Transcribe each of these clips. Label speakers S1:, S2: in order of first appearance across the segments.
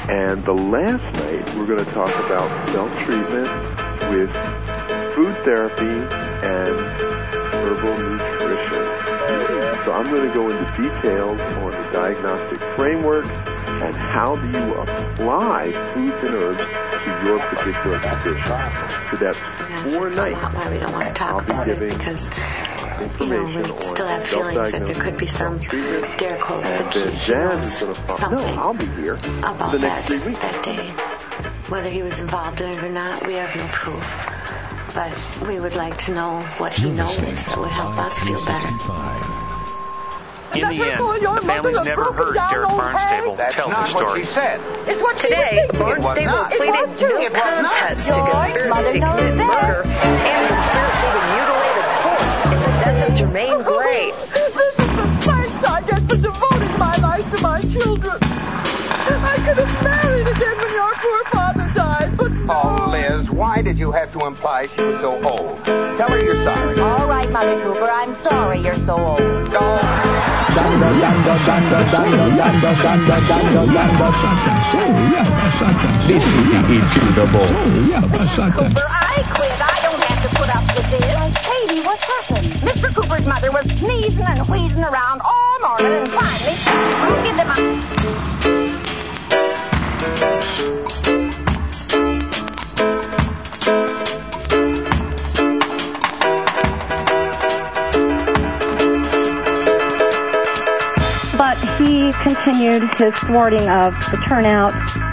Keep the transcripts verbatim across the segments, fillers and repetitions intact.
S1: And the last night, we're going to talk about self-treatment with food therapy and herbal nutrition. So I'm going to go into details on the diagnostic framework and how do you apply foods and herbs to your particular condition. So that's four nights.
S2: That's why we don't want to talk about it, because you know, we still have feelings that there could be some Derek Holt that he knows something
S1: no, I'll be here
S2: about
S1: the next
S2: that,
S1: three weeks.
S2: that day. Whether he was involved in it or not, we have no proof. But we would like to know what he knows that would help us feel better.
S3: In the end, the family's never heard Derek Barnstable tell the story.
S4: It's what today, Barnstable pleaded no contest to conspiracy to commit murder and conspiracy to mutilate a corpse in the death of Jermaine Gray.
S5: This is the thanks I get for devoting my life to my children. I could have married again when your poor father died, but no.
S6: Oh, Liz, why did you have to imply she was so old? Tell her you're sorry.
S7: All right, Mother Cooper, I'm sorry you're so old.
S6: Oh.
S7: Mister Cooper, I quit. I don't have to put up with this. Katie, what happened? Mister Cooper's mother was sneezing and wheezing around all morning, and finally, we'll give them a...
S8: But he continued his thwarting of the turnout.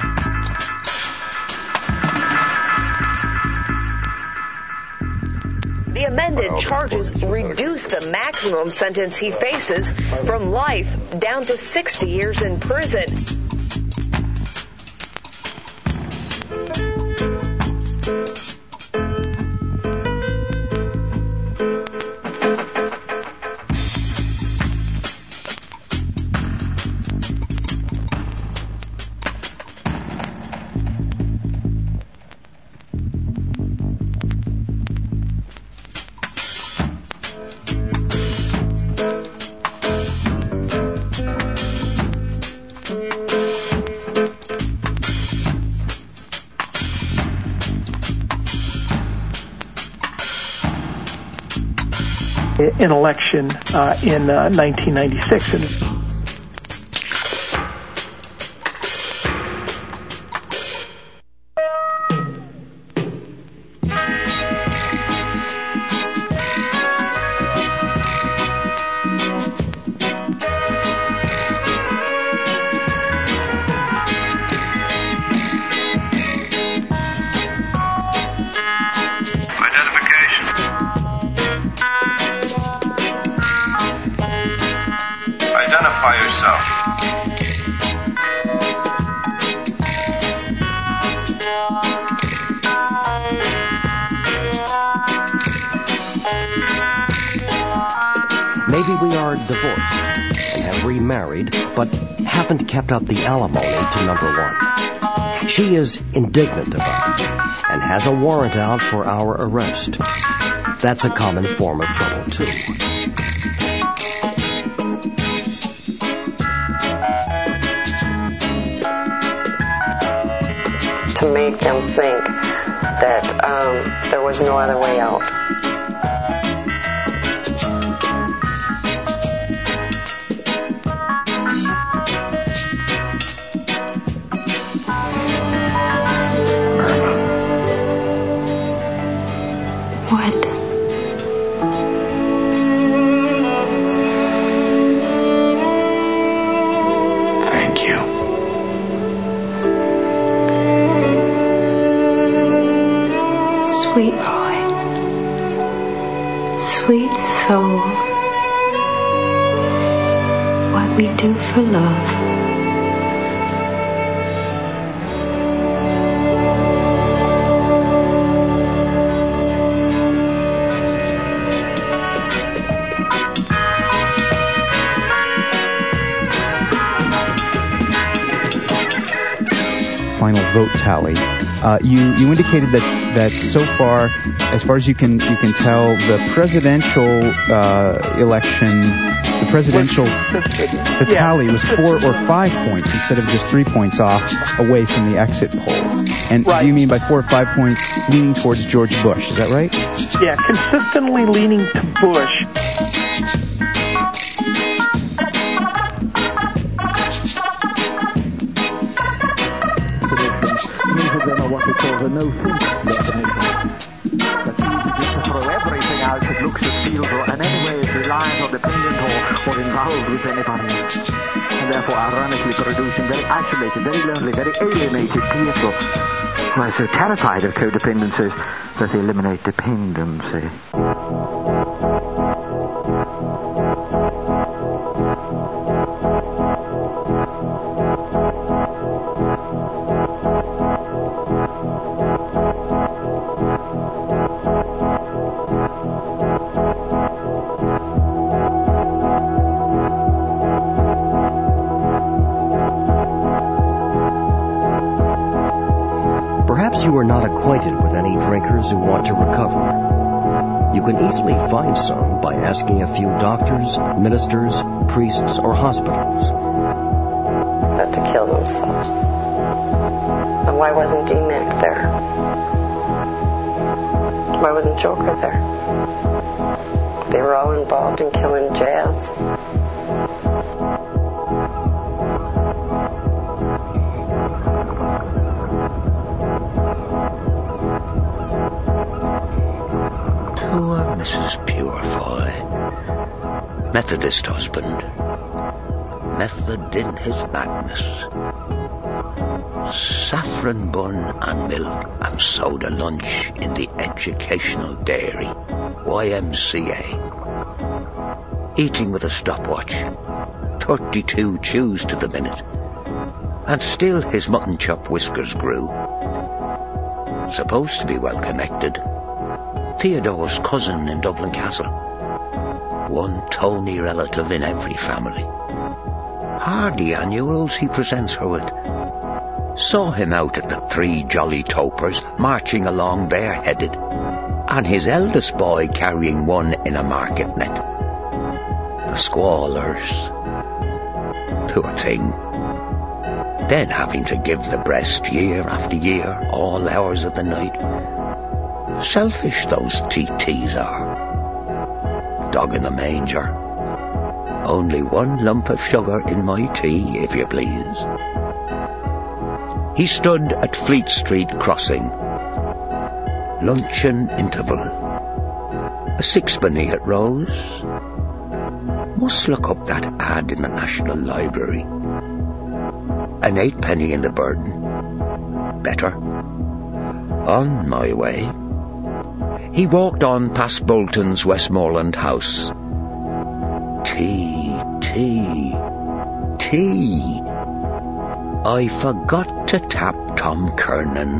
S4: The amended charges reduce the maximum sentence he faces from life down to sixty years in prison.
S9: An election uh, in uh, nineteen ninety-six. And
S10: Identify yourself.
S11: Maybe we are divorced and have remarried, but haven't kept up the alimony to number one. She is indignant about it and has a warrant out for our arrest. That's a common form of trouble, too.
S2: To make them think that um, there was no other way out. What?
S10: Thank you.
S2: Sweet boy. Sweet soul. What we do for love.
S12: Final vote tally. Uh, you, you indicated that that so far, as far as you can you can tell, the presidential uh, election, the presidential the tally was four or five points instead of just three points off away from the exit polls. And
S9: right.
S12: do you mean by four or five points leaning towards George Bush? Is that right?
S9: Yeah, consistently leaning to Bush.
S13: What we call the no-think definition. That's easy just to throw everything out that looks or feels or in any way is reliant or dependent or, or involved with anybody. And therefore ironically producing very isolated, very lonely, very alienated people who are so terrified of codependencies that they eliminate dependency.
S11: You are not acquainted with any drinkers who want to recover. You can easily find some by asking a few doctors, ministers, priests, or hospitals.
S14: But to kill themselves. And why wasn't D Mac there? Why wasn't Joker there? They were all involved in killing Jazz.
S15: Missus Purefoy, Methodist husband, method in his madness, saffron bun and milk and soda lunch in the educational dairy, Y M C A, eating with a stopwatch, thirty-two chews to the minute, and still his mutton chop whiskers grew. Supposed to be well connected. Theodore's cousin in Dublin Castle. One Tony relative in every family. Hardy annuals he presents her with. Saw him out at the Three Jolly Topers, marching along bareheaded, and his eldest boy carrying one in a market net. The squallers. Poor thing. Then having to give the breast year after year, all hours of the night. Selfish those T Ts are. Dog in the manger. Only one lump of sugar in my tea, if you please. He stood at Fleet Street crossing. Luncheon interval. A sixpenny at Rose. Must look up that ad in the National Library. An eightpenny in the Burden. Better. On my way. He walked on past Bolton's Westmoreland house. Tea, tea, tea. I forgot to tap Tom Kernan.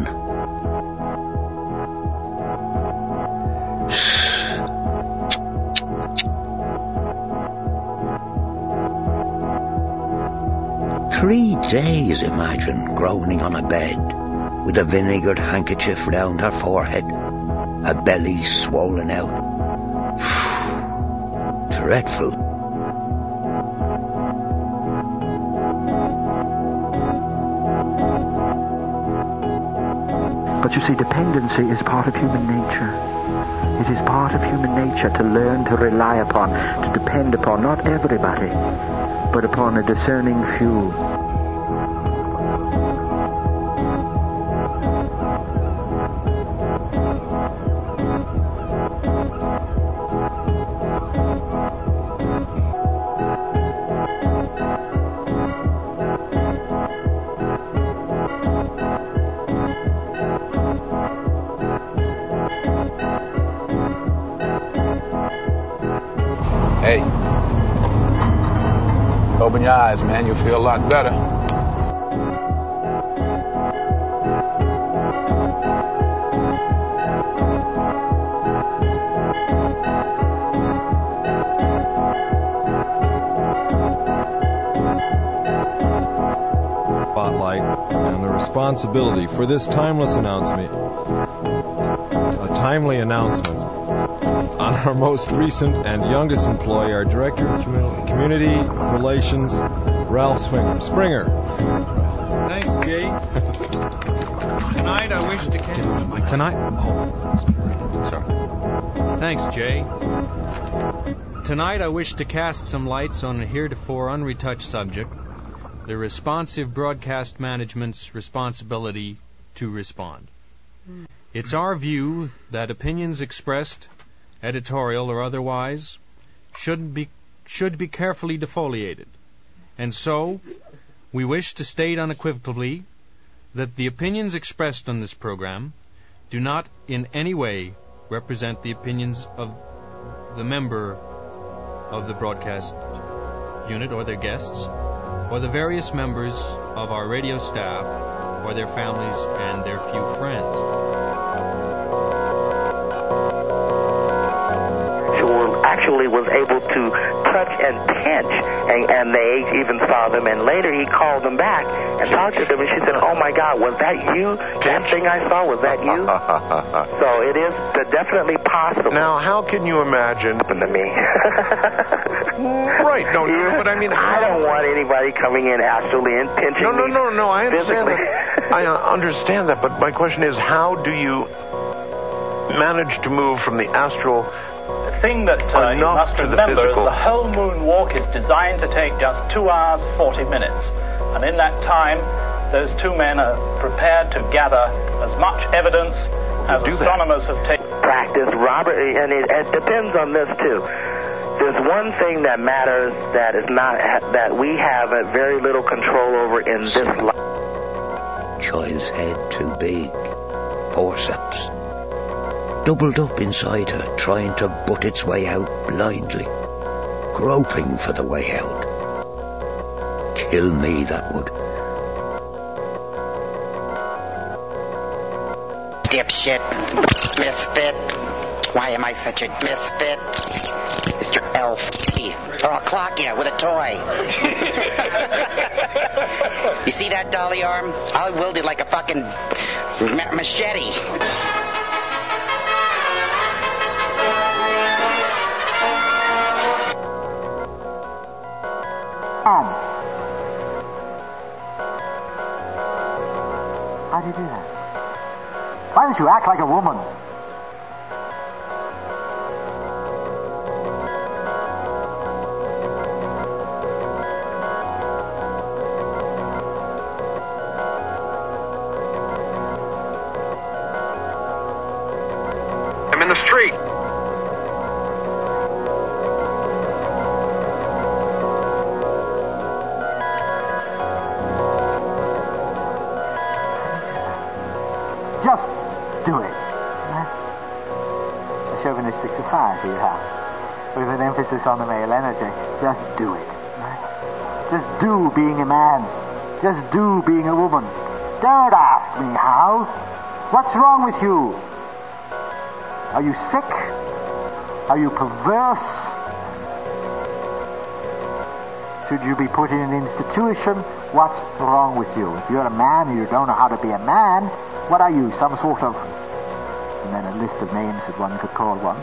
S15: Three days, imagine, groaning on a bed, with a vinegared handkerchief round her forehead. A belly swollen out. Dreadful.
S13: But you see, dependency is part of human nature. It is part of human nature to learn to rely upon, to depend upon not everybody, but upon a discerning few.
S16: Hey, open your eyes, man. You'll feel a lot better.
S17: Spotlight and the responsibility for this timeless announcement timely announcement. On our most recent and youngest employee, our Director of Community Relations, Ralph Springer. Springer.
S18: Thanks, Jay. Tonight I wish to cast... Tonight? Oh, sorry. Thanks, Jay. Tonight I wish to cast some lights on a heretofore unretouched subject, the responsive broadcast management's responsibility to respond. It's our view that opinions expressed, editorial or otherwise, should be should be carefully defoliated. And so, we wish to state unequivocally that the opinions expressed on this program do not in any way represent the opinions of the member of the broadcast unit or their guests, or the various members of our radio staff, or their families and their few friends.
S19: Actually was able to touch and pinch, and, and they even saw them, and later he called them back and talked to them, and she said, oh my God, was that you? That thing I saw, was that you? So it is definitely possible.
S1: Now, how can you imagine?
S19: Happened to me.
S1: Right, no, no, but I mean...
S19: I don't want anybody coming in actually and pinching
S1: No, no, no, no, I understand
S19: physically.
S1: that. I uh, understand that, but my question is, how do you manage to move from the astral...
S20: The thing that uh, you must remember is the whole moon walk is designed to take just two hours, forty minutes. And in that time, those two men are prepared to gather as much evidence as astronomers have taken.
S19: Practice, Robert, and it, it depends on this, too. There's one thing that matters that is not that we have a very little control over in this life.
S15: Child's head too big. Forceps. Doubled up inside her, trying to butt its way out blindly, groping for the way out. Kill me, that would.
S21: Dipshit. Misfit. Why am I such a misfit? Mister Elf. Or a clock, yeah, with a toy. You see that dolly arm? I'll wield it like a fucking ma- machete.
S13: Um. How do you do that? Why don't you act like a woman?
S1: I'm in the street.
S13: Just do it. A chauvinistic society you have, with an emphasis on the male energy. Just do it. Just do being a man. Just do being a woman. Don't ask me how. What's wrong with you? Are you sick? Are you perverse? Should you be put in an institution? What's wrong with you? If you're a man and you don't know how to be a man, what are you? Some sort of... And then a list of names that one could call one.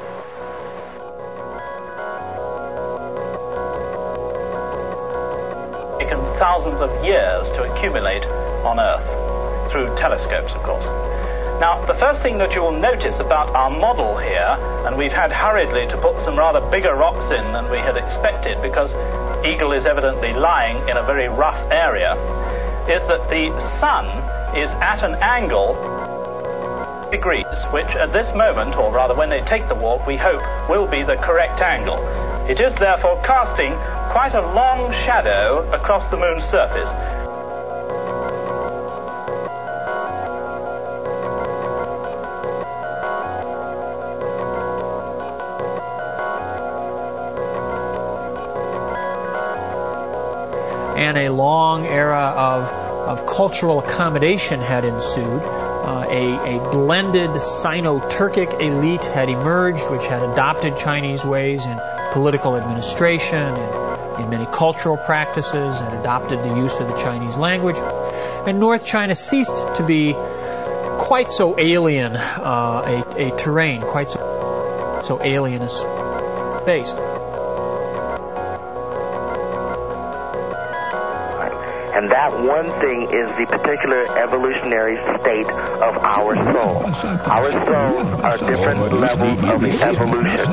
S20: Taken thousands of years to accumulate on Earth, through telescopes, of course. Now, the first thing that you will notice about our model here, and we've had hurriedly to put some rather bigger rocks in than we had expected because Eagle is evidently lying in a very rough area, is that the sun is at an angle degrees, which at this moment, or rather when they take the walk, we hope will be the correct angle. It is therefore casting quite a long shadow across the moon's surface.
S22: And a long era of, of cultural accommodation had ensued. Uh, a, a blended Sino-Turkic elite had emerged, which had adopted Chinese ways in political administration and in many cultural practices, and adopted the use of the Chinese language. And North China ceased to be quite so alien uh, a, a terrain, quite so, so alien as space.
S19: And that one thing is the particular evolutionary state of our soul. Our souls are different levels of evolution.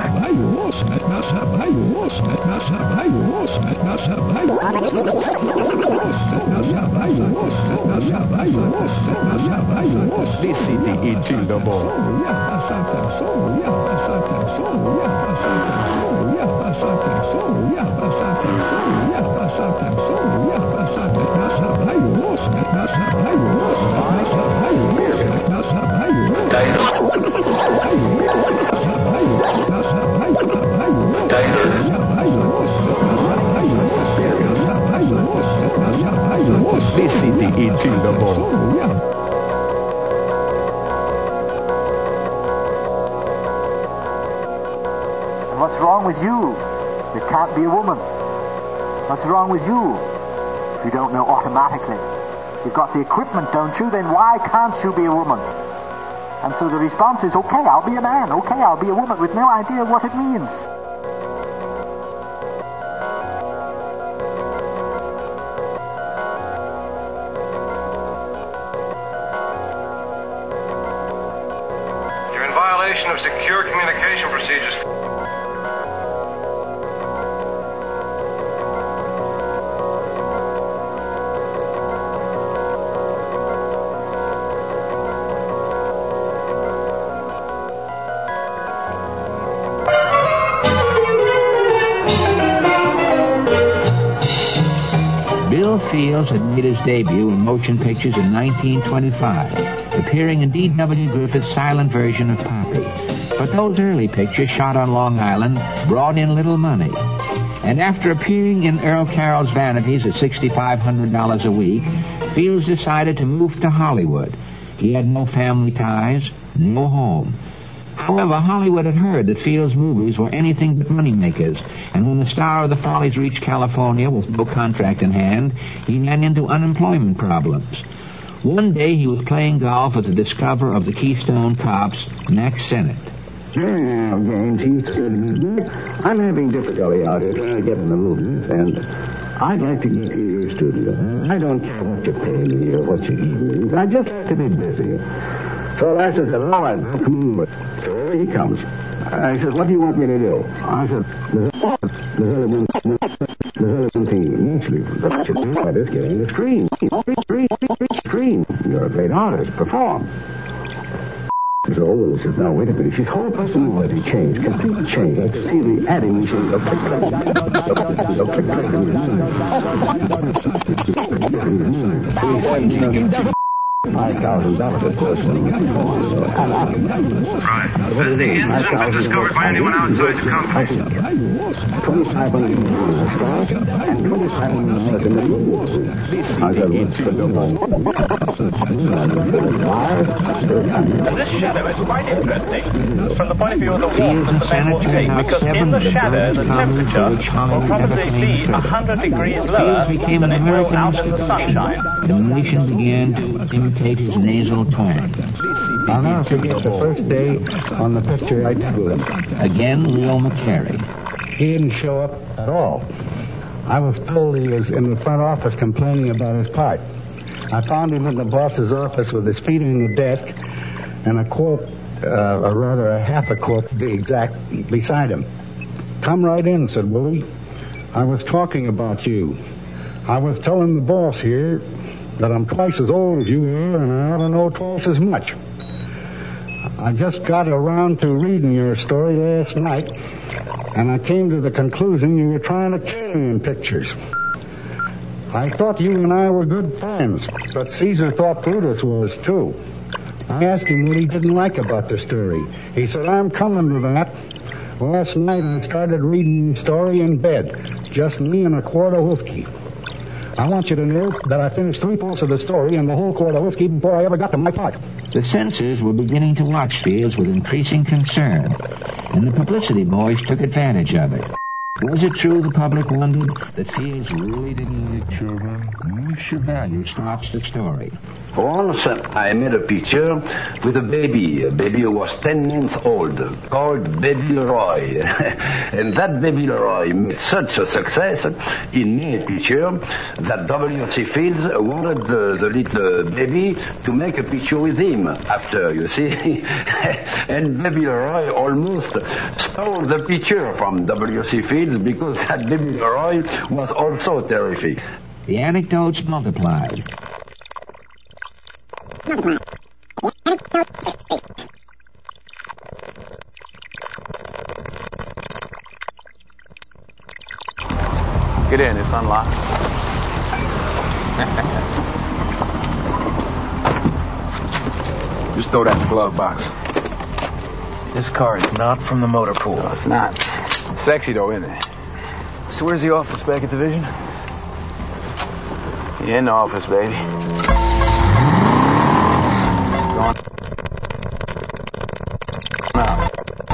S13: And what's wrong with you? You can't be a woman. What's wrong with you? If you don't know automatically. You've got the equipment, don't you? Then why can't you be a woman? And so the response is, okay, I'll be a man. Okay, I'll be a woman, with no idea what it means.
S3: You're in violation of secure communication procedures.
S5: Bill Fields had made his debut in motion pictures in nineteen twenty-five, appearing in D W Griffith's silent version of Poppy. But those early pictures, shot on Long Island, brought in little money. And after appearing in Earl Carroll's Vanities at six thousand five hundred dollars a week, Fields decided to move to Hollywood. He had no family ties, no home. However, Hollywood had heard that Fields' movies were anything but moneymakers, and when the star of the Follies reached California with no contract in hand, he ran into unemployment problems. One day he was playing golf with the discoverer of the Keystone Cops, Max Sennett.
S23: Now, James, he said, I'm having difficulty out here trying to get in the movies, and I'd like to get to your studio. I don't care what you pay me or what you give me. I just have to be busy. So I said, all right, come on. So here he comes. I said, what do you want me to do? I said, there's only one thing. There's only one thing you need to do. What you do is getting the screen. Screen, screen, screen. You're a great artist. Perform. So Will says, now, wait a minute. His whole personality changed, completely changed. I could see the adding machine. The click, click, the click, click, the click. Five thousand dollars, of course. Right.
S3: What is the incident been discovered by anyone outside the company?
S23: Twenty-five hundred dollars a start and twenty-five hundred dollars in the movie. I said,
S20: and this shadow is quite interesting from the point of view of the warmth that the men will take, because in the shadow the temperature will probably be one hundred degrees lower than it will out in the sunshine.
S5: The nation began to imitate his nasal twang.
S23: I'll never forget the first day on the picture I took him.
S5: Again, Leo McCarey.
S23: He didn't show up at all. I was told he was in the front office complaining about his part. I found him in the boss's office with his feet on the desk and a quote, uh, or rather a half a quote to be exact, beside him. Come right in, said Willie. I was talking about you. I was telling the boss here that I'm twice as old as you are, and I ought to know twice as much. I just got around to reading your story last night, and I came to the conclusion you were trying to kill me in pictures. I thought you and I were good friends, but Caesar thought Brutus was, too. I asked him what he didn't like about the story. He said, I'm coming to that. Last night I started reading the story in bed, just me and a quart of whiskey. I want you to know that I finished three-fourths of the story and the whole quart of whiskey before I ever got to my part.
S5: The censors were beginning to watch Fields with increasing concern, and the publicity boys took advantage of it. Was it true, the public wondered, that Fields really didn't need children? Monsieur Value starts the story.
S23: Once I made a picture with a baby, a baby who was ten months old, called Baby Leroy. And that Baby Leroy made such a success in made a picture that W C Fields wanted the, the little baby to make a picture with him after, you see. And Baby Leroy almost stole the picture from W C Fields because that Baby Leroy was also terrific.
S5: The anecdotes multiplied.
S16: Get in, it's unlocked. Just throw that in the glove box.
S6: This car is not from the motor pool.
S16: No, it's not. Sexy though, isn't it?
S6: So where's the office, back at Division?
S16: You're in the office, baby. Go on. Now.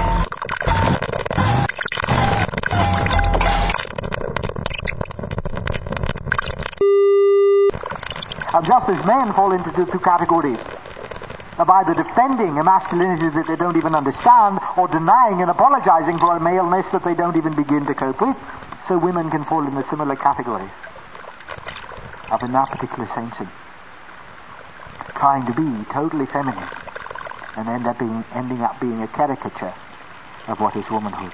S13: Uh, just as men fall into two, two categories of either defending a masculinity that they don't even understand or denying and apologizing for a maleness that they don't even begin to cope with, so women can fall in a similar category of, in that particular sense, trying to be totally feminine and end up being, ending up being a caricature of what is womanhood.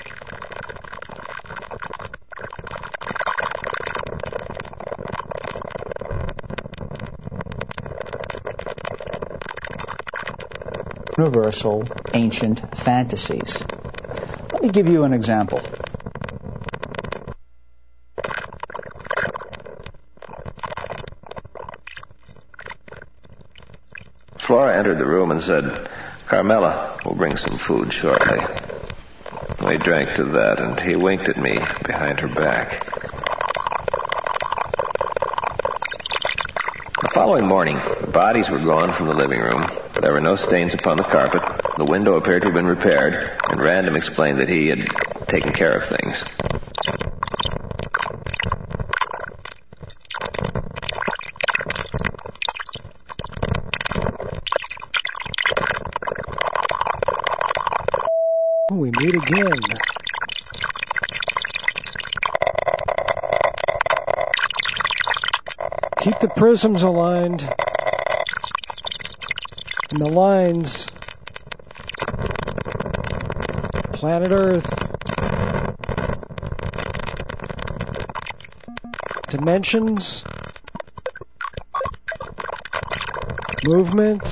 S7: Universal ancient fantasies. Let me give you an example.
S8: Flora entered the room and said, "Carmela will bring some food shortly." We drank to that, and he winked at me behind her back. The following morning, the bodies were gone from the living room. There were no stains upon the carpet. The window appeared to have been repaired, and Random explained that he had taken care of things.
S24: We meet again. Keep the prisms aligned. And the lines. Planet Earth. Dimensions. Movement.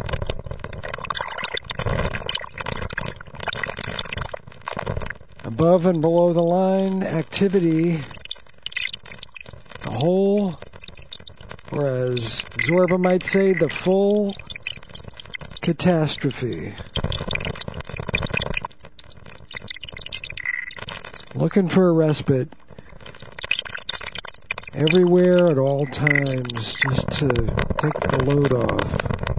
S24: Above and below the line, activity, the whole, or as Zorba might say, the full catastrophe. Looking for a respite everywhere at all times, just to take the load off.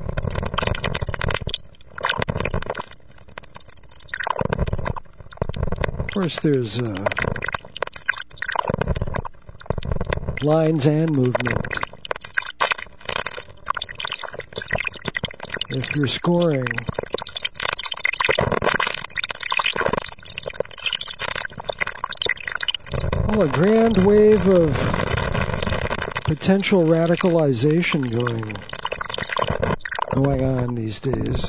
S24: Of course, there's uh, lines and movement. If you're scoring, well, a grand wave of potential radicalization going going on these days.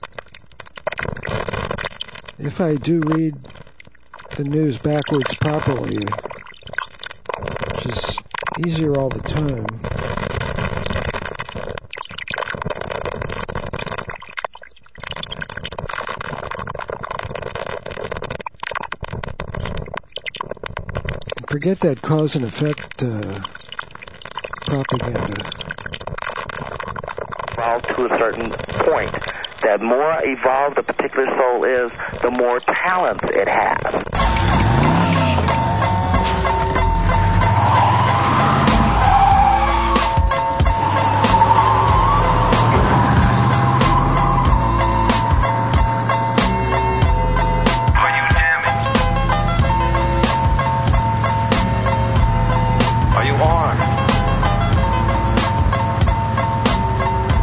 S24: If I do read the news backwards properly, which is easier all the time. Forget that cause and effect uh, propaganda.
S19: Well, to a certain point, the more evolved a particular soul is, the more talent it has.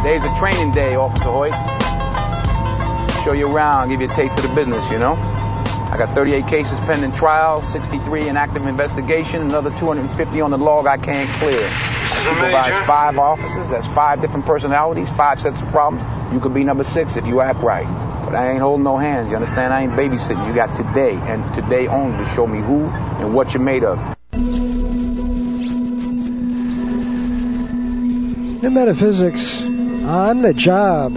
S16: Today's a training day, Officer Hoyt. Show you around, give you a taste of the business, you know. I got thirty-eight cases pending trial, sixty-three in active investigation, another two hundred fifty on the log I can't clear. I supervise five officers, that's five different personalities, five sets of problems. You could be number six if you act right. But I ain't holding no hands, you understand? I ain't babysitting. You got today, and today only, to show me who and what you're made of.
S24: New Metaphysics on the job.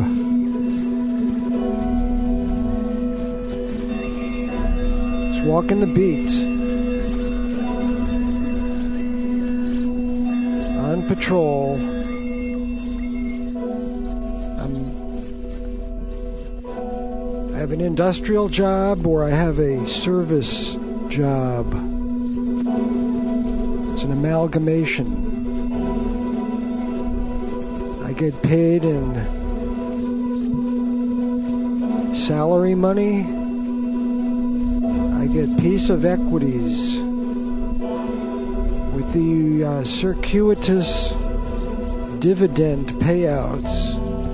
S24: Just walking the beat. On patrol. I'm, I have an industrial job or I have a service job. It's an amalgamation. I get paid in salary money. I get piece of equities with the uh, circuitous dividend payouts.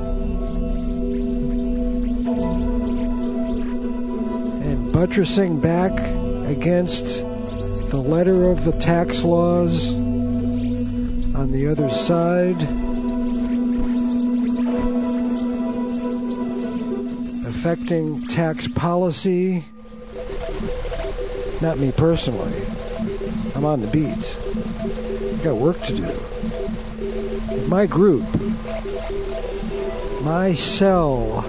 S24: And buttressing back against the letter of the tax laws on the other side, affecting tax policy. Not me personally. I'm on the beat. I've got work to do. But my group, my cell,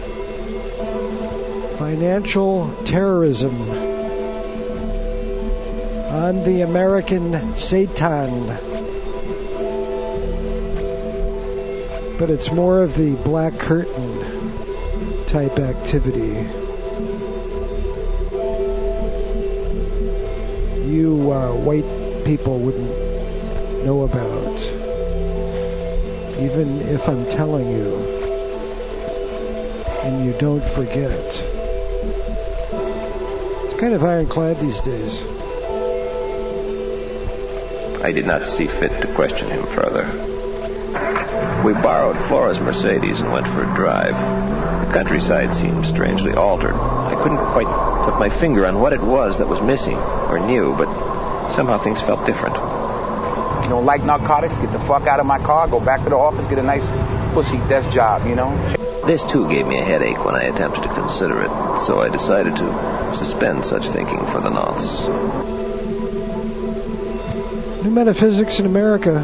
S24: financial terrorism on the American Satan. But it's more of the black curtain type activity. You uh, white people wouldn't know about, even if I'm telling you, and you don't forget. It's kind of ironclad these days.
S8: I did not see fit to question him further. We borrowed Flora's Mercedes and went for a drive. The countryside seemed strangely altered. I couldn't quite put my finger on what it was that was missing or new, but somehow things felt different.
S16: You don't like narcotics? Get the fuck out of my car, go back to the office, get a nice pussy desk job, you know?
S8: This, too, gave me a headache when I attempted to consider it, so I decided to suspend such thinking for the nonce.
S24: New Metaphysics in America.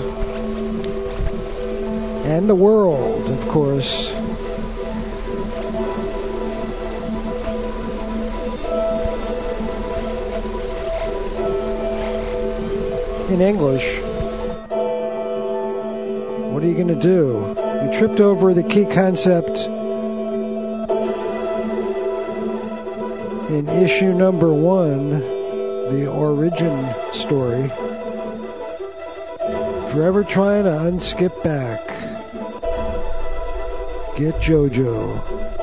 S24: And the world, of course. In English. What are you going to do? You tripped over the key concept in issue number one, the origin story. Forever trying to unskip back. Get JoJo.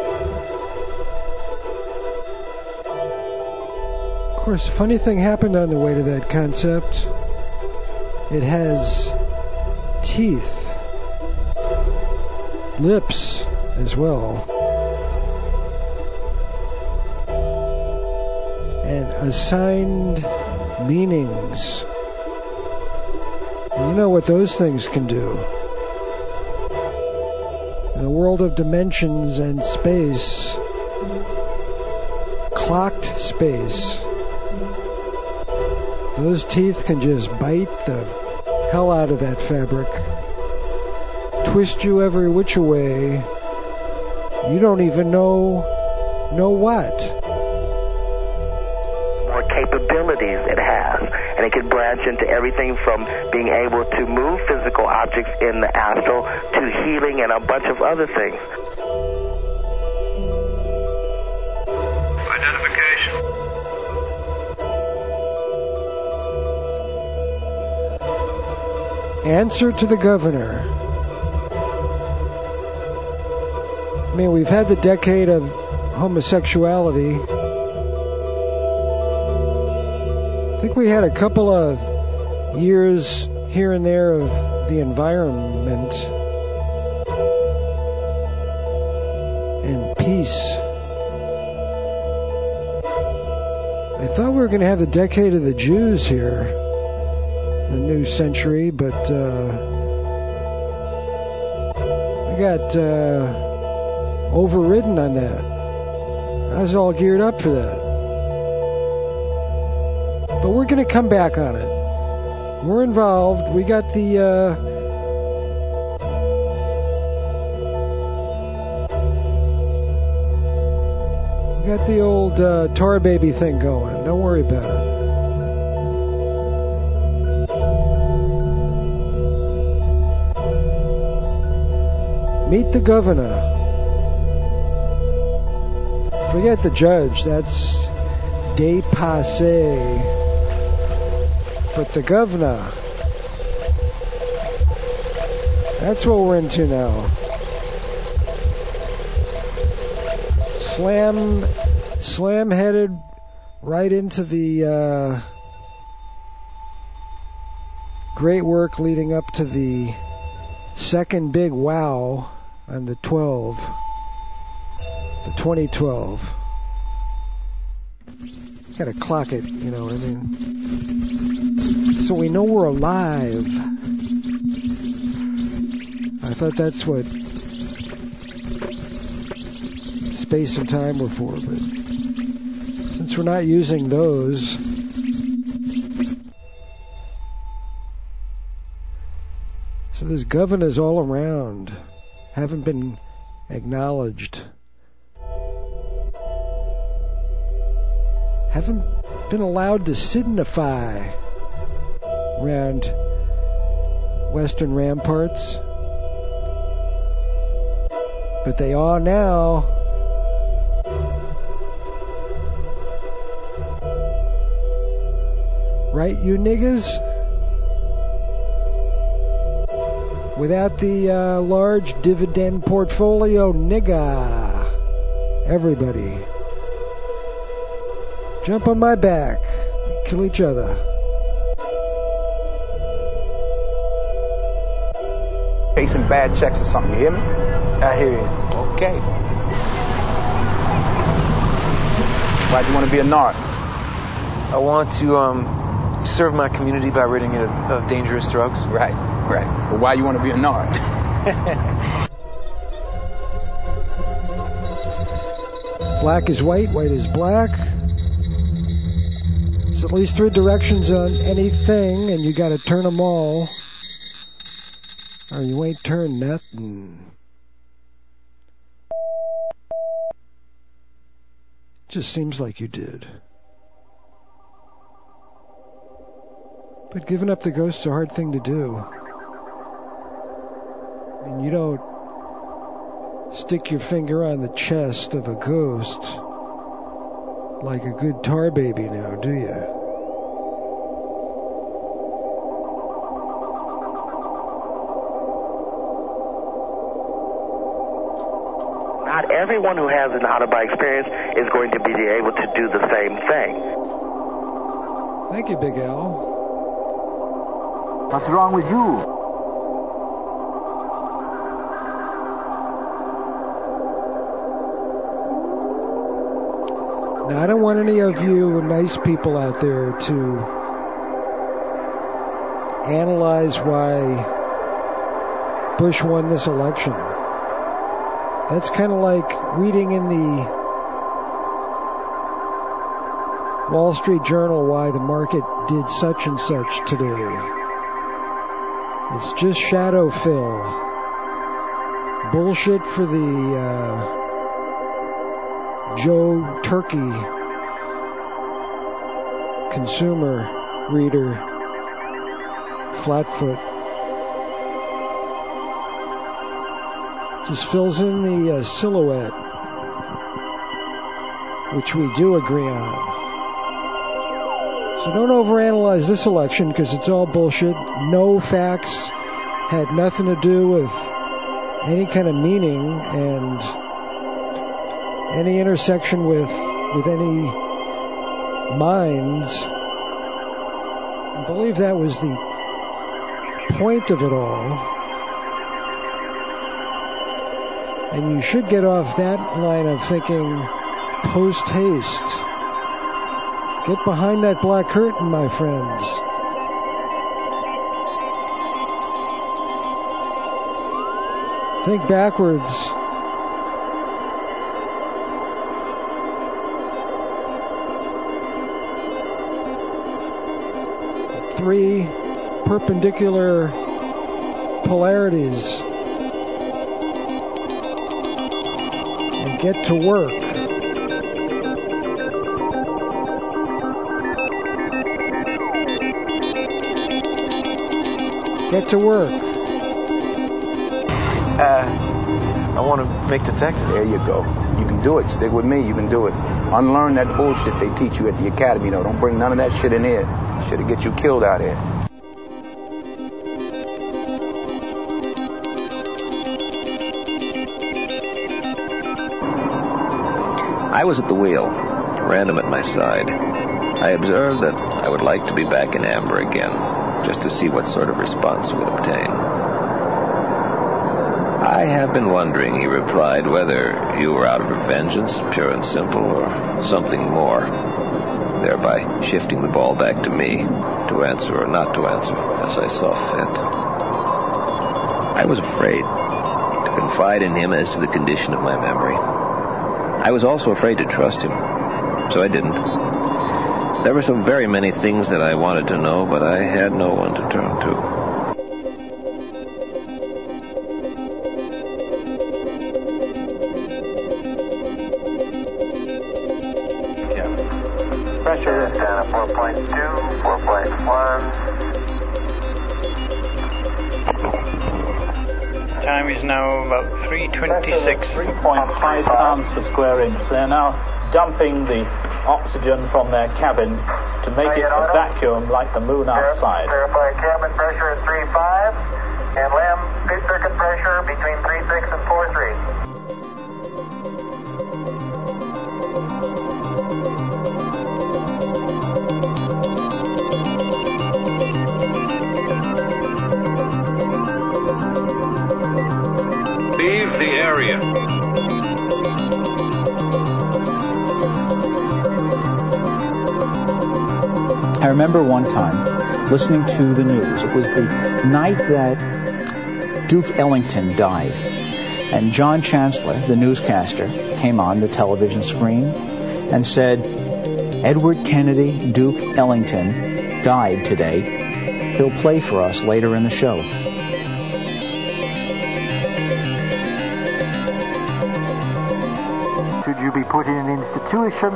S24: Of course, a funny thing happened on the way to that concept. It has teeth. Lips as well. And assigned meanings. And you know what those things can do. In a world of dimensions and space, clocked space, those teeth can just bite the hell out of that fabric, twist you every which way. You don't even know, know what.
S19: More capabilities it has. And it can branch into everything from being able to move physical objects in the astral to healing and a bunch of other things.
S3: Identification.
S24: Answer to the governor. I mean, we've had the decade of homosexuality. I think we had a couple of years here and there of the environment. thought we were going to have the Decade of the Jews here, the new century, but uh, we got uh, overridden on that. I was all geared up for that. But we're going to come back on it. We're involved. We got the... Uh, we got the old uh, Tar Baby thing going. Don't worry about it. Meet the governor. Forget the judge. That's dépassé. But the governor, that's what we're into now. Slam, slam headed right into the uh, great work leading up to the second big wow on the twelve, the twenty twelve. Gotta clock it, you know what I mean? So we know we're alive. I thought that's what space and time were for, but since we're not using those, so there's governors all around, haven't been acknowledged, haven't been allowed to signify around western ramparts, but they are now. Right, you niggas? Without the uh, large dividend portfolio, nigga. Everybody. Jump on my back. Kill each other.
S16: Chasing bad checks or something, you hear me?
S6: I hear you.
S16: Okay. Why'd you want to be a narc?
S6: I want to um, serve my community by ridding it of, of dangerous drugs.
S16: Right, right. But why you want to be a narc?
S24: Black is white, white is black. There's at least three directions on anything, and you got to turn them all, or you ain't turned nothing. Just seems like you did. But giving up the ghost's a hard thing to do. I mean, you don't stick your finger on the chest of a ghost like a good tar baby now, do you?
S19: Not everyone who has an out-of-body experience is going to be able to do the same thing.
S24: Thank you, Big Al.
S13: What's wrong with you?
S24: Now, I don't want any of you nice people out there to analyze why Bush won this election. That's kind of like reading in the Wall Street Journal why the market did such and such today. It's just shadow fill. Bullshit for the uh, Joe Turkey consumer reader, Flatfoot. Just fills in the uh, silhouette, which we do agree on. So don't overanalyze this election because it's all bullshit. No facts, had nothing to do with any kind of meaning, and any intersection with with any minds. I believe that was the point of it all. And you should get off that line of thinking post haste. Get behind that black curtain, my friends. Think backwards. Three perpendicular polarities. And get to work. Get to work.
S16: Uh, I want to make detective. There you go. You can do it. Stick with me. You can do it. Unlearn that bullshit they teach you at the academy, though. Don't bring none of that shit in here. Shit'll get you killed out here.
S8: I was at the wheel, Random at my side. I observed that I would like to be back in Amber again, just to see what sort of response we'd obtain. I have been wondering, he replied, whether you were out of vengeance, pure and simple, or something more, thereby shifting the ball back to me, to answer or not to answer, as I saw fit. I was afraid to confide in him as to the condition of my memory. I was also afraid to trust him, so I didn't. There were so very many things that I wanted to know, but I had no one to turn to.
S3: Pressure is down at four point two, four point one.
S20: Time is now about three twenty-six. three point five pounds per square inch. They're now dumping the oxygen from their cabin to make it a vacuum like the moon outside.
S3: Verify cabin pressure at three point five and lamp pit circuit pressure between three point six and four point three. Leave the area.
S7: I remember one time listening to the news. It was the night that Duke Ellington died. And John Chancellor, the newscaster, came on the television screen and said, Edward Kennedy Duke Ellington died today. He'll play for us later in the show.
S13: Should you be put in an institution?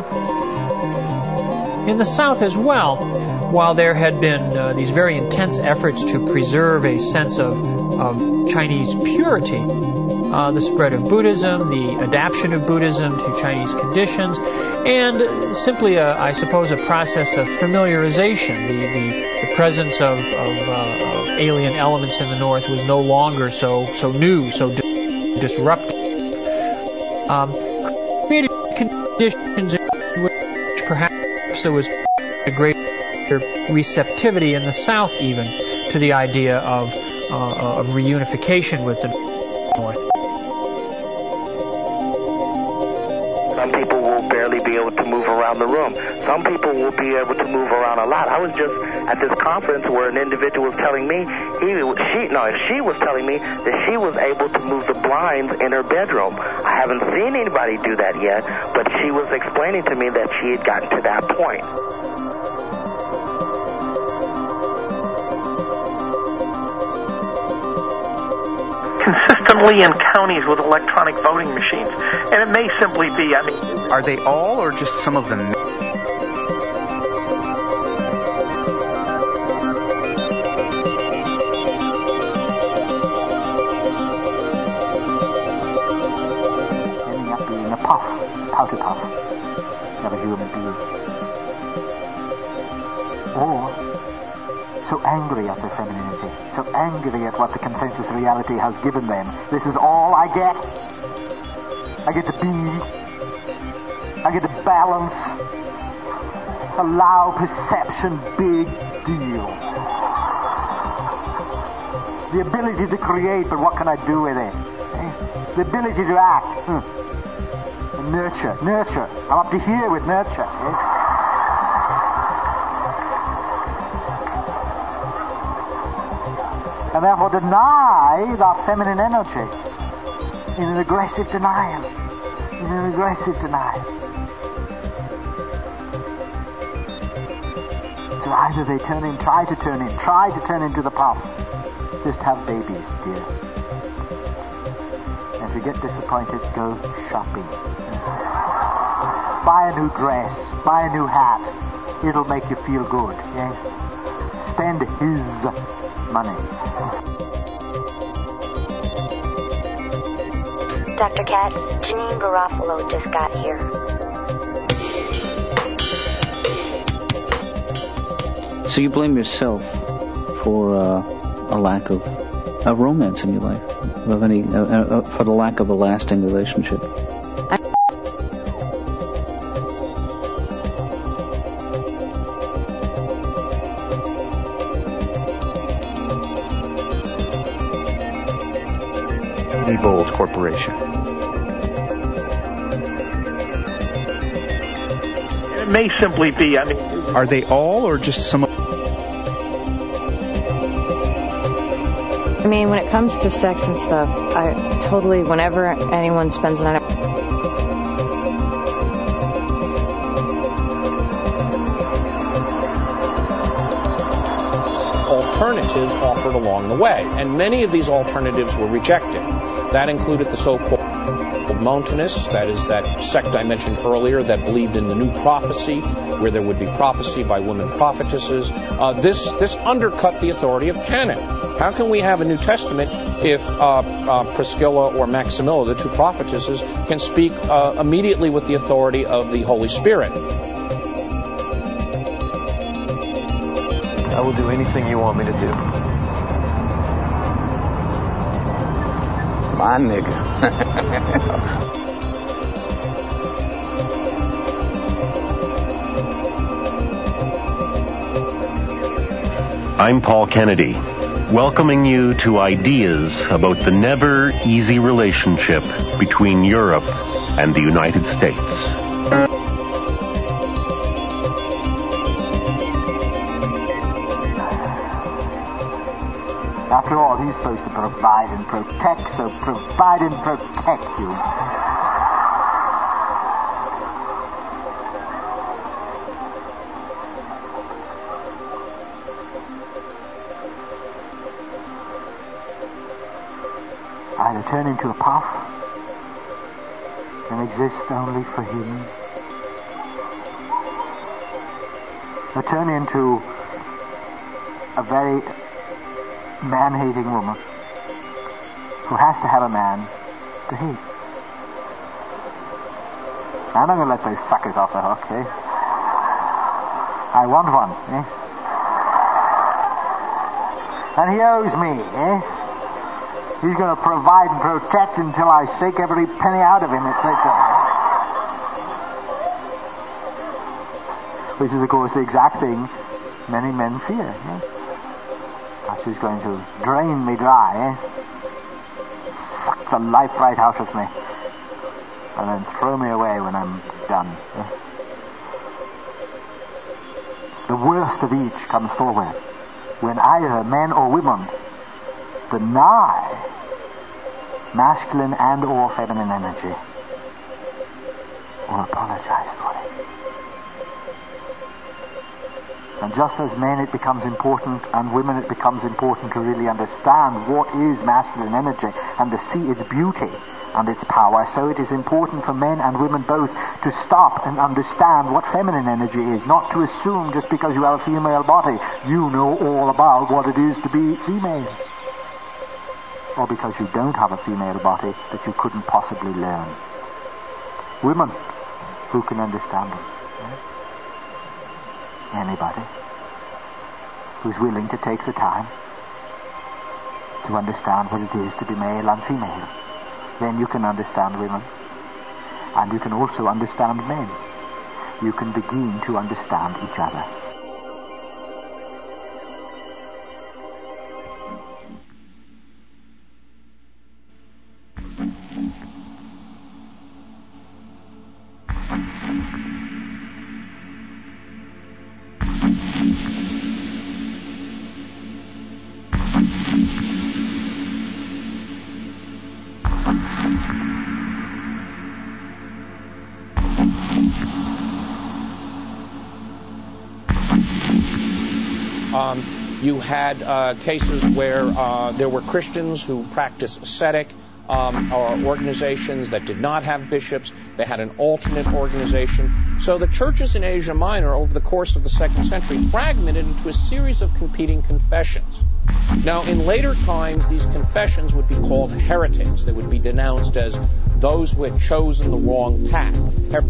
S22: In the South as well, while there had been uh, these very intense efforts to preserve a sense of, of Chinese purity, uh, the spread of Buddhism, the adaptation of Buddhism to Chinese conditions, and simply, a, I suppose, a process of familiarization. The, the, the presence of, of, uh, of alien elements in the North was no longer so, so new, so di- disruptive. Um, created conditions in which perhaps there was a greater receptivity in the South even to the idea of uh, of reunification with the North.
S19: Some people will barely be able to move around the room. Some people will be able to move around a lot. I was just at this conference where an individual was telling me, he, she, no, she was telling me that she was able to move the blinds in her bedroom. I haven't seen anybody do that yet, but she was explaining to me that she had gotten to that point.
S9: Consistently in counties with electronic voting machines. And it may simply be, I mean...
S2: Are they all or just some of them?
S13: Ending up being a puff, powder puff, of a human being. Or so angry at their femininity, so angry at what the consensus reality has given them. This is all I get. I get to be. I get to balance. Allow perception, big deal. The ability to create, but what can I do with it? Eh? The ability to act. Hmm. Nurture, nurture. I'm up to here with nurture. Eh?
S4: and therefore deny that feminine energy in an aggressive denial. In an aggressive denial. So either they turn in, try to turn in, try to turn into the puff. Just have babies, dear. And if you get disappointed, go shopping. Buy a new dress, buy a new hat. It'll make you feel good, yes? Spend his money.
S10: Doctor Katz, Janine Garofalo just got here.
S7: So you blame yourself for uh, a lack of, of romance in your life, of any, uh, uh, for the lack of a lasting relationship.
S2: Gold Corporation.
S9: It may simply be, I mean...
S2: Are they all or just some of...
S14: I mean, when it comes to sex and stuff, I totally, whenever anyone spends the night...
S11: alternatives offered along the way, and many of these alternatives were rejected. That included the so-called Montanists, that is that sect I mentioned earlier that believed in the new prophecy, where there would be prophecy by women prophetesses. Uh, this this undercut the authority of canon. How can we have a New Testament if uh, uh, Priscilla or Maximilla, the two prophetesses, can speak uh, immediately with the authority of the Holy Spirit?
S6: I will do anything you want me to do.
S16: My nigga.
S12: I'm Paul Kennedy, welcoming you to ideas about the never easy relationship between Europe and the United States.
S4: After all, he's supposed to provide and protect, so provide and protect you. Either turn into a puff and exist only for him, or turn into a very man-hating woman who has to have a man to hate. I'm not going to let those suckers off the hook, eh? I want one, eh? And he owes me, eh? He's going to provide and protect until I shake every penny out of him. It's like that. Which is, of course, the exact thing many men fear, eh? She's going to drain me dry, eh? Suck the life right out of me. And then throw me away when I'm done. Eh? The worst of each comes forward when either men or women deny masculine and or feminine energy or apologize for it. And just as men it becomes important and women it becomes important to really understand what is masculine energy and to see its beauty and its power, so it is important for men and women both to stop and understand what feminine energy is, not to assume just because you have a female body you know all about what it is to be female, or because you don't have a female body that you couldn't possibly learn. Women, who can understand them? Anybody who's willing to take the time to understand what it is to be male and female. Then you can understand women, and you can also understand men. You can begin to understand each other.
S10: Thank you.
S11: Um, you had uh, cases where uh, there were Christians who practiced ascetic, um, or organizations that did not have bishops. They had an alternate organization. So the churches in Asia Minor over the course of the second century fragmented into a series of competing confessions. Now, in later times, these confessions would be called heretics. They would be denounced as those who had chosen the wrong path. Her-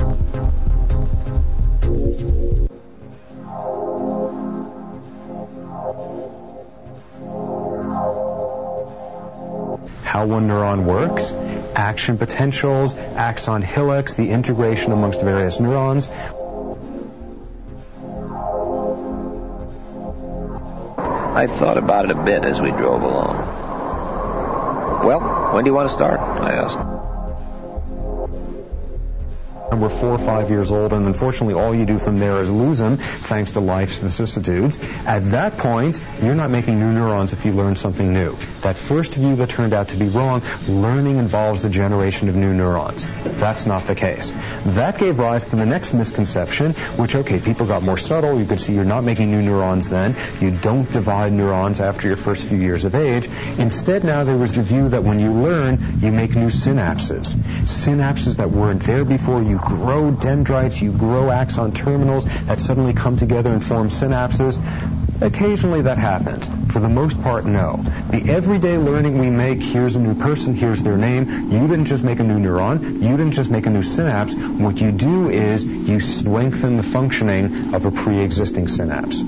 S15: How one neuron works, action potentials, axon hillux, the integration amongst various neurons.
S8: I thought about it a bit as we drove along. Well, when do you want to start? I asked.
S15: And we're four or five years old, and unfortunately all you do from there is lose them, thanks to life's vicissitudes. At that point, you're not making new neurons if you learn something new. That first view that turned out to be wrong, learning involves the generation of new neurons. That's not the case. That gave rise to the next misconception, which, okay, people got more subtle. You could see you're not making new neurons then. You don't divide neurons after your first few years of age. Instead, now there was the view that when you learn, you make new synapses. Synapses that weren't there before. You grow dendrites, you grow axon terminals that suddenly come together and form synapses. Occasionally that happens. For the most part, no. The everyday learning we make, here's a new person, here's their name, you didn't just make a new neuron, you didn't just make a new synapse. What you do is you strengthen the functioning of a pre-existing synapse.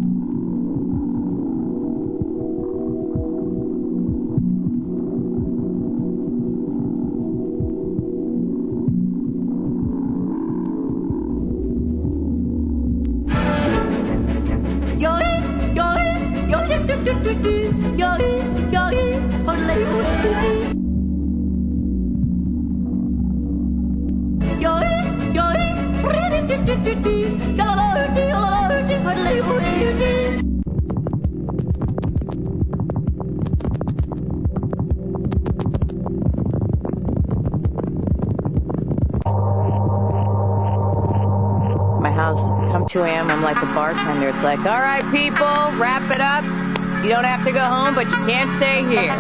S14: two a.m. I'm like a bartender. It's like, all right, people, wrap it up. You don't have to go home, but you can't stay here.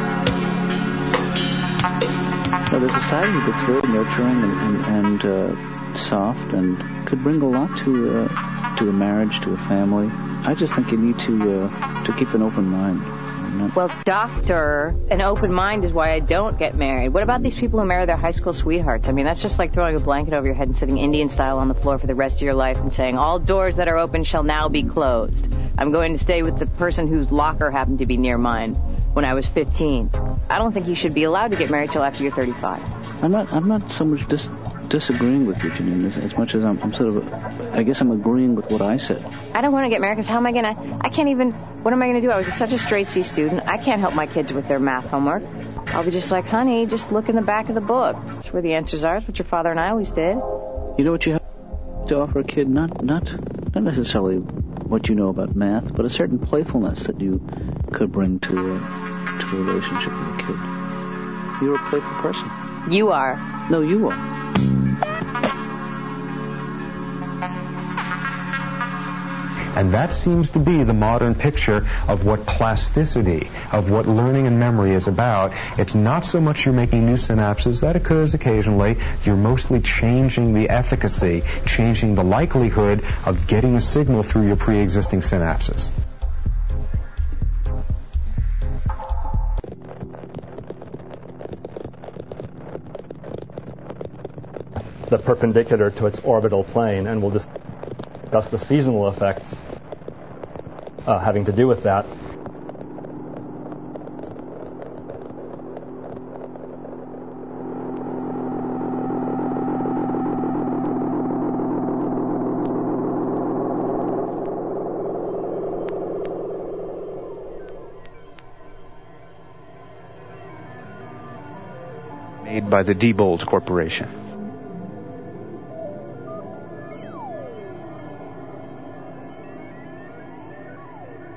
S7: Well, there's a side of it that's very nurturing and, and, and uh, soft and could bring a lot to uh, to a marriage, to a family. I just think you need to uh, to keep an open mind.
S14: Well, doctor, an open mind is why I don't get married. What about these people who marry their high school sweethearts? I mean, that's just like throwing a blanket over your head and sitting Indian style on the floor for the rest of your life and saying, all doors that are open shall now be closed. I'm going to stay with the person whose locker happened to be near mine when I was fifteen. I don't think you should be allowed to get married till after you're thirty-five.
S7: I'm not I'm not so much dis- disagreeing with you, Janine, as, as much as I'm, I'm sort of, a, I guess I'm agreeing with what I said.
S14: I don't want to get married because how am I going to, I can't even, what am I going to do? I was such a straight C student. I can't help my kids with their math homework. I'll be just like, honey, just look in the back of the book. That's where the answers are. It's what your father and I always did.
S7: You know what you have to offer a kid? Not, not, not necessarily what you know about math, but a certain playfulness that you could bring to a, to a relationship with a kid. You're a playful person.
S14: You are.
S7: No, you are.
S15: And that seems to be the modern picture of what plasticity, of what learning and memory is about. It's not so much you're making new synapses. That occurs occasionally. You're mostly changing the efficacy, changing the likelihood of getting a signal through your pre-existing synapses.
S17: The perpendicular to its orbital plane, and we'll discuss the seasonal effects uh, having to do with that.
S2: Made by the Diebold Corporation.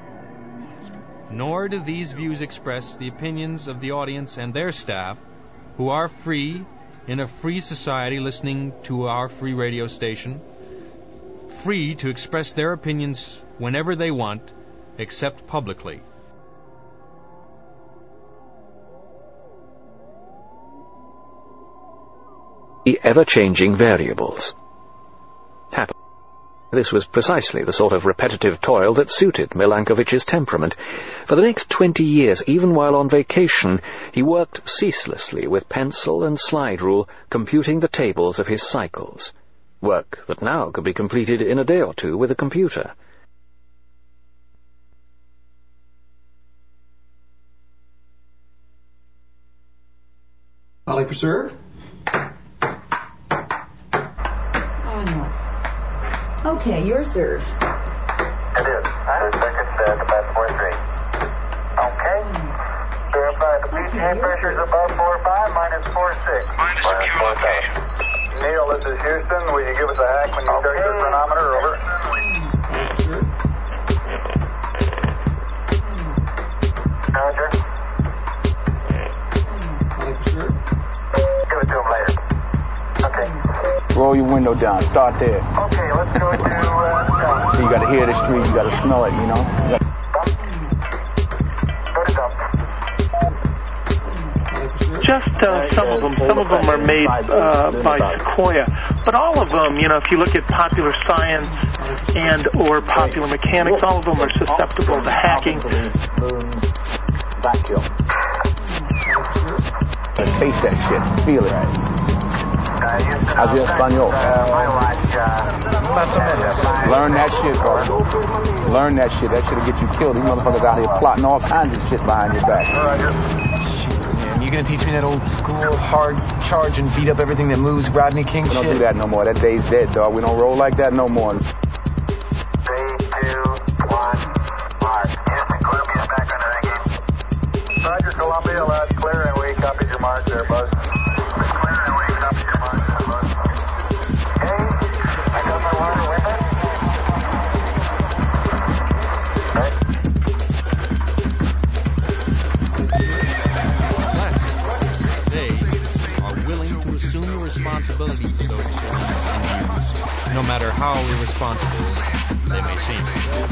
S18: Nor do these views express the opinions of the audience and their staff,
S1: who are free in a free society listening to our free radio station, free to express their opinions whenever they want, except publicly.
S18: The ever-changing variables. Happily, this was precisely the sort of repetitive toil that suited Milankovitch's temperament. For the next twenty years, even while on vacation, he worked ceaselessly with pencil and slide rule, computing the tables of his cycles. Work that now could be completed in a day or two with a computer.
S21: Volley for serve.
S23: Okay, your serve.
S3: It is. Two seconds at about four three. Okay. Verify the P G A pressure is above four five, minus four six. Minus four seven. Neil, this is Houston. Will you give us a hack when you start your chronometer? Over. Roger. Give it to him later. Okay.
S16: Roll your window down. Start there.
S3: Okay, let's go to, uh,
S16: So you got to hear the street. You got to smell it, you know. You
S9: Just uh, some of them. Some of them are made uh, by Sequoia, but all of them, you know, if you look at Popular Science and or Popular Mechanics, all of them are susceptible to hacking.
S16: Vacuum. Taste that shit. Feel it. How's your Espanol? Learn that shit, bro. Learn that shit. That shit'll get you killed. These motherfuckers out here plotting all kinds of shit behind your back.
S6: Man, you gonna teach me that old school hard charge and beat up everything that moves Rodney King
S16: we
S6: shit?
S16: We don't do that no more. That day's dead, dog. We don't roll like that no more.
S3: Three, two, one, mark. Houston, Columbia's back under the gate. Roger, Columbia, loud, clear, and we copied your mark there, Buzz. Clear, and we copied your mark there, Buzz. Okay, I got my water window. Right.
S1: They are willing to assume the responsibility for those children and youths, no matter how irresponsible they may seem.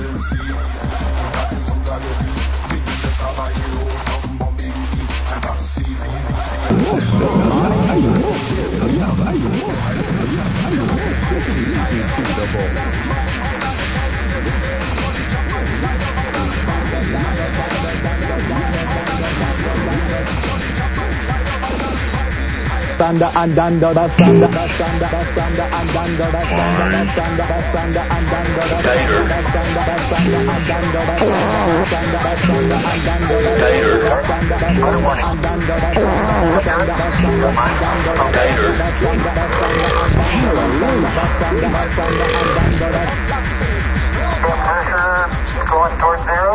S21: Sanda andando da sanda da sanda da sanda andando da sanda da sanda da sanda andando da sanda da sanda da sanda andando da sanda da sanda andando da sanda da sanda andando da sanda da sanda andando da sanda da sanda andando da
S3: Pressure going towards zero.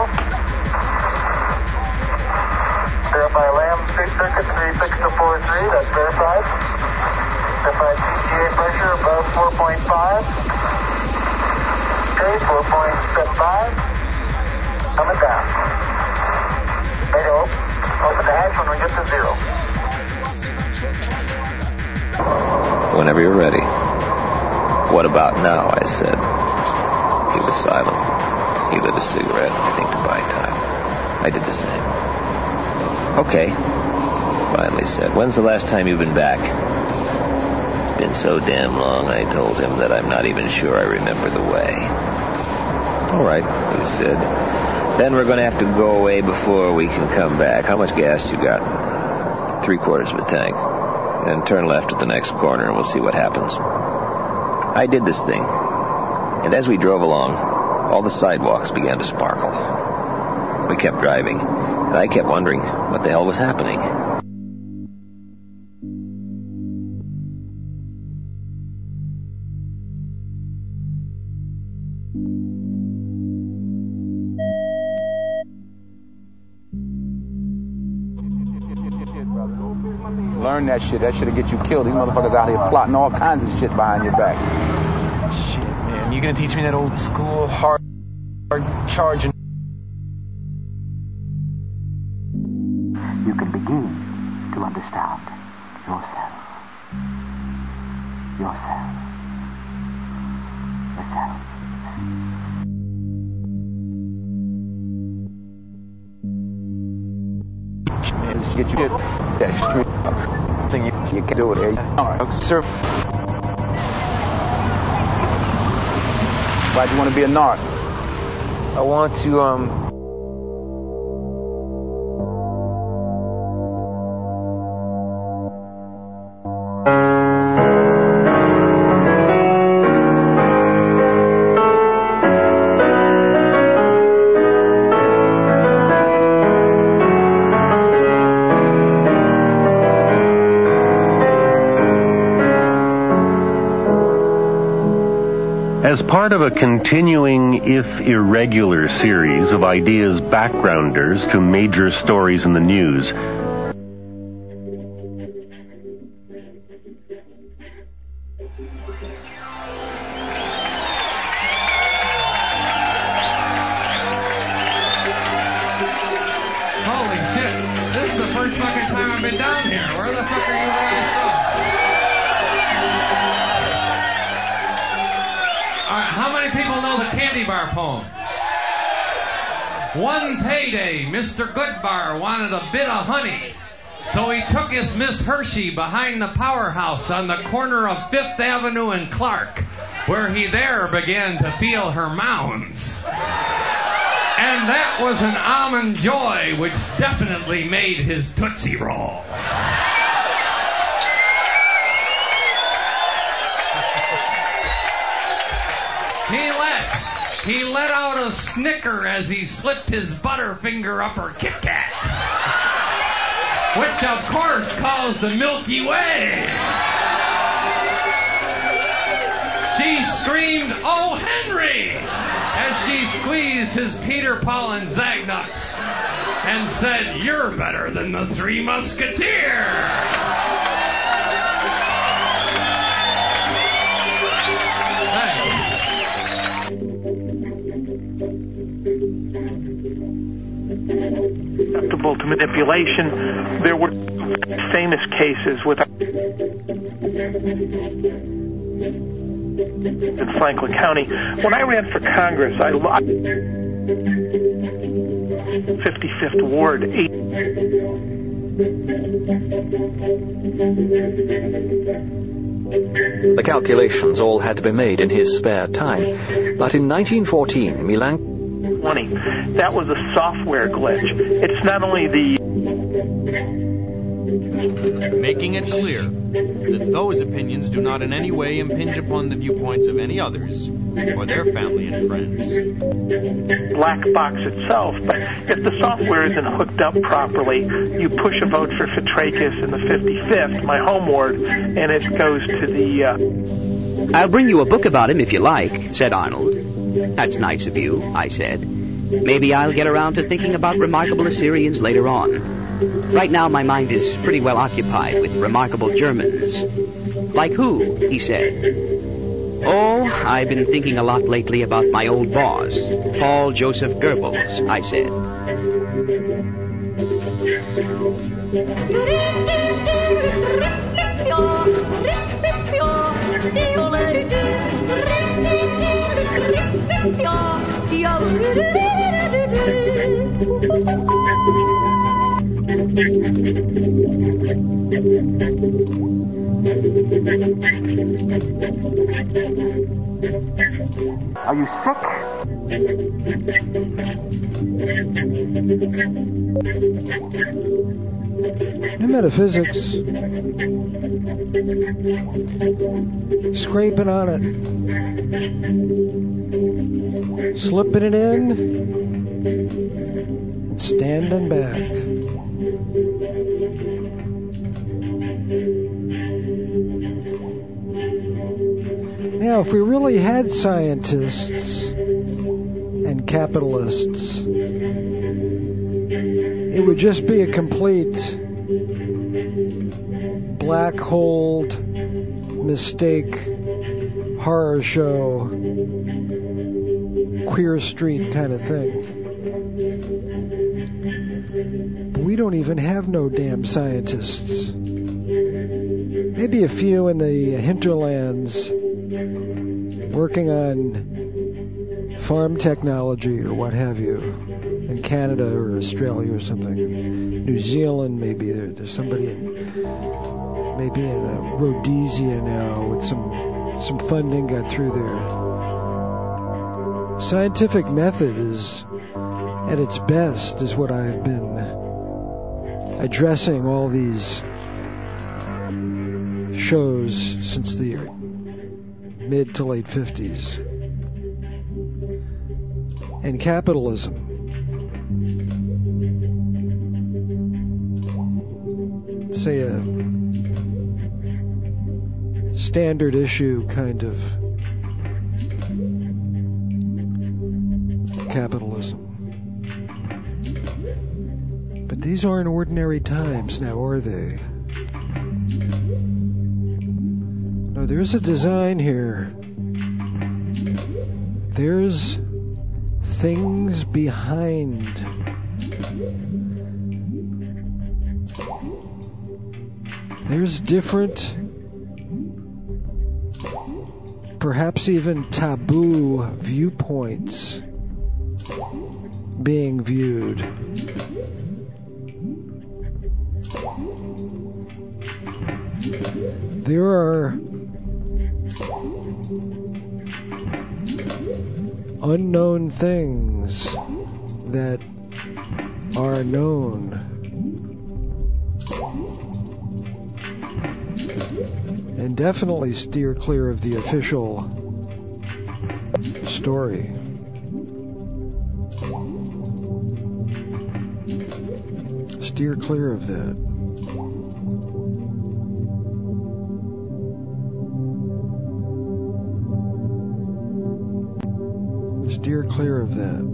S3: Verify Lamb Street Circuit three six two four three, that's verified. Verify P G A pressure above four point five. Okay, four point seven five. Coming down. There you go. Open the hatch when we get to zero.
S8: Whenever you're ready. What about now? I said. He was silent. He lit a cigarette, I think to buy time. I did the same. Okay, finally said. When's the last time you've been back? Been so damn long, I told him, that I'm not even sure I remember the way. All right, he said. Then we're going to have to go away before we can come back. How much gas you got? Three quarters of a tank. Then turn left at the next corner and we'll see what happens. I did this thing. And as we drove along, all the sidewalks began to sparkle. We kept driving. And I kept wondering what the hell was happening.
S16: Learn that shit. That shit'll get you killed. These motherfuckers out here plotting all kinds of shit behind your back.
S6: Shit, man. You gonna teach me that old school hard, hard charge and...
S4: You can begin to understand. yourself. Yourself.
S16: Get you that street thing. You, you can do it. Eh? All right, sir. Why'd you want to be a narc?
S6: I want to, um...
S12: As part of a continuing, if irregular, series of ideas backgrounders to major stories in the news,
S1: Holy shit, this is the first fucking time I've been down here. Where the fuck are you guys from? How many people know the candy bar poem? One payday, Mister Goodbar wanted a bit of honey. So he took his Miss Hershey behind the powerhouse on the corner of Fifth Avenue and Clark, where he there began to feel her mounds. And that was an almond joy which definitely made his Tootsie Roll. He let, he let out a snicker as he slipped his butterfinger up her Kit Kat, which of course caused the Milky Way. She screamed, "Oh, Henry!" as she squeezed his Peter, Paul, and Zagnuts and said, "You're better than the Three Musketeers."
S9: Susceptible to manipulation. There were famous cases with in Franklin County. When I ran for Congress, I fifty-fifth Ward, eight.
S18: The calculations all had to be made in his spare time. But in nineteen fourteen, Milan...
S9: twenty. That was a software glitch. It's not only the...
S1: Making it clear that those opinions do not in any way impinge upon the viewpoints of any others or their family and friends.
S9: black box itself, but if the software isn't hooked up properly, you push a vote for Fitrakis in the fifty-fifth, my home ward, and it goes to the... Uh...
S5: I'll bring you a book about him if you like, said Arnold. That's nice of you, I said. Maybe I'll get around to thinking about remarkable Assyrians later on. Right now my mind is pretty well occupied with remarkable Germans. Like who? He said. Oh, I've been thinking a lot lately about my old boss, Paul Joseph Goebbels, I said.
S4: Are you sick?
S20: New metaphysics. Scraping on it. Slipping it in. And standing back. Now, if we really had scientists and capitalists, it would just be a complete black hole mistake horror show, Queer Street kind of thing. But we don't even have no damn scientists. Maybe maybe a few in the hinterlands working on farm technology or what have you, in Canada or Australia or something. New Zealand, maybe there, there's somebody in, maybe in uh, Rhodesia now with some some funding got through there. Scientific method is at its best, is what I've been addressing all these shows since the mid to late fifties. And capitalism. Say a standard issue kind of capitalism. But these aren't ordinary times now, are they? No, there's a design here. There's things behind. There's different, perhaps even taboo viewpoints being viewed. There are unknown things that are known. And definitely steer clear of the official story. Steer clear of that. Steer clear of that.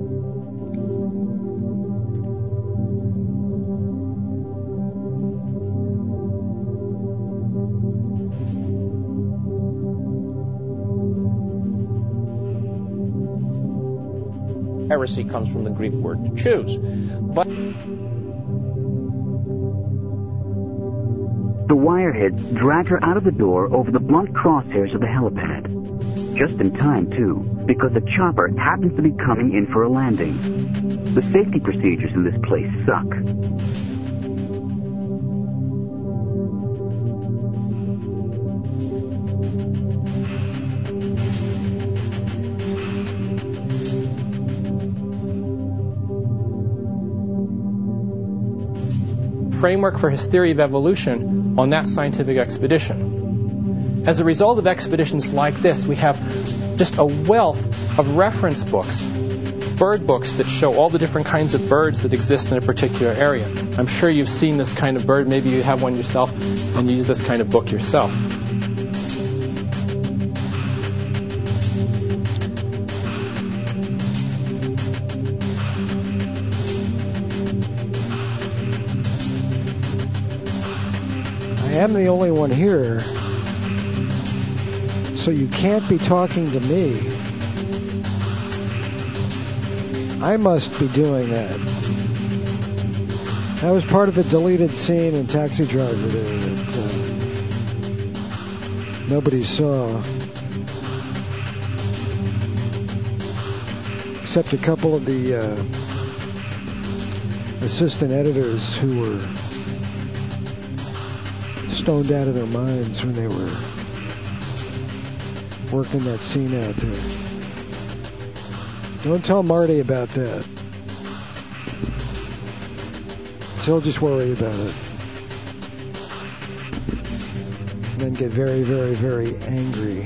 S11: Heresy comes from the Greek word to choose. But
S13: the wireheads drag her out of the door over the blunt crosshairs of the helipad. Just in time, too, because a chopper happens to be coming in for a landing. The safety procedures in this place suck.
S11: Framework for his theory of evolution on that scientific expedition. As a result of expeditions like this, we have just a wealth of reference books, bird books that show all the different kinds of birds that exist in a particular area. I'm sure you've seen this kind of bird. Maybe you have one yourself and you use this kind of book yourself.
S20: I am the only one here, so you can't be talking to me. I must be doing that. That was part of a deleted scene in Taxi Driver there that uh, nobody saw. Except a couple of the uh, assistant editors who were stoned out of their minds when they were working that scene out there. Don't tell Marty about that. He'll just worry about it. And then get very, very, very angry.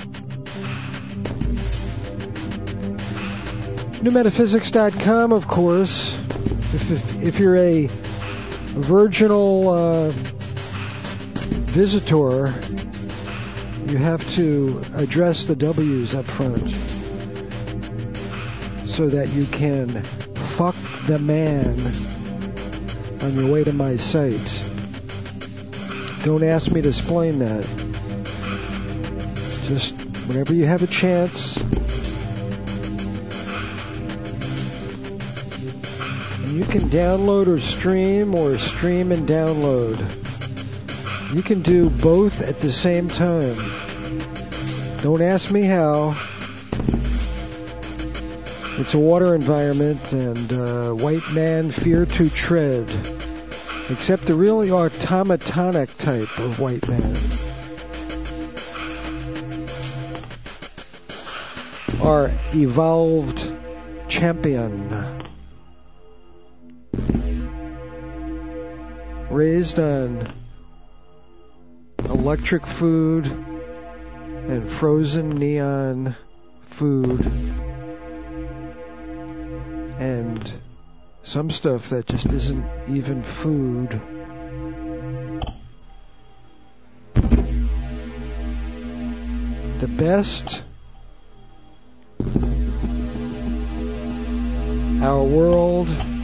S20: new metaphysics dot com, of course. If, if, if you're a virginal uh, visitor, you have to address the W's up front so that you can fuck the man on your way to my site. Don't ask me to explain that. Just whenever you have a chance, and you can download or stream or stream and download You can do both at the same time. Don't ask me how. It's a water environment, and uh, white man fear to tread. Except the really automatonic type of white man. Our evolved champion. Raised on electric food and frozen neon food and some stuff that just isn't even food. The best our world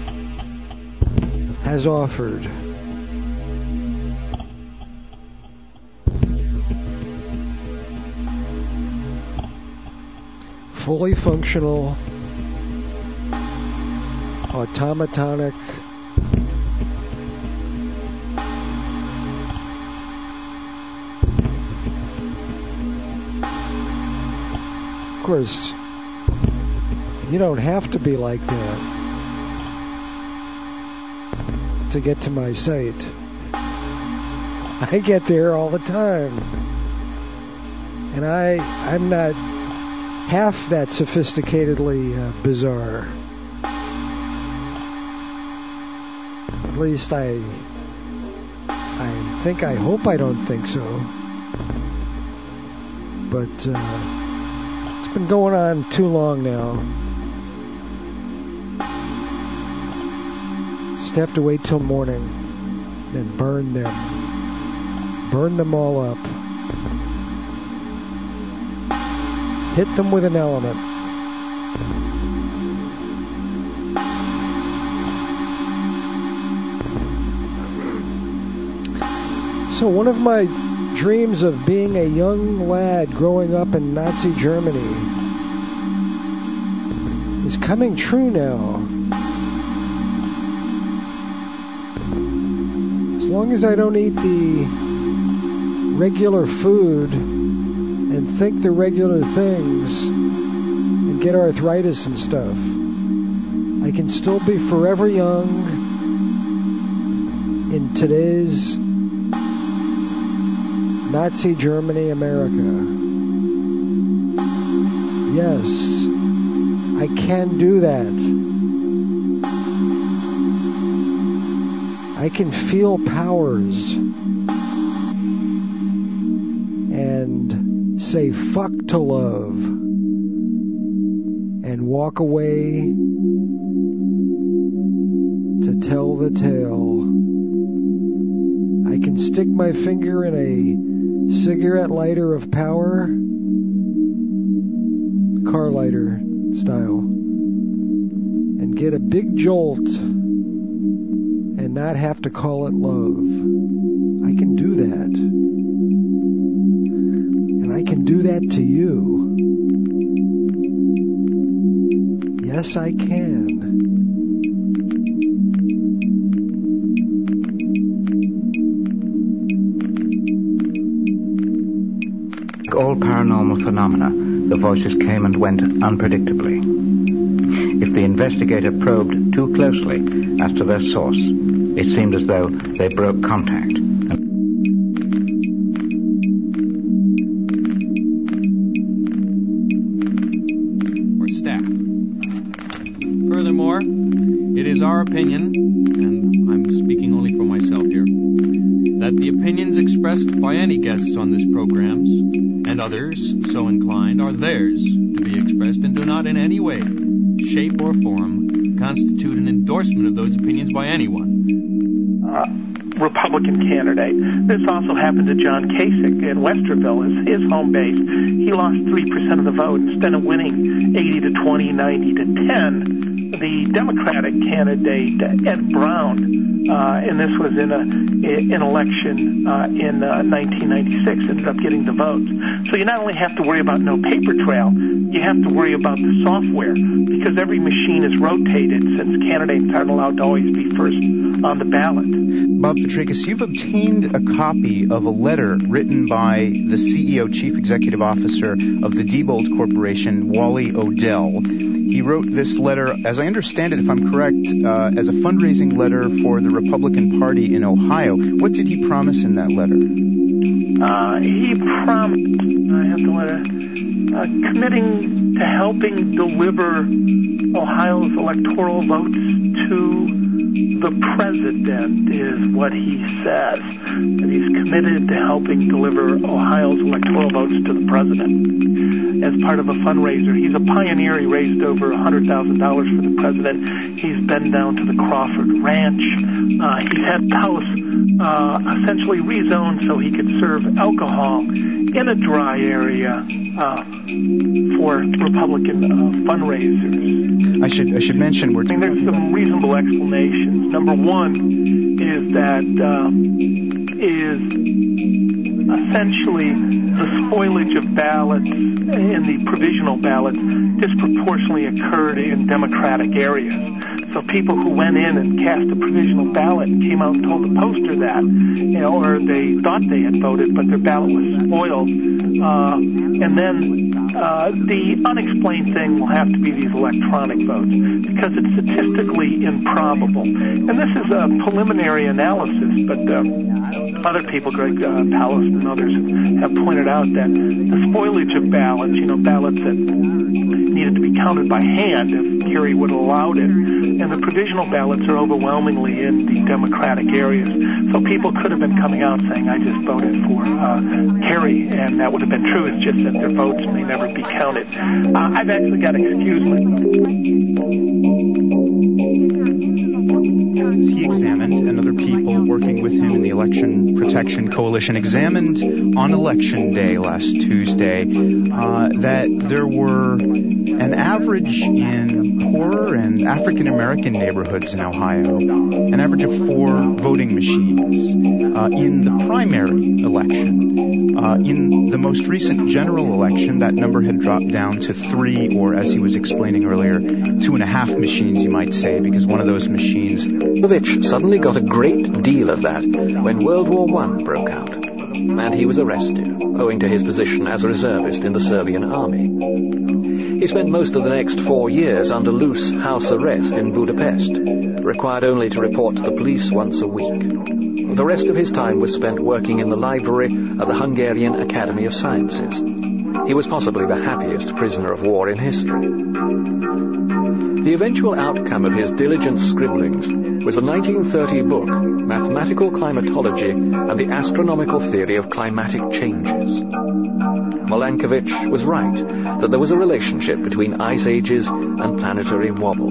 S20: has offered. Fully functional, automatonic, of course, you don't have to be like that to get to my site. I get there all the time. And I, I'm not half that sophisticatedly uh, bizarre. At least I, I think, I hope I don't think so. But uh, it's been going on too long now. Just have to wait till morning, then burn them. Burn them all up. Hit them with an element. So one of my dreams of being a young lad growing up in Nazi Germany is coming true now. As long as I don't eat the regular food and think the regular things and get arthritis and stuff, I can still be forever young in today's Nazi Germany, America. Yes, I can do that. I can feel powers and say fuck to love and walk away to tell the tale. I can stick my finger in a cigarette lighter of power, car lighter style, and get a big jolt and not have to call it love. I can do that. And I can do that to you. Yes, I can.
S10: Like all paranormal phenomena, the voices came and went unpredictably. If the investigator probed too closely as to their source, it seemed as though they broke contact.
S19: Or staff. Furthermore, it is our opinion, and I'm speaking only for myself here, that the opinions expressed by any guests on this programs, and others so inclined, are theirs to be expressed and do not in any way, shape, or form constitute an endorsement of those opinions by anyone.
S9: Uh, Republican candidate. This also happened to John Kasich in Westerville, his, his home base. He lost three percent of the vote instead of winning eighty to twenty, ninety to ten. the Democratic candidate Ed Brown, uh, and this was in a an election uh, in uh, nineteen ninety-six, ended up getting the votes. So you not only have to worry about no paper trail, you have to worry about the software, because every machine is rotated since candidates aren't allowed to always be first on the ballot.
S7: Bob Fitrakis, you've obtained a copy of a letter written by the C E O, Chief Executive Officer of the Diebold Corporation, Wally Odell. He wrote this letter, as I understand it, if I'm correct, uh, as a fundraising letter for the Republican Party in Ohio. What did he promise in that letter?
S9: Uh, he promised, I have the letter, uh, committing to helping deliver Ohio's electoral votes to the president, is what he says. That he's committed to helping deliver Ohio's electoral votes to the president as part of a fundraiser. He's a pioneer. He raised over one hundred thousand dollars for the president. He's been down to the Crawford Ranch. Uh, he's had the house uh, essentially rezoned so he could serve alcohol in a dry area uh, for Republican uh, fundraisers.
S7: I should I should mention we're.
S9: I mean, there's some reasonable explanations. Number one is that uh, is essentially the spoilage of ballots in the provisional ballots disproportionately occurred in Democratic areas. So people who went in and cast a provisional ballot and came out and told the poster that, you know, or they thought they had voted, but their ballot was spoiled. Uh, and then uh, the unexplained thing will have to be these electronic votes, because it's statistically improbable. And this is a preliminary analysis, but uh, other people, Greg uh, Palast and others, have pointed out that the spoilage of ballots, you know, ballots that needed to be counted by hand if Kerry would have allowed it, and the provisional ballots are overwhelmingly in the Democratic areas. So people could have been coming out saying, I just voted for uh, Kerry, and that would have been true. It's just that their votes may never be counted. Uh, I've actually got, excuse me.
S7: He examined, and other people working with him in the Election Protection Coalition examined on Election Day last Tuesday uh, that there were an average in poorer and African American neighborhoods in Ohio, an average of four voting machines uh, in the primary election. Uh, in the most recent general election, that number had dropped down to three, or as he was explaining earlier, two and a half machines, you might say, because one of those machines...
S18: Milankovitch suddenly got a great deal of that when World War One broke out, and he was arrested, owing to his position as a reservist in the Serbian army. He spent most of the next four years under loose house arrest in Budapest, required only to report to the police once a week. The rest of his time was spent working in the library of the Hungarian Academy of Sciences. He was possibly the happiest prisoner of war in history. The eventual outcome of his diligent scribblings was the nineteen thirty book, Mathematical Climatology and the Astronomical Theory of Climatic Changes. Milankovitch was right that there was a relationship between ice ages and planetary wobble.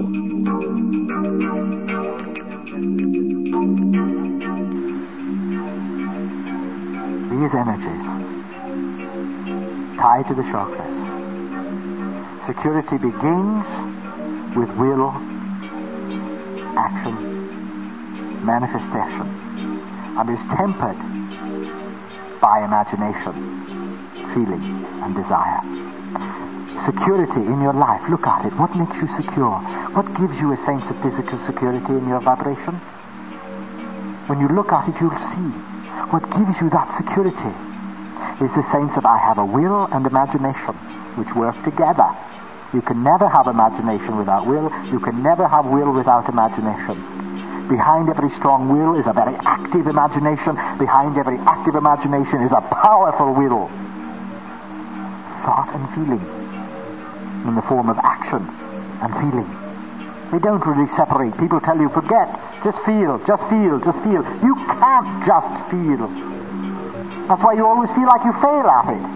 S4: These energies tied to the chakras. Security begins with will, action, manifestation, and is tempered by imagination, feeling, and desire. Security in your life, look at it. What makes you secure? What gives you a sense of physical security in your vibration? When you look at it, you'll see. What gives you that security is the sense of I have a will and imagination which work together. You can never have imagination without will. You can never have will without imagination. Behind every strong will is a very active imagination. Behind every active imagination is a powerful will. Thought and feeling in the form of action and feeling. They don't really separate. People tell you, forget, just feel, just feel, just feel. You can't just feel. That's why you always feel like you fail at it.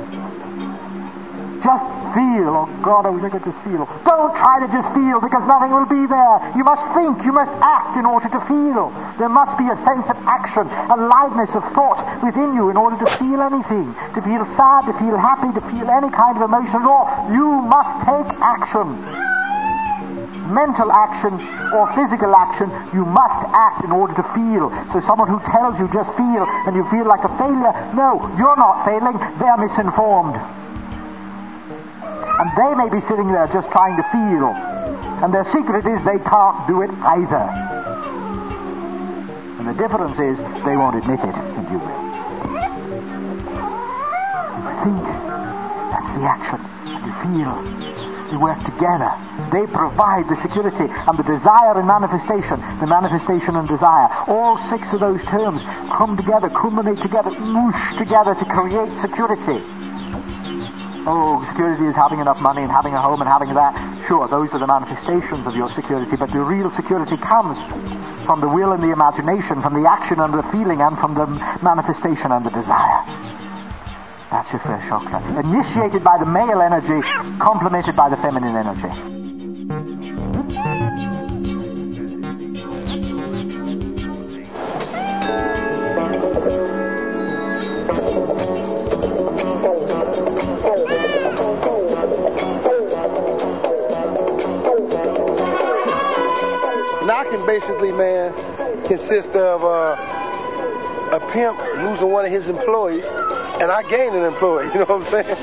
S4: Just feel. Oh God, I wish I could just feel. Don't try to just feel, because nothing will be there. You must think, you must act in order to feel. There must be a sense of action, a liveliness of thought within you in order to feel anything. To feel sad, to feel happy, to feel any kind of emotion at all. You must take action. mental action or physical action. You must act in order to feel. So someone who tells you just feel and you feel like a failure, no, you're not failing, they're misinformed. And they may be sitting there just trying to feel. And their secret is they can't do it either. And the difference is they won't admit it, and you will. You think, that's the action. And you feel. They work together. They provide the security and the desire and manifestation. The manifestation and desire. All six of those terms come together, culminate together, whoosh together to create security. Oh, security is having enough money and having a home and having that. Sure, those are the manifestations of your security, but the real security comes from the will and the imagination, from the action and the feeling, and from the manifestation and the desire. That's your first chakra. Initiated by the male energy, complemented by the feminine energy.
S14: Knocking basically, man, consists of uh, a pimp losing one of his employees, and I gained an employee, you know what I'm saying?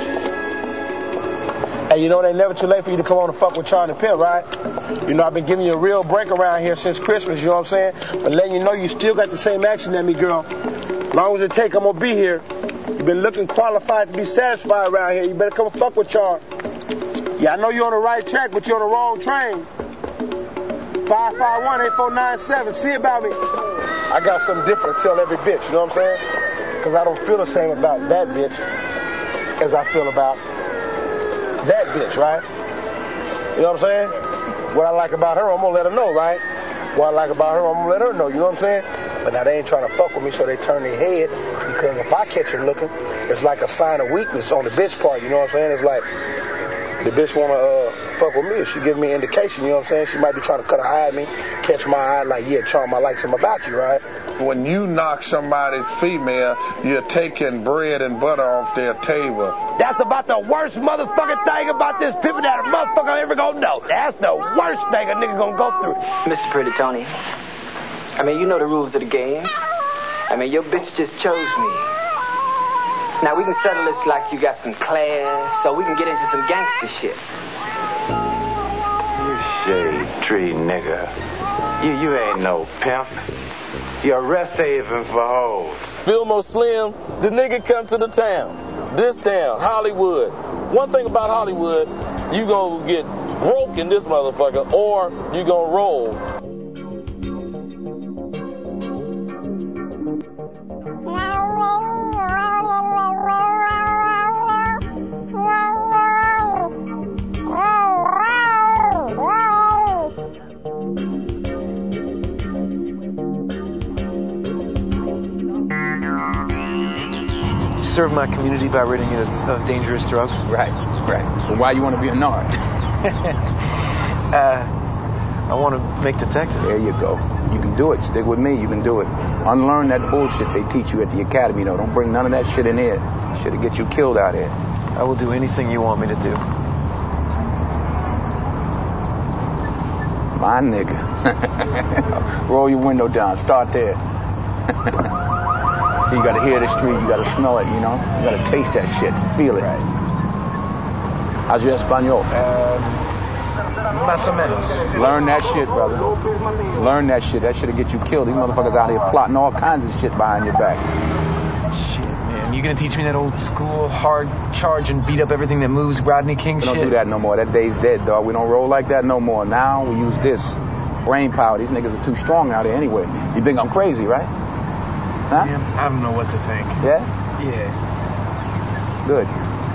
S15: Hey, you know it ain't never too late for you to come on and fuck with Charlie Pimp, right? You know, I've been giving you a real break around here since Christmas, you know what I'm saying? But letting you know you still got the same action at me, girl. As long as it take, I'm gonna be here. You've been looking qualified to be satisfied around here. You better come and fuck with Char. Yeah, I know you're on the right track, but you're on the wrong train. five five one, eight four nine seven. See about me.
S14: I got something different to tell every bitch, you know what I'm saying? Because I don't feel the same about that bitch as I feel about that bitch, right? You know what I'm saying? What I like about her, I'm going to let her know, right? What I like about her, I'm going to let her know, you know what I'm saying? But now they ain't trying to fuck with me, so they turn their head, because if I catch her looking, it's like a sign of weakness on the bitch part, you know what I'm saying? It's like, the bitch want to uh, fuck with me. If she give me an indication, you know what I'm saying? She might be trying to cut her eye at me, catch my eye, like, yeah, Charm, I like something about you, right?
S22: When you knock somebody female, you're taking bread and butter off their table.
S15: That's about the worst motherfucking thing about this pimping that a motherfucker ever gonna know. That's the worst thing a nigga gonna go through.
S24: Mister Pretty Tony, I mean, you know the rules of the game. I mean, your bitch just chose me. Now we can settle this like you got some class, so we can get into some gangster shit.
S25: You shade tree nigga. You you ain't no pimp. You're a rest haven for hoes.
S15: Fillmore Slim, the nigga come to the town. This town, Hollywood. One thing about Hollywood, you gonna get broke in this motherfucker, or you gonna roll.
S6: Serve my community by ridding it of, of dangerous drugs.
S16: Right, right. But why you want to be a nard?
S6: uh, I want to make detective.
S16: There you go. You can do it. Stick with me. You can do it. Unlearn that bullshit they teach you at the academy, though. Don't bring none of that shit in here. Shit'll get you killed out here.
S6: I will do anything you want me to do.
S16: My nigga. Roll your window down. Start there. So you gotta hear the street, you gotta smell it, you know? You gotta taste that shit, feel it. Right. How's your Espanol?
S6: Uh, más o menos.
S16: Learn that shit, brother. Learn that shit. That shit'll get you killed. These motherfuckers out here plotting all kinds of shit behind your back.
S6: Shit, man. You gonna teach me that old school, hard charge and beat up everything that moves Rodney King
S16: we
S6: shit?
S16: We don't do that no more. That day's dead, dog. We don't roll like that no more. Now we use this. Brain power. These niggas are too strong out here anyway. You think I'm crazy, right? Huh?
S6: Man, I don't know what to think.
S16: Yeah?
S6: Yeah.
S16: Good.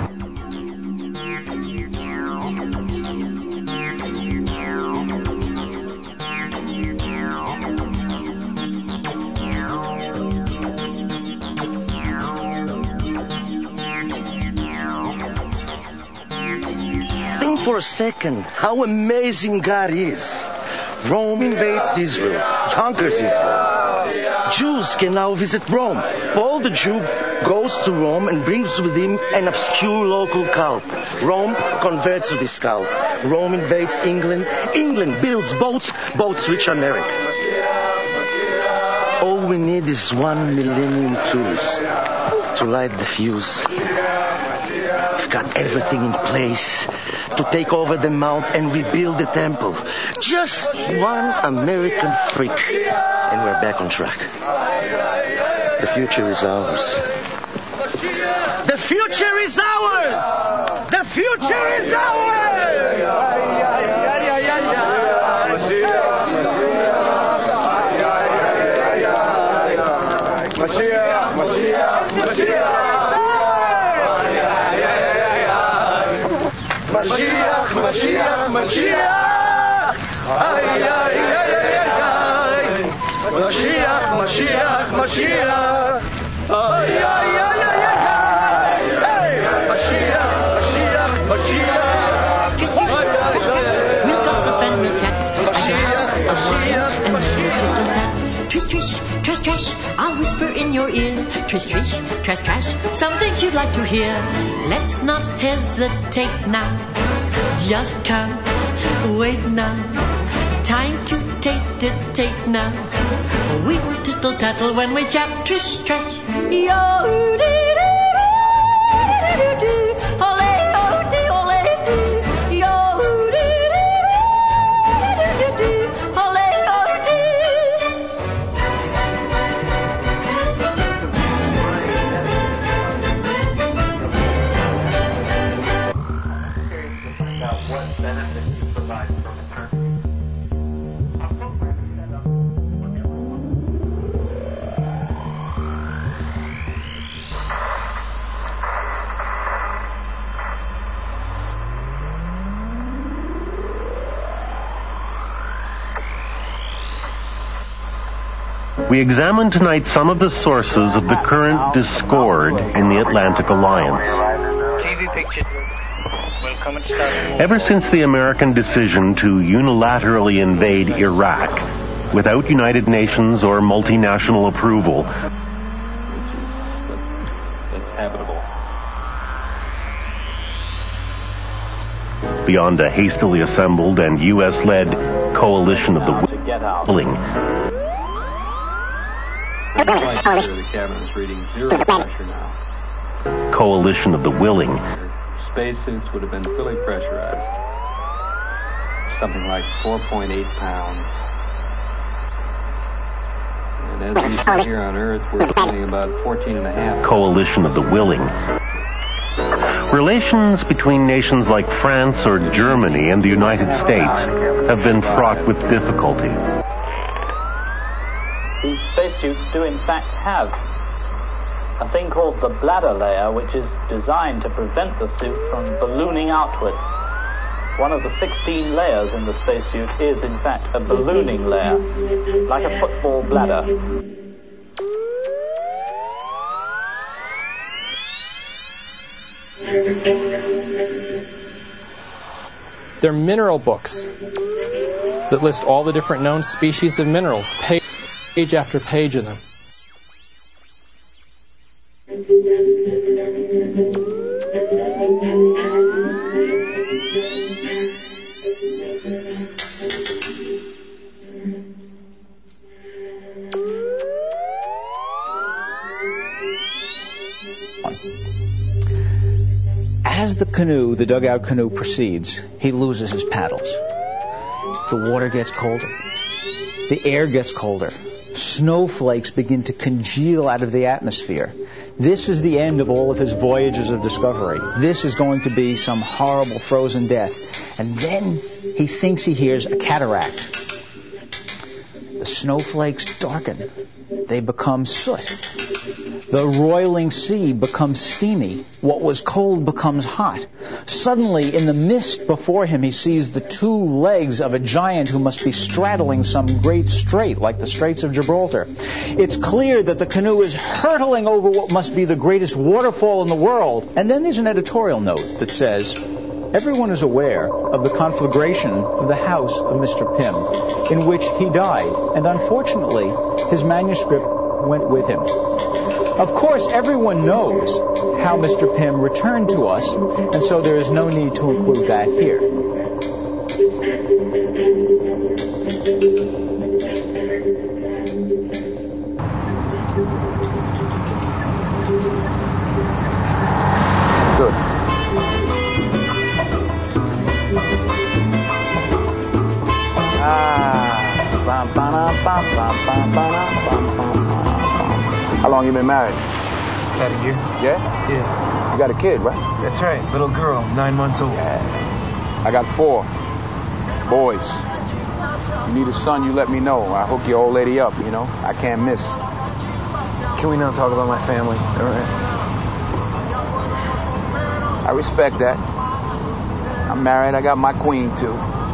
S26: Think for a second how amazing God is. Rome invades Israel, conquers Israel.
S2: Jews can now visit Rome. Paul the Jew goes to Rome and brings with him an obscure local cult. Rome converts to this cult. Rome invades England. England builds boats, boats reach America. All we need is one millennium tourist to light the fuse. We've got everything in place to take over the mount and rebuild the temple. Just one American freak, and we're back on track. The future is ours. The future is ours! The future is ours!
S14: Mashiach, Mashiach, Mashiach. Mashiach, Mashiach, Mashiach. Ay, ay, ay, ay, ay. Mashiach, Mashiach, Mashiach. Ay, ay, ay, ay, ay. Hey, Mashiach, Mashiach, Mashiach.
S3: Just, just, just, we'll gossip and we'll chat. Mashiach, Mashiach, Mashiach. Trish, trish, trash, trash, I'll whisper in your ear. Trish, trish, trash, trash, some things you'd like to hear. Let's not hesitate now. Just can't wait now. Time to take to take now. We will tittle tattle when we chat. Trish, trash, yo dee dee dee dee dee. Ole oh dee ole dee. Yo dee dee dee dee dee. Ole oh dee.
S17: What benefits you provide from return?
S12: We examine tonight some of the sources of the current discord in the Atlantic Alliance.
S17: T V picture.
S12: Ever since the American decision to unilaterally invade Iraq without United Nations or multinational approval,
S17: It's habitable.
S12: beyond a hastily assembled and U S-led coalition of the willing,
S17: The cabin is reading zero pressure now.
S12: coalition of the willing,
S17: Spacesuits would have been fully pressurized. Something like four point eight pounds. And as we sit here on Earth, we're spending about fourteen and a half.
S12: coalition of the willing. Relations between nations like France or Germany and the United States have been fraught with difficulty.
S21: These spacesuits do in fact have a thing called the bladder layer, which is designed to prevent the suit from ballooning outwards. One of the sixteen layers in the spacesuit is in fact a ballooning layer, like a football bladder.
S11: They're mineral books that list all the different known species of minerals, page after page of them.
S23: As the canoe, the dugout canoe, proceeds, he loses his paddles. The water gets colder. The air gets colder. Snowflakes begin to congeal out of the atmosphere. This is the end of all of his voyages of discovery. This is going to be some horrible frozen death. And then he thinks he hears a cataract. The snowflakes darken. They become soot. The roiling sea becomes steamy. What was cold becomes hot. Suddenly, in the mist before him, he sees the two legs of a giant who must be straddling some great strait, like the Straits of Gibraltar. It's clear that the canoe is hurtling over what must be the greatest waterfall in the world. And then there's an editorial note that says, everyone is aware of the conflagration of the house of Mister Pym, in which he died, and unfortunately, his manuscript went with him. Of course, everyone knows how Mister Pym returned to us, and so there is no need to include that here.
S16: Good. How long you been married?
S6: About a year.
S16: Yeah?
S6: Yeah.
S16: You got a kid, right?
S6: That's right. Little girl, nine months old.
S16: I got four. Boys. You need a son, you let me know. I hook your old lady up, you know? I can't miss.
S6: Can we not talk about my family? All right.
S16: I respect that. I'm married. I got my queen, too.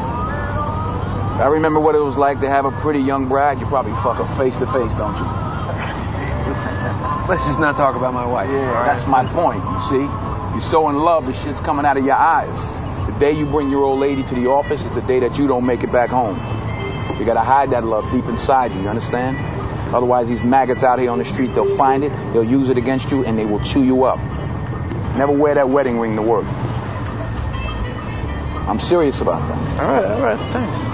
S16: I remember what it was like to have a pretty young bride. You probably fuck her face to face, don't you?
S6: Let's just not talk about my wife.
S16: Yeah, right? That's my point, you see? You're so in love, the shit's coming out of your eyes. The day you bring your old lady to the office is the day that you don't make it back home. You gotta hide that love deep inside you, you understand? Otherwise, these maggots out here on the street, they'll find it, they'll use it against you, and they will chew you up. Never wear that wedding ring to work. I'm serious about that.
S6: All right, all right, thanks.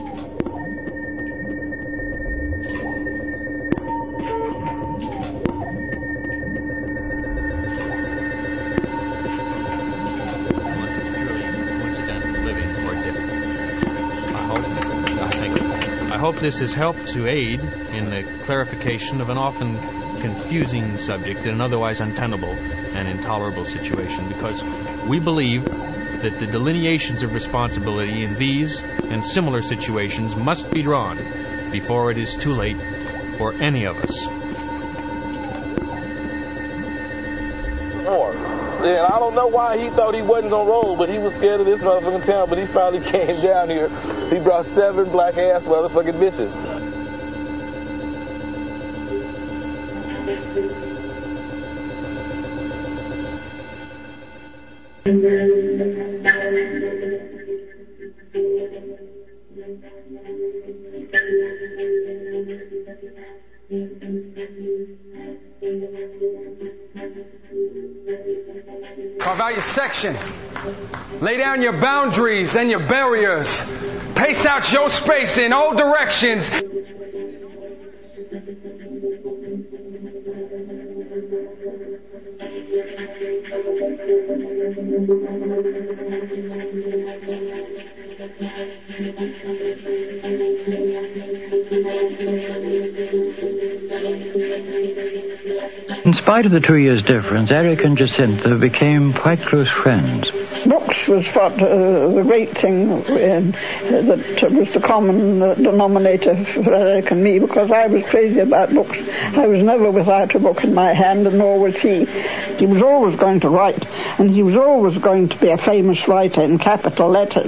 S19: I hope this has helped to aid in the clarification of an often confusing subject in an otherwise untenable and intolerable situation, because we believe that the delineations of responsibility in these and similar situations must be drawn before it is too late for any of us.
S15: And I don't know why he thought he wasn't gonna roll, but he was scared of this motherfucking town. But he finally came down here. He brought seven black ass motherfucking bitches.
S1: Carve out your section. Lay down your boundaries and your barriers. Pace out your space in all directions.
S5: In spite of the two years' difference, Eric and Jacinta became quite close friends.
S8: Books was what uh, the great thing uh, that was the common uh, denominator for Eric and me, because I was crazy about books. I was never without a book in my hand, and nor was he. He was always going to write, and he was always going to be a famous writer in capital letters.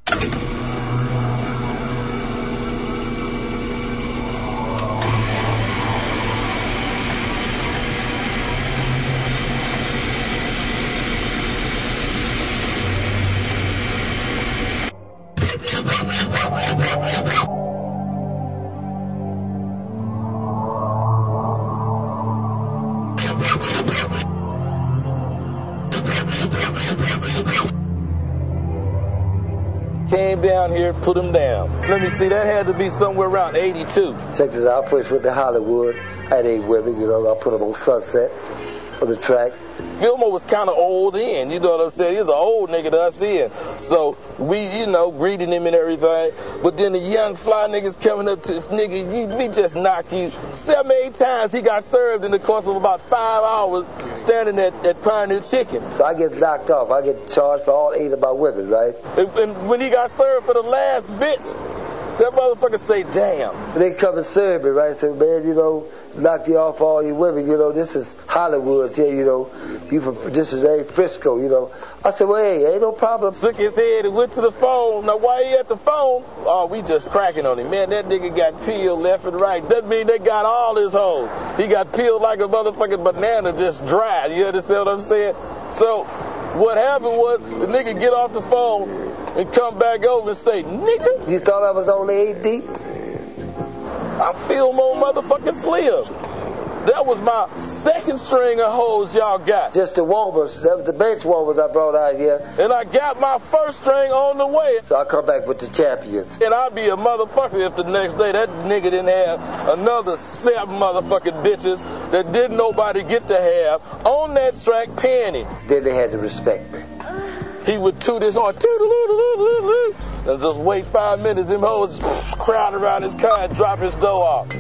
S15: Came down here, put him down. Let me see, that had to be somewhere around eighty-two.
S13: Check this out. First went to Hollywood. I had eight women, you know. I put them on Sunset on the track.
S15: Fillmore was kind of old then, you know what I'm saying? He was an old nigga to us then. So we, you know, greeted him and everything. But then the young fly niggas coming up to, nigga, you, we just knocked you. Seven, eight times he got served in the course of about five hours standing at, at Pioneer Chicken.
S13: So I get knocked off. I get charged for all eight of my women, right?
S15: And, and when he got served for the last bitch, that motherfucker say, damn.
S13: And they come and serve me, right? So, man, you know, knocked you off all your women, you know, this is Hollywood here, you know. You from, this is a Frisco, you know. I said, well, hey, ain't no problem.
S15: Shook his head and went to the phone. Now, why he at the phone? Oh, we just cracking on him. Man, that nigga got peeled left and right. Doesn't mean they got all his hoes. He got peeled like a motherfucking banana just dry. You understand what I'm saying? So, what happened was the nigga get off the phone and come back over and say, nigga.
S13: You thought I was only eight deep?
S15: I'm Fillmore motherfucking Slim. That was my second string of hoes y'all got.
S13: Just the warmers. That was the bench warmers I brought out here.
S15: And I got my first string on the way.
S13: So I come back with the champions.
S15: And I'd be a motherfucker if the next day that nigga didn't have another seven motherfucking bitches that didn't nobody get to have on that track penny.
S13: Then they had to respect me.
S15: He would toot his horn, and just wait five minutes. Them hoes crowd around his car and drop his dough off.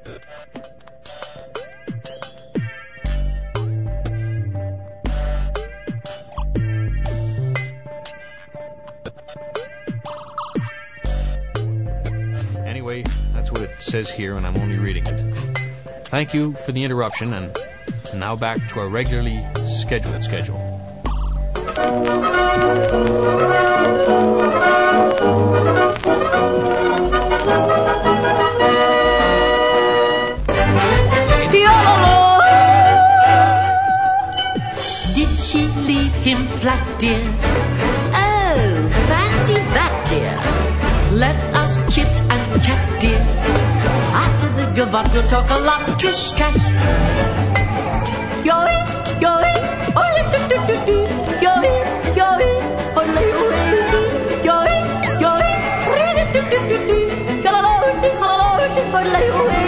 S19: Anyway, that's what it says here, and I'm only reading it. Thank you for the interruption, and now back to our regularly scheduled schedule.
S3: Did she leave him flat, dear? Oh, fancy that, dear. Let us chit and chat, dear. After the gavotte, we'll talk a lot. Trish, trash. Yo-ee, yo-ee, oh, do do do do. Yo-ee, yo-ee, oh, lay away. Yo-ee, yo-ee, do do do do do. Ga-la-la-oo-dee, ha-la-la-oo-dee, oh, lay away.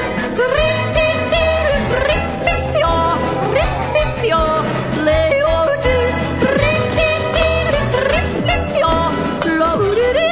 S3: Ri-ti-ti-ri-ri-ri-yo, ri-ti-ti-yo, lay away. Ri-ti-ti-ri-ri-ri-yo, lo-dee-dee.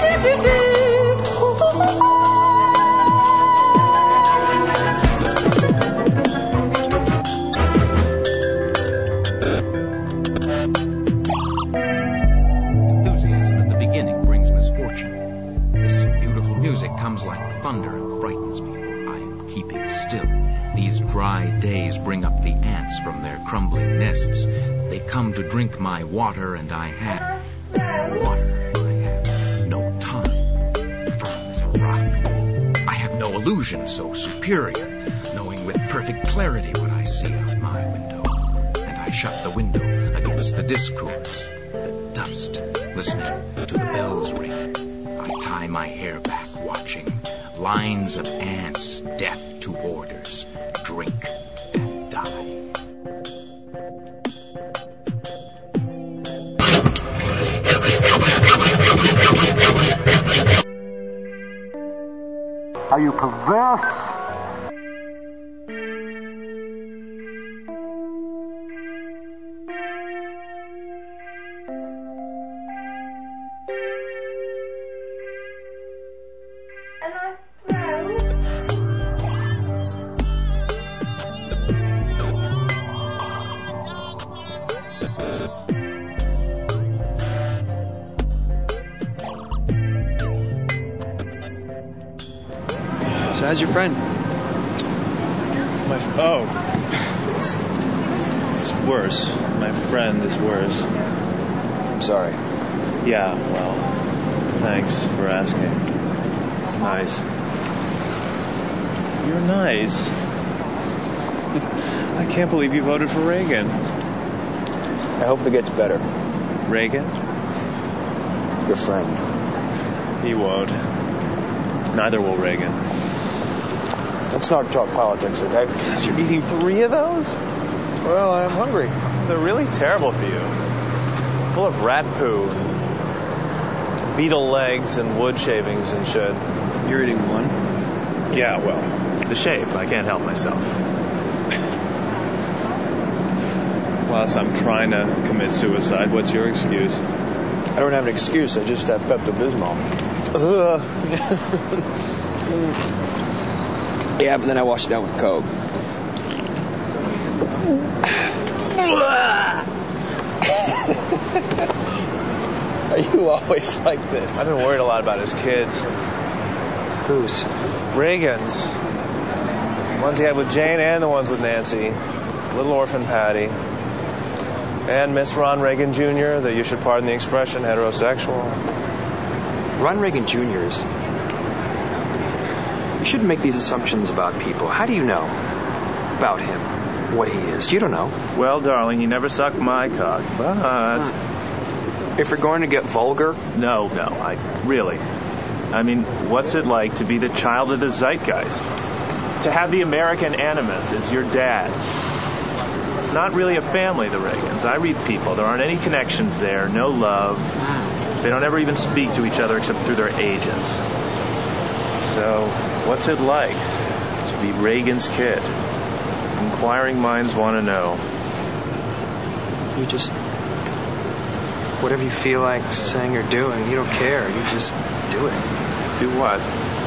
S7: Like thunder and frightens me. I am keeping still. These dry days bring up the ants from their crumbling nests. They come to drink my water, and I have water. I have no time. Firm as a rock. I have no illusion so superior, knowing with perfect clarity what I see out my window. And I shut the window against the discourse, the dust, listening to the bells ring. I tie my hair back, watching lines of ants, deaf to orders, drink and die.
S4: Are you perverse?
S6: How's your friend?
S9: My oh, it's, it's worse. My friend is worse.
S6: I'm sorry.
S9: Yeah, well, thanks for asking.
S6: It's nice.
S9: You're nice. I can't believe you voted for Reagan.
S6: I hope it gets better.
S9: Reagan?
S6: Your friend.
S9: He won't. Neither will Reagan.
S6: Let's not talk politics, okay?
S9: You're eating three of those?
S6: Well, I'm hungry.
S9: They're really terrible for you. Full of rat poo, and beetle legs, and wood shavings and shit.
S6: You're eating one?
S9: Yeah, well, the shape. I can't help myself. Plus, I'm trying to commit suicide. What's your excuse?
S6: I don't have an excuse. I just have Pepto-Bismol. Yeah, but then I wash it down with Coke. Are you always like this?
S9: I've been worried a lot about his kids.
S6: Whose?
S9: Reagan's. The ones he had with Jane and the ones with Nancy. Little orphan Patty. And Miss Ron Reagan Junior, that you should pardon the expression, heterosexual.
S6: Ron Reagan Junior is... You shouldn't make these assumptions about people. How do you know about him, what he is? You don't know.
S9: Well, darling, he never sucked my cock, but...
S6: Hmm. If we're going to get vulgar...
S9: No, no, I really... I mean, what's it like to be the child of the zeitgeist? to have the American animus as your dad. It's not really a family, the Reagans. I read people. There aren't any connections there, no love. They don't ever even speak to each other except through their agents. So, what's it like to be Reagan's kid? Inquiring minds want to know.
S10: You just... Whatever you feel like saying or doing, you don't care. You just do it.
S9: Do what?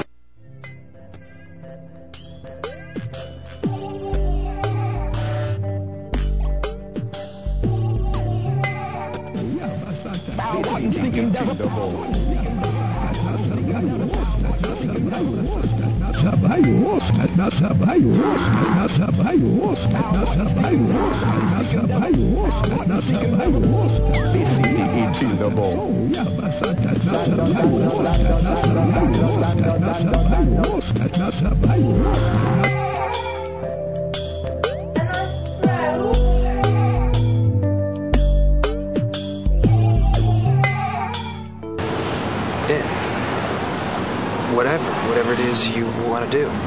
S10: Whatever, whatever it is you want to do.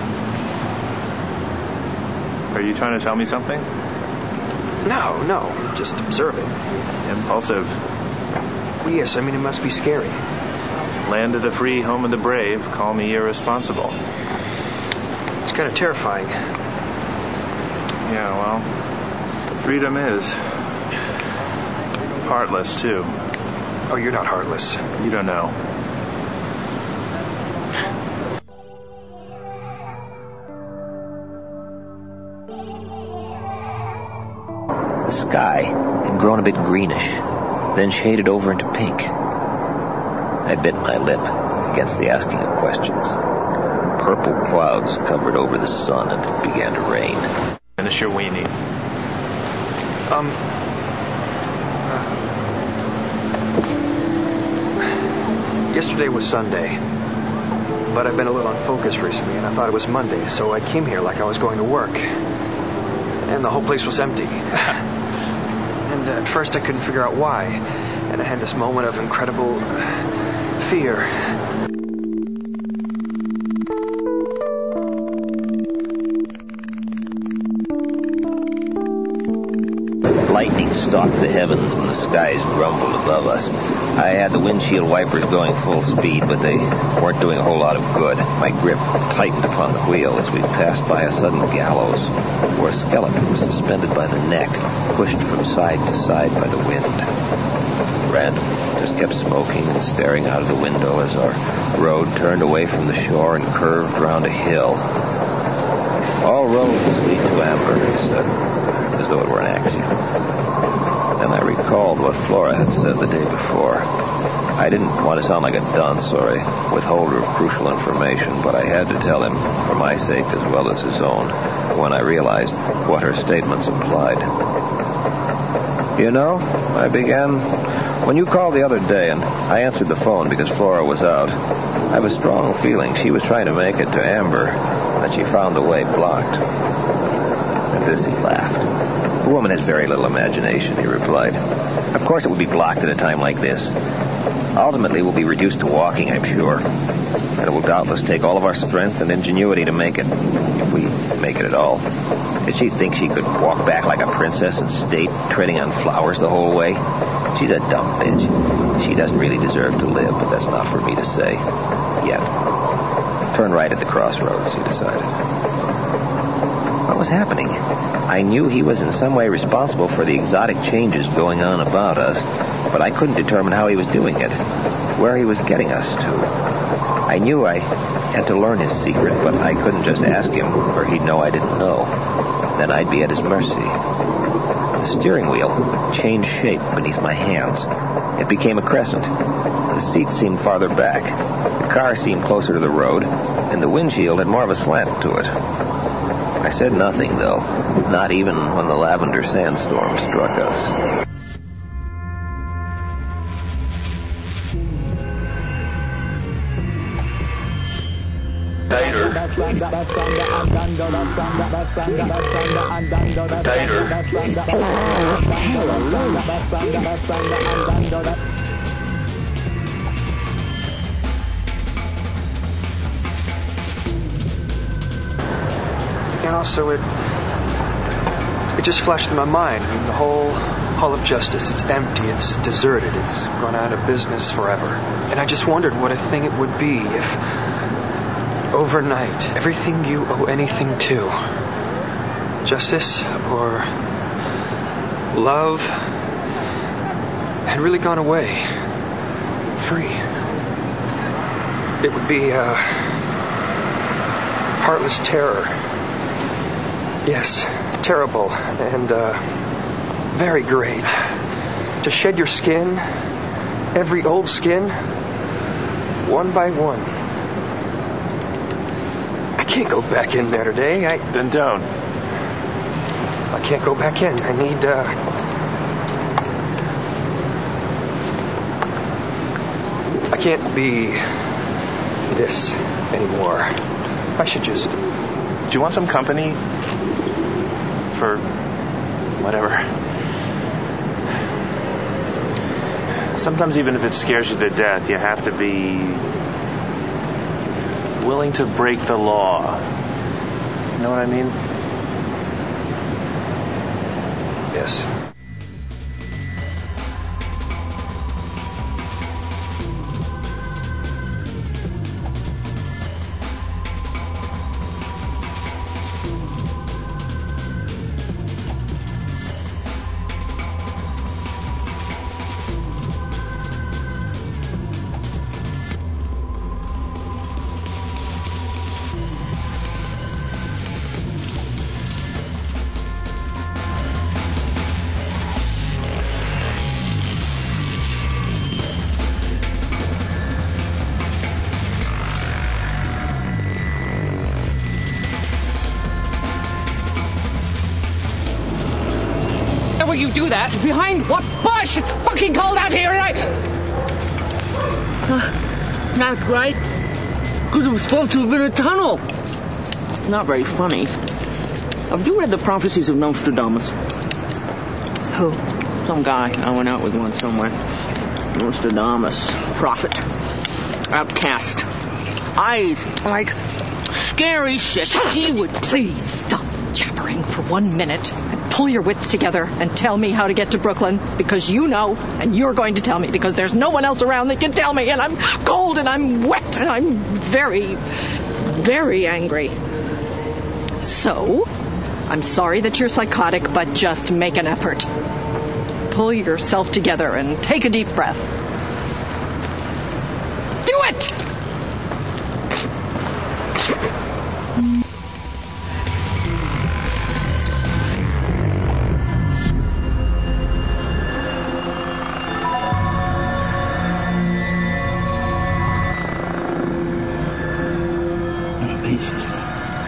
S9: Are you trying to tell me something?
S10: No, no, just observing.
S9: Impulsive.
S10: Well, yes, I mean, it must be scary.
S9: Land of the free, home of the brave. Call me irresponsible.
S10: It's kind of terrifying.
S9: Yeah, well, freedom is. Heartless, too.
S10: Oh, you're not heartless.
S9: You don't know.
S18: The sky had grown a bit greenish, then shaded over into pink. I bit my lip against the asking of questions. Purple clouds covered over the sun and it began to rain.
S9: Finish your weenie.
S10: Um... Uh, yesterday was Sunday, but I've been a little unfocused recently, and I thought it was Monday, so I came here like I was going to work. And the whole place was empty. And at first I couldn't figure out why. And I had this moment of incredible fear.
S18: Lightning stalked the heavens and the skies rumbled above us. I had the windshield wipers going full speed, but they weren't doing a whole lot of good. My grip tightened upon the wheel as we passed by a sudden gallows, where a skeleton was suspended by the neck, pushed from side to side by the wind. Random just kept smoking and staring out of the window as our road turned away from the shore and curved round a hill. All roads lead to Amber, he said, as though it were an axiom. Then I recalled what Flora had said the day before. I didn't want to sound like a dunce or a withholder of crucial information, but I had to tell him, for my sake as well as his own, when I realized what her statements implied. You know, I began, when you called the other day and I answered the phone because Flora was out, I have a strong feeling she was trying to make it to Amber, and she found the way blocked. At this he laughed. The woman has very little imagination, he replied. Of course it would be blocked at a time like this. Ultimately we'll be reduced to walking, I'm sure. And it will doubtless take all of our strength and ingenuity to make it, if we make it at all. Did she think she could walk back like a princess in state, treading on flowers the whole way? She's a dumb bitch. She doesn't really deserve to live, but that's not for me to say. Yet. Turn right at the crossroads, he decided. What was happening? I knew he was in some way responsible for the exotic changes going on about us, but I couldn't determine how he was doing it, where he was getting us to. I knew I had to learn his secret, but I couldn't just ask him, or he'd know I didn't know. Then I'd be at his mercy. The steering wheel changed shape beneath my hands. It became a crescent. The seats seemed farther back. The car seemed closer to the road, and the windshield had more of a slant to it. I said nothing, though, not even when the lavender sandstorm struck us.
S25: Tighter. Tighter.
S10: you know, so it it just flashed in my mind. I mean, the whole Hall of Justice, it's empty, it's deserted, it's gone out of business forever. And I just wondered what a thing it would be if overnight, everything you owe anything to, justice or love, had really gone away. Free. It would be uh, heartless terror. Yes, terrible and uh, very great. To shed your skin, every old skin, one by one. I can't go back in there today. I
S9: then don't.
S10: I can't go back in. I need. Uh, I can't be this anymore. I should just...
S9: Do you want some company? For... whatever. Sometimes even if it scares you to death, you have to be... willing to break the law. You know what I mean?
S10: Yes.
S2: You do that? Behind what bush? It's fucking cold out here and I... Uh, not right. Because it was supposed to have been a tunnel. Not very funny. Have you read the prophecies of Nostradamus? Who? Some guy I went out with one somewhere. Nostradamus. Prophet. Outcast. Eyes like scary shit.
S3: Shut up! He would please stop jabbering for one minute and pull your wits together and tell me how to get to Brooklyn, because you know, and you're going to tell me, because there's no one else around that can tell me, and I'm cold and I'm wet and I'm very, very angry. So, I'm sorry that you're psychotic, but just make an effort. Pull yourself together and take a deep breath. Do it!
S2: Sister.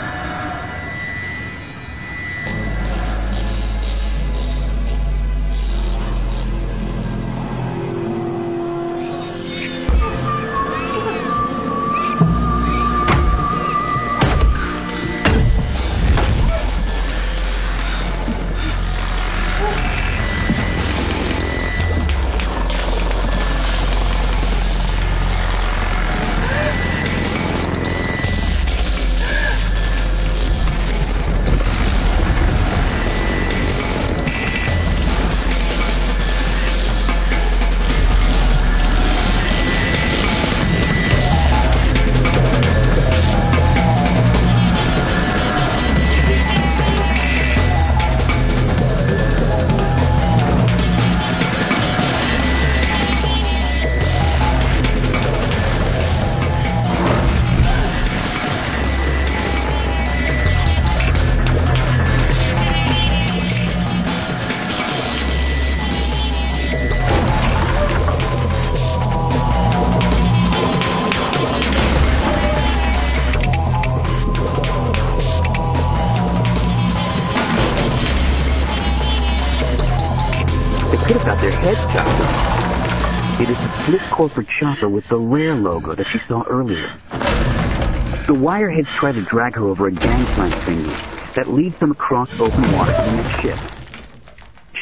S14: Their heads chopped off. It is the split corporate chopper with the Rare logo that she saw earlier. The wireheads try to drag her over a gangplank thingy that leads them across open water to the next ship.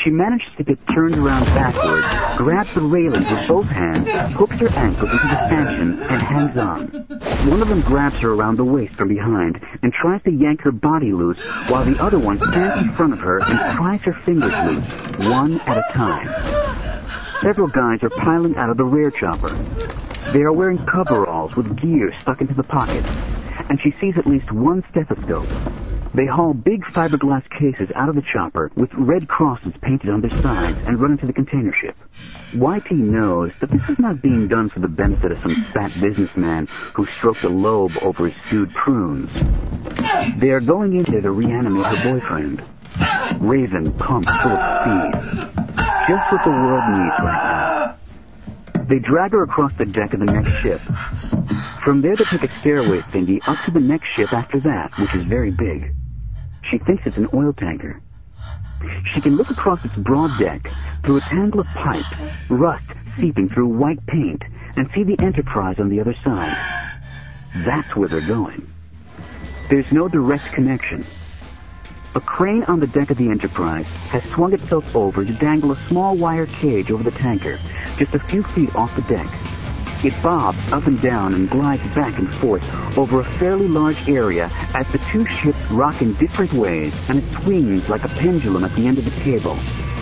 S14: She manages to get turned around backwards, grabs the railings with both hands, hooks her ankles into the stanchion, and hangs on. One of them grabs her around the waist from behind and tries to yank her body loose, while the other one stands in front of her and pries her fingers loose, one at a time. Several guys are piling out of the rear chopper. They are wearing coveralls with gear stuck into the pockets, and she sees at least one stethoscope. They haul big fiberglass cases out of the chopper with red crosses painted on their sides and run into the container ship. Y T knows that this is not being done for the benefit of some fat businessman who stroked a lobe over his stewed prunes. They are going in there to reanimate her boyfriend. Raven pumps full of speed. Just what the world needs right now. They drag her across the deck of the next ship. From there they take a stairway thingy up to the next ship after that, which is very big. She thinks it's an oil tanker. She can look across its broad deck through a tangle of pipes, rust seeping through white paint, and see the Enterprise on the other side. That's where they're going. There's no direct connection. A crane on the deck of the Enterprise has swung itself over to dangle a small wire cage over the tanker, just a few feet off the deck. It bobs up and down and glides back and forth over a fairly large area as the two ships rock in different ways, and it swings like a pendulum at the end of the cable.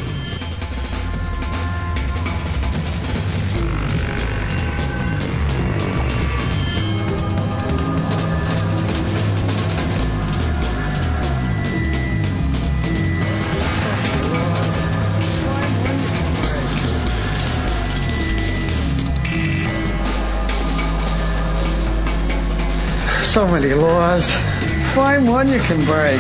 S12: So many laws. Find one you can break.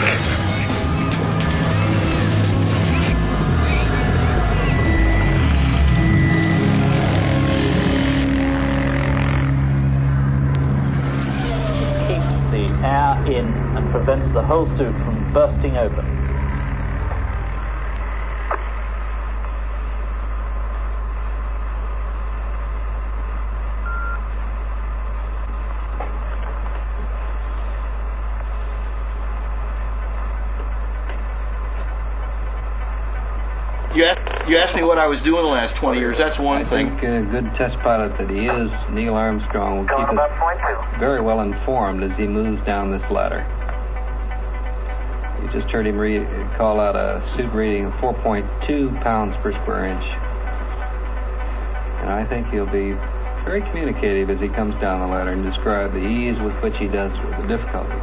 S21: Keeps the air in and prevents the whole suit from bursting open.
S17: You asked, you asked me what I was doing the last twenty years. That's one
S20: I
S17: thing.
S20: I think a good test pilot that he is, Neil Armstrong, will keep us very well informed as he moves down this ladder. You just heard him read, call out a suit rating of four point two pounds per square inch. And I think he'll be very communicative as he comes down the ladder and describe the ease with which he does with the difficulty.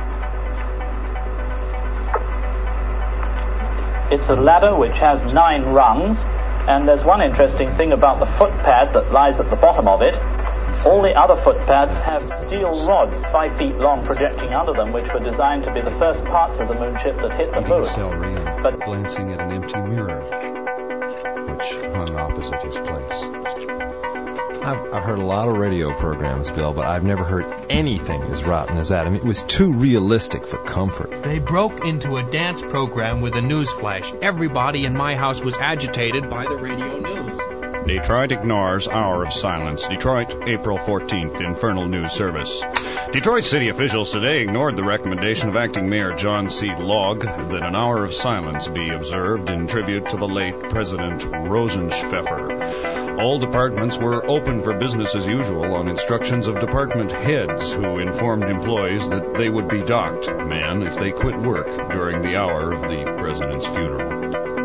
S21: It's a ladder which has nine rungs, and there's one interesting thing about the footpad that lies at the bottom of it. All the other footpads have steel rods five feet long projecting under them, which were designed to be the first parts of the moonship that hit the boat.
S22: Salrian,
S21: but
S22: glancing at an empty mirror, which hung opposite his place.
S24: I've, I've heard a lot of radio programs, Bill, but I've never heard anything as rotten as that. I mean, it was too realistic for comfort.
S19: They broke into a dance program with a news flash. Everybody in my house was agitated by the radio news.
S26: Detroit ignores hour of silence. Detroit, April fourteenth, Infernal News Service. Detroit city officials today ignored the recommendation of acting mayor John C. Logg that an hour of silence be observed in tribute to the late President Rosenpfeffer. All departments were open for business as usual on instructions of department heads who informed employees that they would be docked, man, if they quit work during the hour of the president's funeral.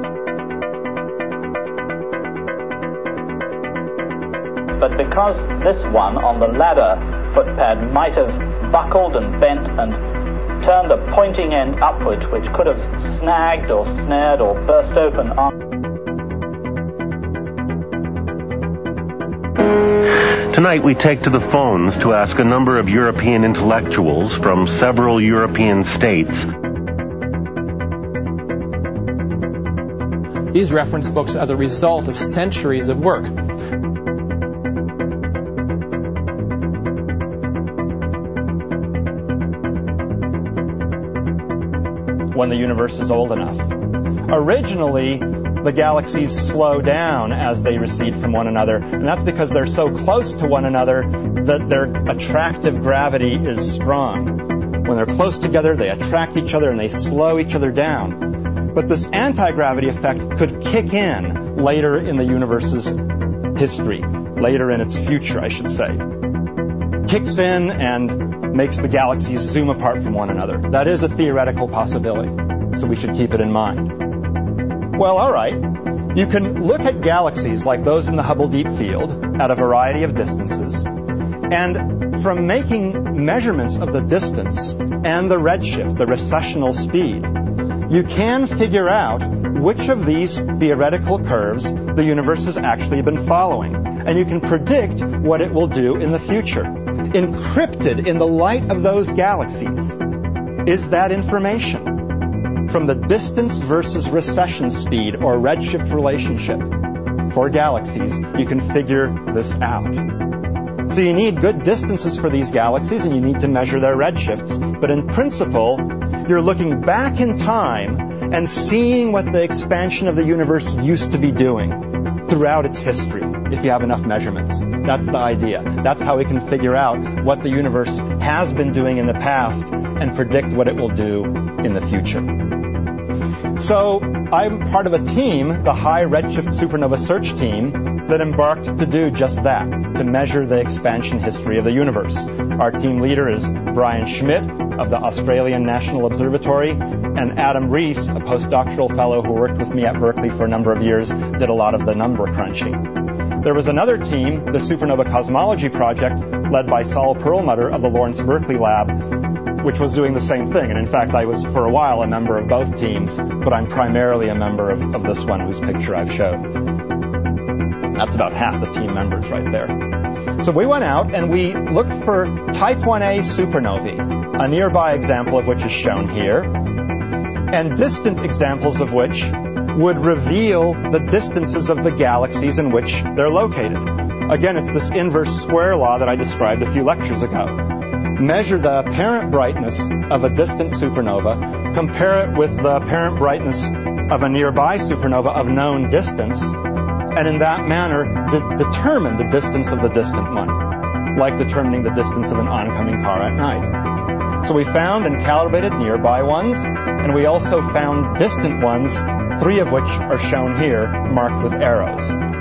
S21: But because this one on the ladder footpad might have buckled and bent and turned a pointing end upwards, which could have snagged or snared or burst open on...
S27: Tonight we take to the phones to ask a number of European intellectuals from several European states.
S28: These reference books are the result of centuries of work.
S29: When the universe is old enough. Originally, the galaxies slow down as they recede from one another, and that's because they're so close to one another that their attractive gravity is strong. When they're close together, they attract each other and they slow each other down. But this anti-gravity effect could kick in later in the universe's history, later in its future, I should say. Kicks in and makes the galaxies zoom apart from one another. That is a theoretical possibility, so we should keep it in mind. Well, all right. You can look at galaxies like those in the Hubble Deep Field at a variety of distances, and from making measurements of the distance and the redshift, the recessional speed, you can figure out which of these theoretical curves the universe has actually been following. And you can predict what it will do in the future. Encrypted in the light of those galaxies is that information from the distance versus recession speed or redshift relationship for galaxies. You can figure this out. So you need good distances for these galaxies, and you need to measure their redshifts. But in principle, you're looking back in time and seeing what the expansion of the universe used to be doing throughout its history, if you have enough measurements. That's the idea. That's how we can figure out what the universe has been doing in the past and predict what it will do in the future. So I'm part of a team, the High Redshift Supernova Search Team, that embarked to do just that, to measure the expansion history of the universe. Our team leader is Brian Schmidt of the Australian National Observatory, and Adam Rees, a postdoctoral fellow who worked with me at Berkeley for a number of years, did a lot of the number crunching. There was another team, the Supernova Cosmology Project, led by Saul Perlmutter of the Lawrence Berkeley Lab, which was doing the same thing. And in fact, I was for a while a member of both teams, but I'm primarily a member of, of this one whose picture I've shown. That's about half the team members right there. So we went out and we looked for Type one A supernovae, a nearby example of which is shown here, and distant examples of which would reveal the distances of the galaxies in which they're located. Again, it's this inverse square law that I described a few lectures ago. Measure the apparent brightness of a distant supernova, compare it with the apparent brightness of a nearby supernova of known distance, and in that manner de- determine the distance of the distant one, like determining the distance of an oncoming car at night. So we found and calibrated nearby ones, and we also found distant ones, three of which are shown here, marked with arrows.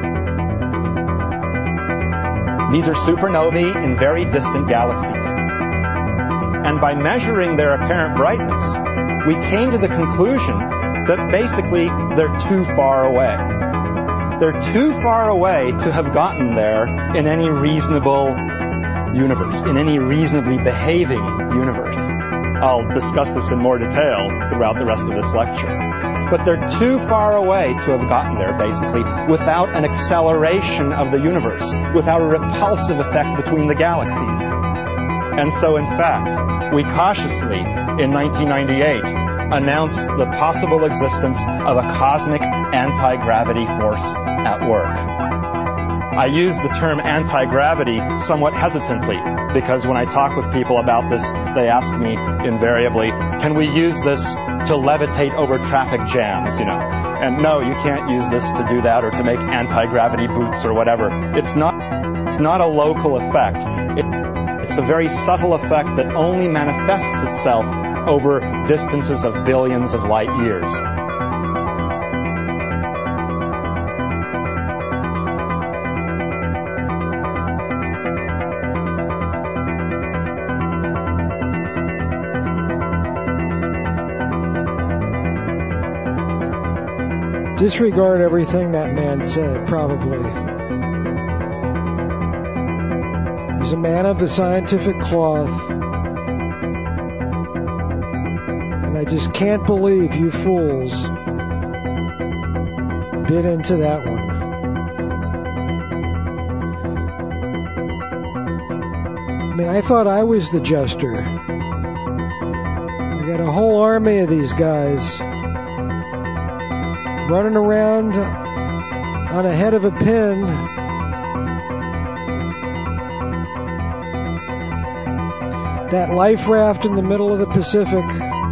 S29: These are supernovae in very distant galaxies. And by measuring their apparent brightness, we came to the conclusion that basically they're too far away. They're too far away to have gotten there in any reasonable universe, in any reasonably behaving universe. I'll discuss this in more detail throughout the rest of this lecture. But they're too far away to have gotten there, basically, without an acceleration of the universe, without a repulsive effect between the galaxies. And so, in fact, we cautiously, in nineteen ninety-eight, announced the possible existence of a cosmic anti-gravity force at work. I use the term anti-gravity somewhat hesitantly, because when I talk with people about this, they ask me invariably, can we use this to levitate over traffic jams, you know? And no, you can't use this to do that or to make anti-gravity boots or whatever. It's not, it's not a local effect. It, it's a very subtle effect that only manifests itself over distances of billions of light years.
S1: Disregard everything that man said, probably. He's a man of the scientific cloth. And I just can't believe you fools bit into that one. I mean, I thought I was the jester. I got a whole army of these guys running around on a head of a pin, that life raft in the middle of the Pacific,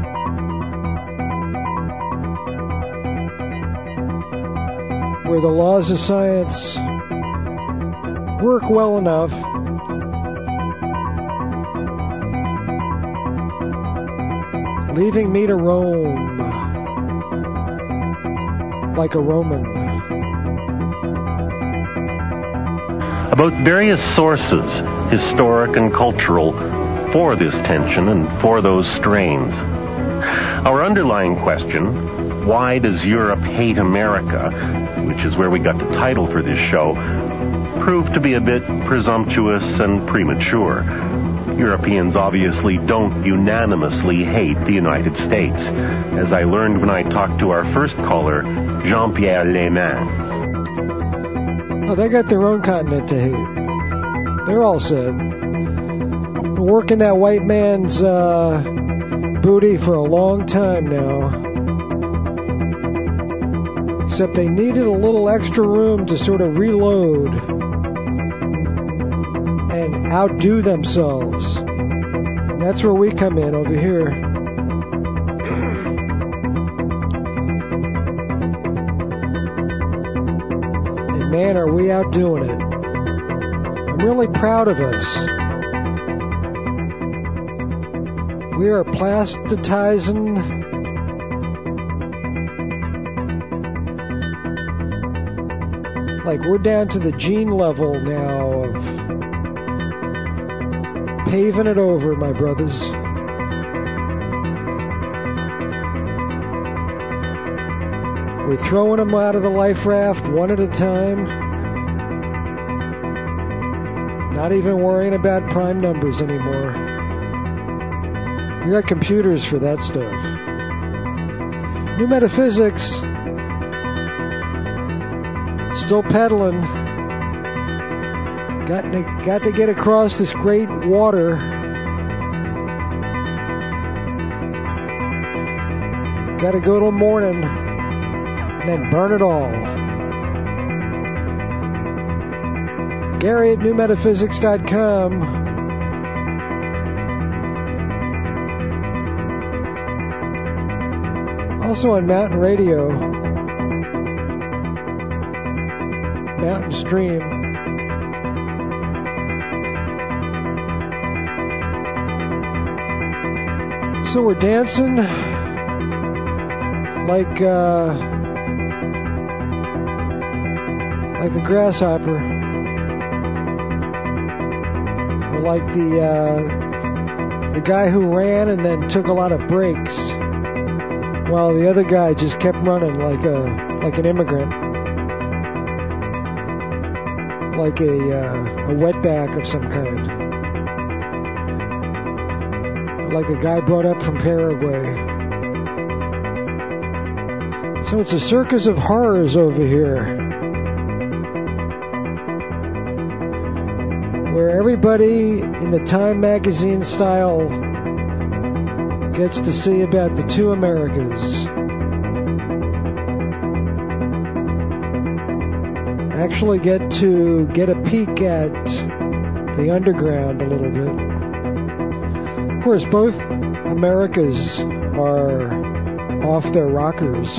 S1: where the laws of science work well enough leaving me to roam. like a Roman.
S27: About various sources, historic and cultural, for this tension and for those strains. Our underlying question, why does Europe hate America, which is where we got the title for this show, proved to be a bit presumptuous and premature. Europeans obviously don't unanimously hate the United States, as I learned when I talked to our first caller, Jean-Pierre Lehman.
S1: Oh, they got their own continent to hate. They're all sad. Been working that white man's uh, booty for a long time now. Except they needed a little extra room to sort of reload and outdo themselves. And that's where we come in over here. And man, are we outdoing it. I'm really proud of us. We are plasticizing like we're down to the gene level now of paving it over, my brothers. We're throwing them out of the life raft one at a time. Not even worrying about prime numbers anymore. We got computers for that stuff. New Metaphysics, still pedaling. Got to, got to get across this great water. Got to go till morning and then burn it all. Gary at new metaphysics dot com. Also on Mountain Radio, Mountain Stream. So we're dancing like uh, like a grasshopper, or like the uh, the guy who ran and then took a lot of breaks. While the other guy just kept running like a like an immigrant, like a uh, a wetback of some kind, like a guy brought up from Paraguay. So it's a circus of horrors over here, where everybody in the Time magazine style gets to see about the two Americas. Actually get to get a peek at the underground a little bit. Of course, both Americas are off their rockers.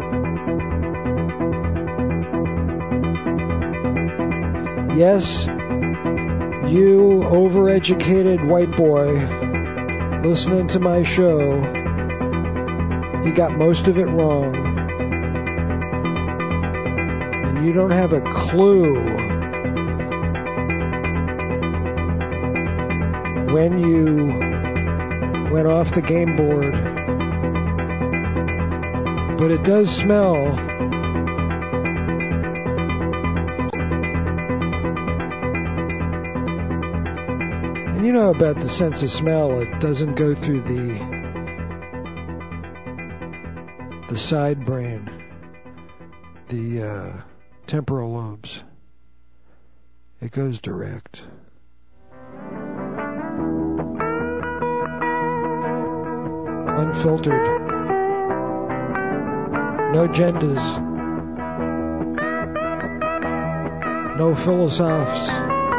S1: Yes, you overeducated white boy listening to my show, you got most of it wrong. And you don't have a clue when you went off the game board. But it does smell. You know about the sense of smell, it doesn't go through the the side brain, the uh, temporal lobes. It goes direct. Unfiltered. No genders. No philosophs.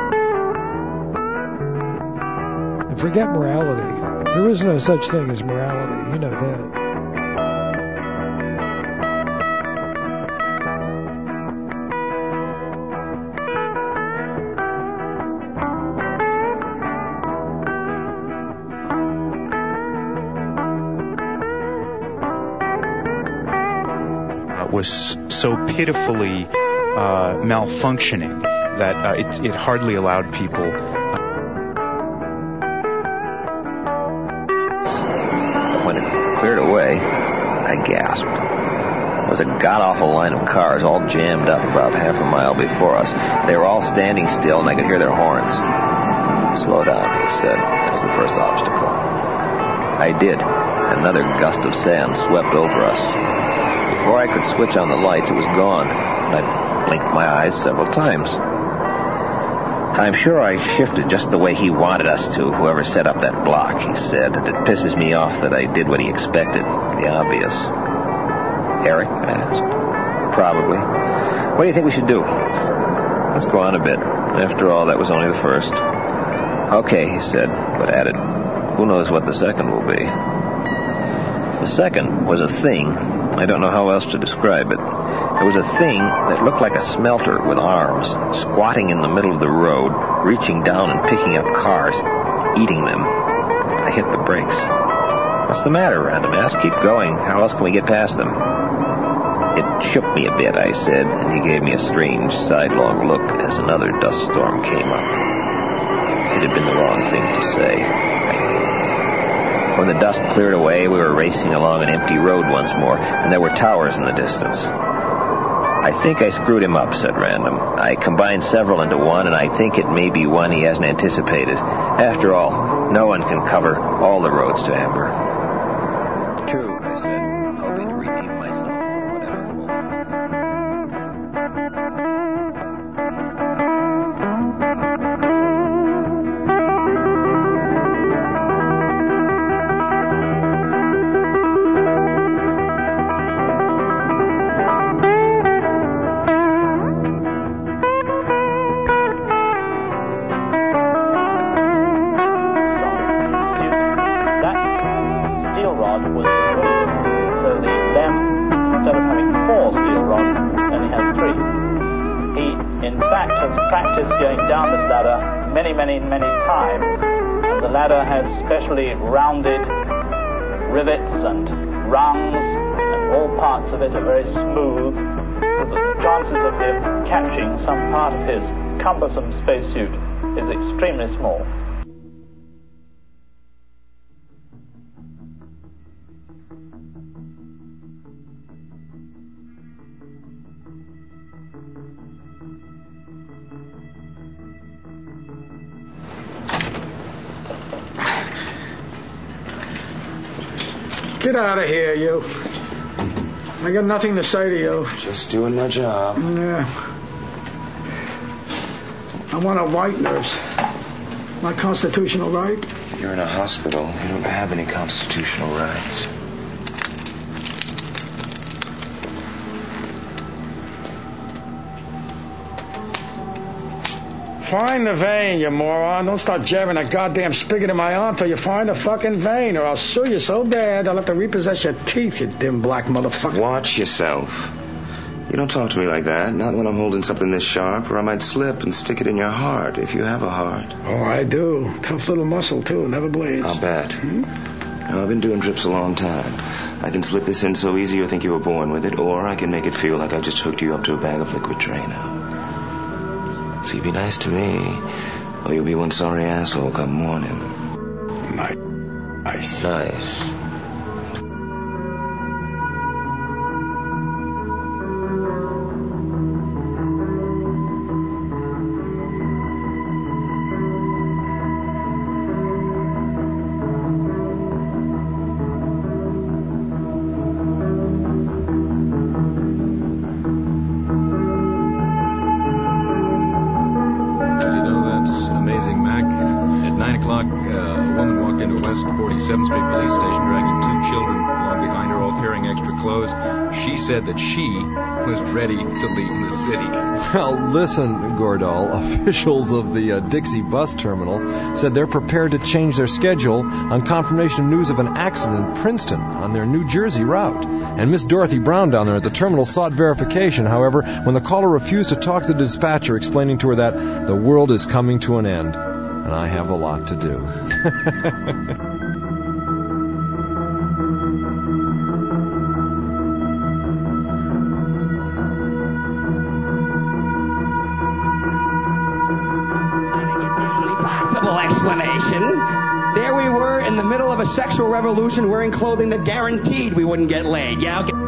S1: Forget morality. There is no such thing as morality. You know that.
S4: was so pitifully uh, malfunctioning that uh, it, it hardly allowed people.
S18: When it cleared away, I gasped. There was a god-awful line of cars all jammed up about half a mile before us. They were all standing still, and I could hear their horns. "Slow down," he said. "That's the first obstacle." I did. Another gust of sand swept over us. Before I could switch on the lights, it was gone, and I blinked my eyes several times. "I'm sure I shifted just the way he wanted us to, whoever set up that block," he said. "It pisses me off that I did what he expected, the obvious." "Eric?" I asked. "Probably. What do you think we should do?" "Let's go on a bit. After all, that was only the first." "Okay," he said, but added, "Who knows what the second will be?" The second was a thing. I don't know how else to describe it. It was a thing that looked like a smelter with arms, squatting in the middle of the road, reaching down and picking up cars, eating them. I hit the brakes. "What's the matter?" Random asked. "Keep going. How else can we get past them?" It shook me a bit, I said, and he gave me a strange, sidelong look as another dust storm came up. It had been the wrong thing to say, I knew. When the dust cleared away, we were racing along an empty road once more, and there were towers in the distance. "I think I screwed him up," said Random. "I combined several into one, and I think it may be one he hasn't anticipated. After all, no one can cover all the roads to Amber." "True," I said, hoping to redeem myself from whatever fault.
S21: Specially rounded rivets and rungs, and all parts of it are very smooth, so that the chances of him catching some part of his cumbersome spacesuit is extremely small.
S12: Get out of here, you. I got nothing to say to you.
S5: Just doing my job.
S12: Yeah. I want a white nurse. My constitutional right.
S5: You're in a hospital. You don't have any constitutional rights.
S12: Find the vein, you moron. Don't start jabbing a goddamn spigot in my arm till you find the fucking vein, or I'll sue you so bad I'll have to repossess your teeth, you dim black motherfucker.
S5: Watch yourself. You don't talk to me like that, not when I'm holding something this sharp, or I might slip and stick it in your heart, if you have a heart.
S12: Oh, I do. Tough little muscle, too. Never bleeds.
S5: I'll bet.
S12: Hmm?
S5: Now, I've been doing drips a long time. I can slip this in so easy you'll think you were born with it, or I can make it feel like I just hooked you up to a bag of liquid Drano. So you be nice to me, or you'll be one sorry asshole come morning.
S12: Nice. Nice.
S5: Nice.
S19: Said that she was ready to leave the city.
S24: Well, listen, Gordall. Officials of the uh, Dixie bus terminal said they're prepared to change their schedule on confirmation of news of an accident in Princeton on their New Jersey route. And Miss Dorothy Brown down there at the terminal sought verification, however, when the caller refused to talk to the dispatcher, explaining to her that the world is coming to an end, and I have a lot to do.
S6: middle of a sexual revolution wearing clothing that guaranteed we wouldn't get laid. Yeah, okay.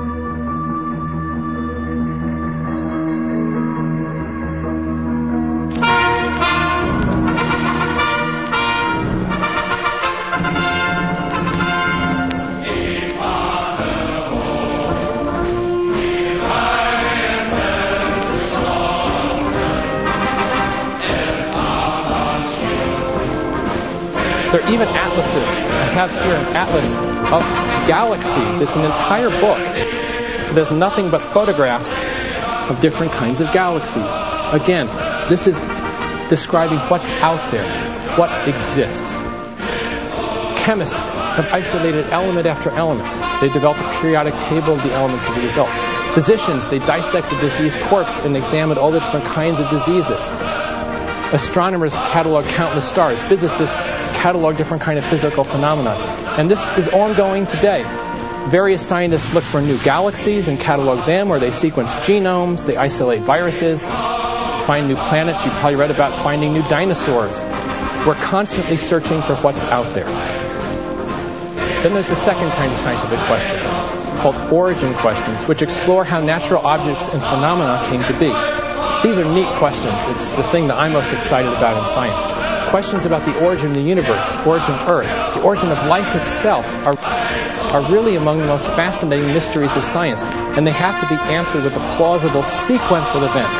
S28: There are even atlases. I have here an atlas of galaxies. It's an entire book. There's nothing but photographs of different kinds of galaxies. Again, this is describing what's out there, what exists. Chemists have isolated element after element. They developed a periodic table of the elements as a result. Physicians, they dissect a diseased corpse and examined all the different kinds of diseases. Astronomers catalog countless stars. Physicists catalog different kind of physical phenomena. And this is ongoing today. Various scientists look for new galaxies and catalog them, or they sequence genomes, they isolate viruses, find new planets. You probably read about finding new dinosaurs. We're constantly searching for what's out there. Then there's the second kind of scientific question, called origin questions, which explore how natural objects and phenomena came to be. These are neat questions. It's the thing that I'm most excited about in science. Questions about the origin of the universe, origin of Earth, the origin of life itself are, are really among the most fascinating mysteries of science, and they have to be answered with a plausible sequence of events.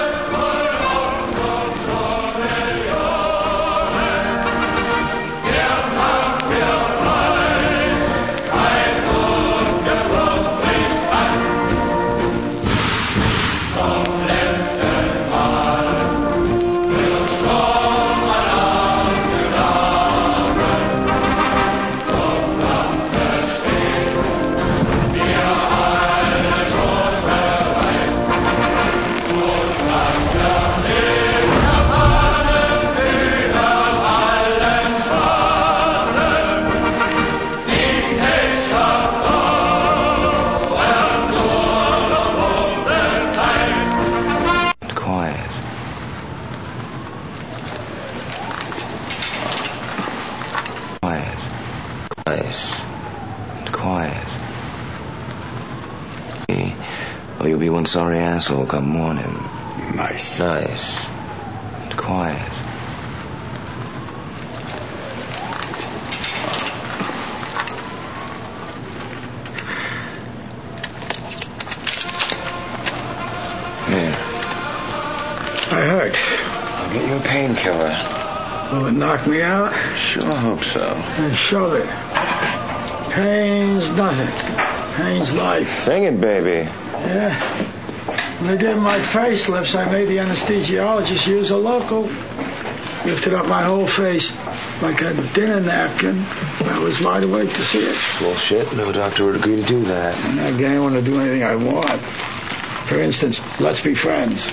S5: Sorry asshole come morning.
S12: Nice.
S5: Nice. And quiet. Here.
S12: I hurt.
S5: I'll get you a painkiller.
S12: Will it knock me out?
S5: Sure hope so.
S12: Then shove it. Pain's nothing. Pain's life.
S5: Sing it, baby.
S12: Yeah. When they did my facelifts, I made the anesthesiologist use a local. Lifted up my whole face like a dinner napkin. I was wide awake to see it.
S5: Bullshit. No doctor would agree to do that.
S12: And that guy wanted to do anything I want. For instance, let's be friends.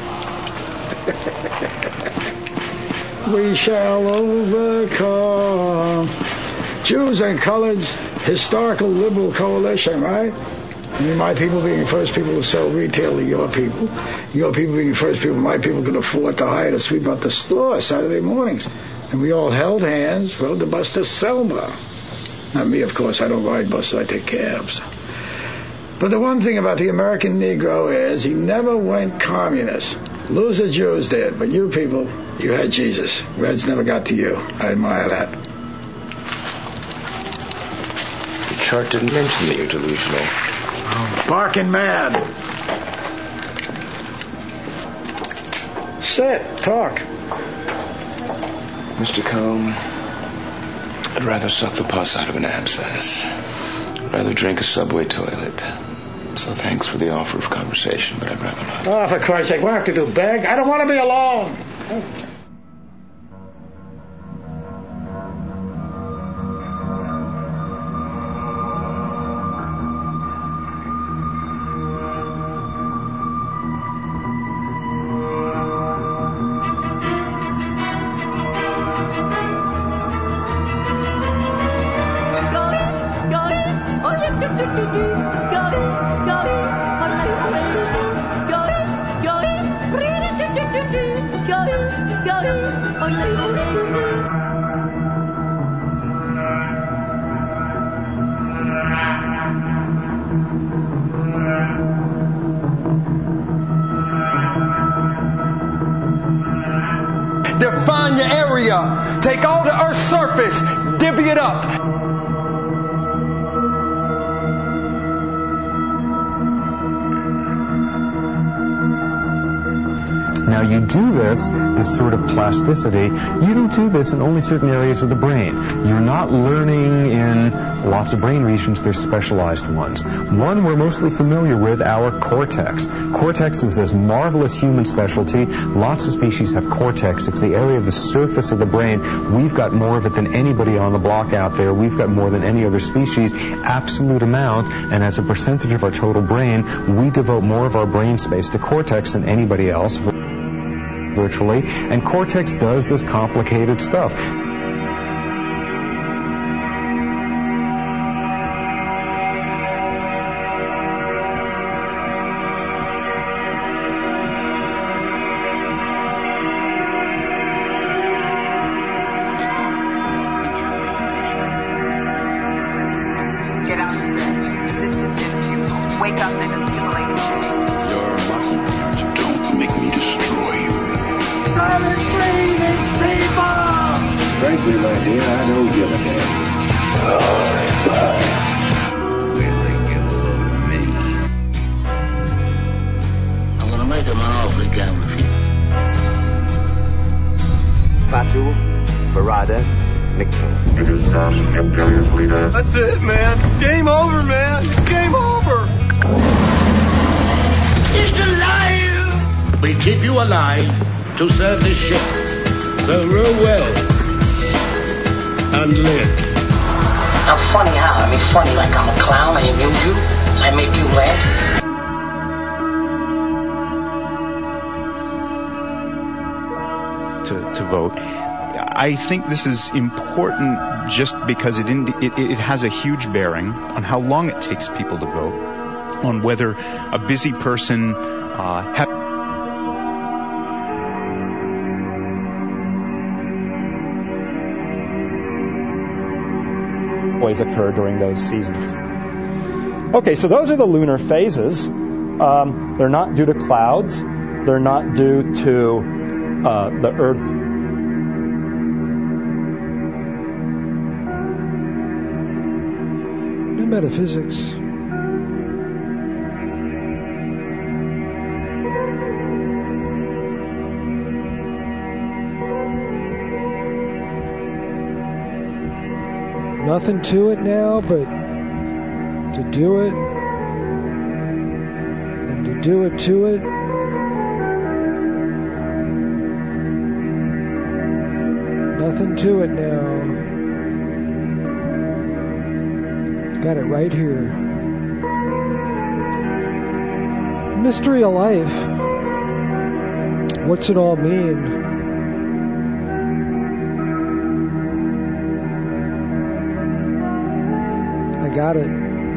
S12: We shall overcome. Jews and coloreds, historical liberal coalition, right? I mean, my people being the first people to sell retail to your people. Your people being the first people my people could afford to hire to sweep out the store Saturday mornings. And we all held hands, rode the bus to Selma. Not me, of course. I don't ride buses. I take cabs. But the one thing about the American Negro is he never went communist. Loser Jews did. But you people, you had Jesus. Reds never got to you. I admire that.
S5: The chart didn't mention that you're delusional.
S12: Barking mad. Sit, talk.
S5: Mister Combe, I'd rather suck the pus out of an abscess. I'd rather drink a subway toilet. So thanks for the offer of conversation, but I'd rather not.
S12: Oh, for Christ's sake, what do I have to do, beg? I don't want to be alone.
S7: Define your area. Take all the Earth's surface. Divvy it up.
S8: Now you do this, this sort of plasticity, you don't do this in only certain areas of the brain. You're not learning in lots of brain regions, they're specialized ones. One we're mostly familiar with, our cortex. Cortex is this marvelous human specialty. Lots of species have cortex. It's the area of the surface of the brain. We've got more of it than anybody on the block out there. We've got more than any other species, absolute amount, and as a percentage of our total brain, we devote more of our brain space to cortex than anybody else. Virtually, and cortex does this complicated stuff.
S9: Get out of bed. Wake up and assimilate.
S22: You're lucky. Don't make me destroy you.
S11: Frankly, my dear, I don't give a damn.
S13: I'm gonna make him an offer he can't refuse.
S15: Fatu, Barada, Nixon.
S7: That's it, man. Game over, man. Game over.
S13: He's alive! We keep you alive to serve this ship. So row well and live.
S2: I'm funny how? I mean funny like I'm a clown, I amuse you, I make you laugh.
S4: To, to vote. I think this is important just because it, ind- it it has a huge bearing on how long it takes people to vote, on whether a busy person uh, has
S29: always occur during those seasons. Okay, so those are the lunar phases. Um, they're not due to clouds. They're not due to uh, the Earth.
S1: New metaphysics. Nothing to it now, but to do it and to do it to it. Nothing to it now. Got it right here. Mystery of life. What's it all mean? I got it.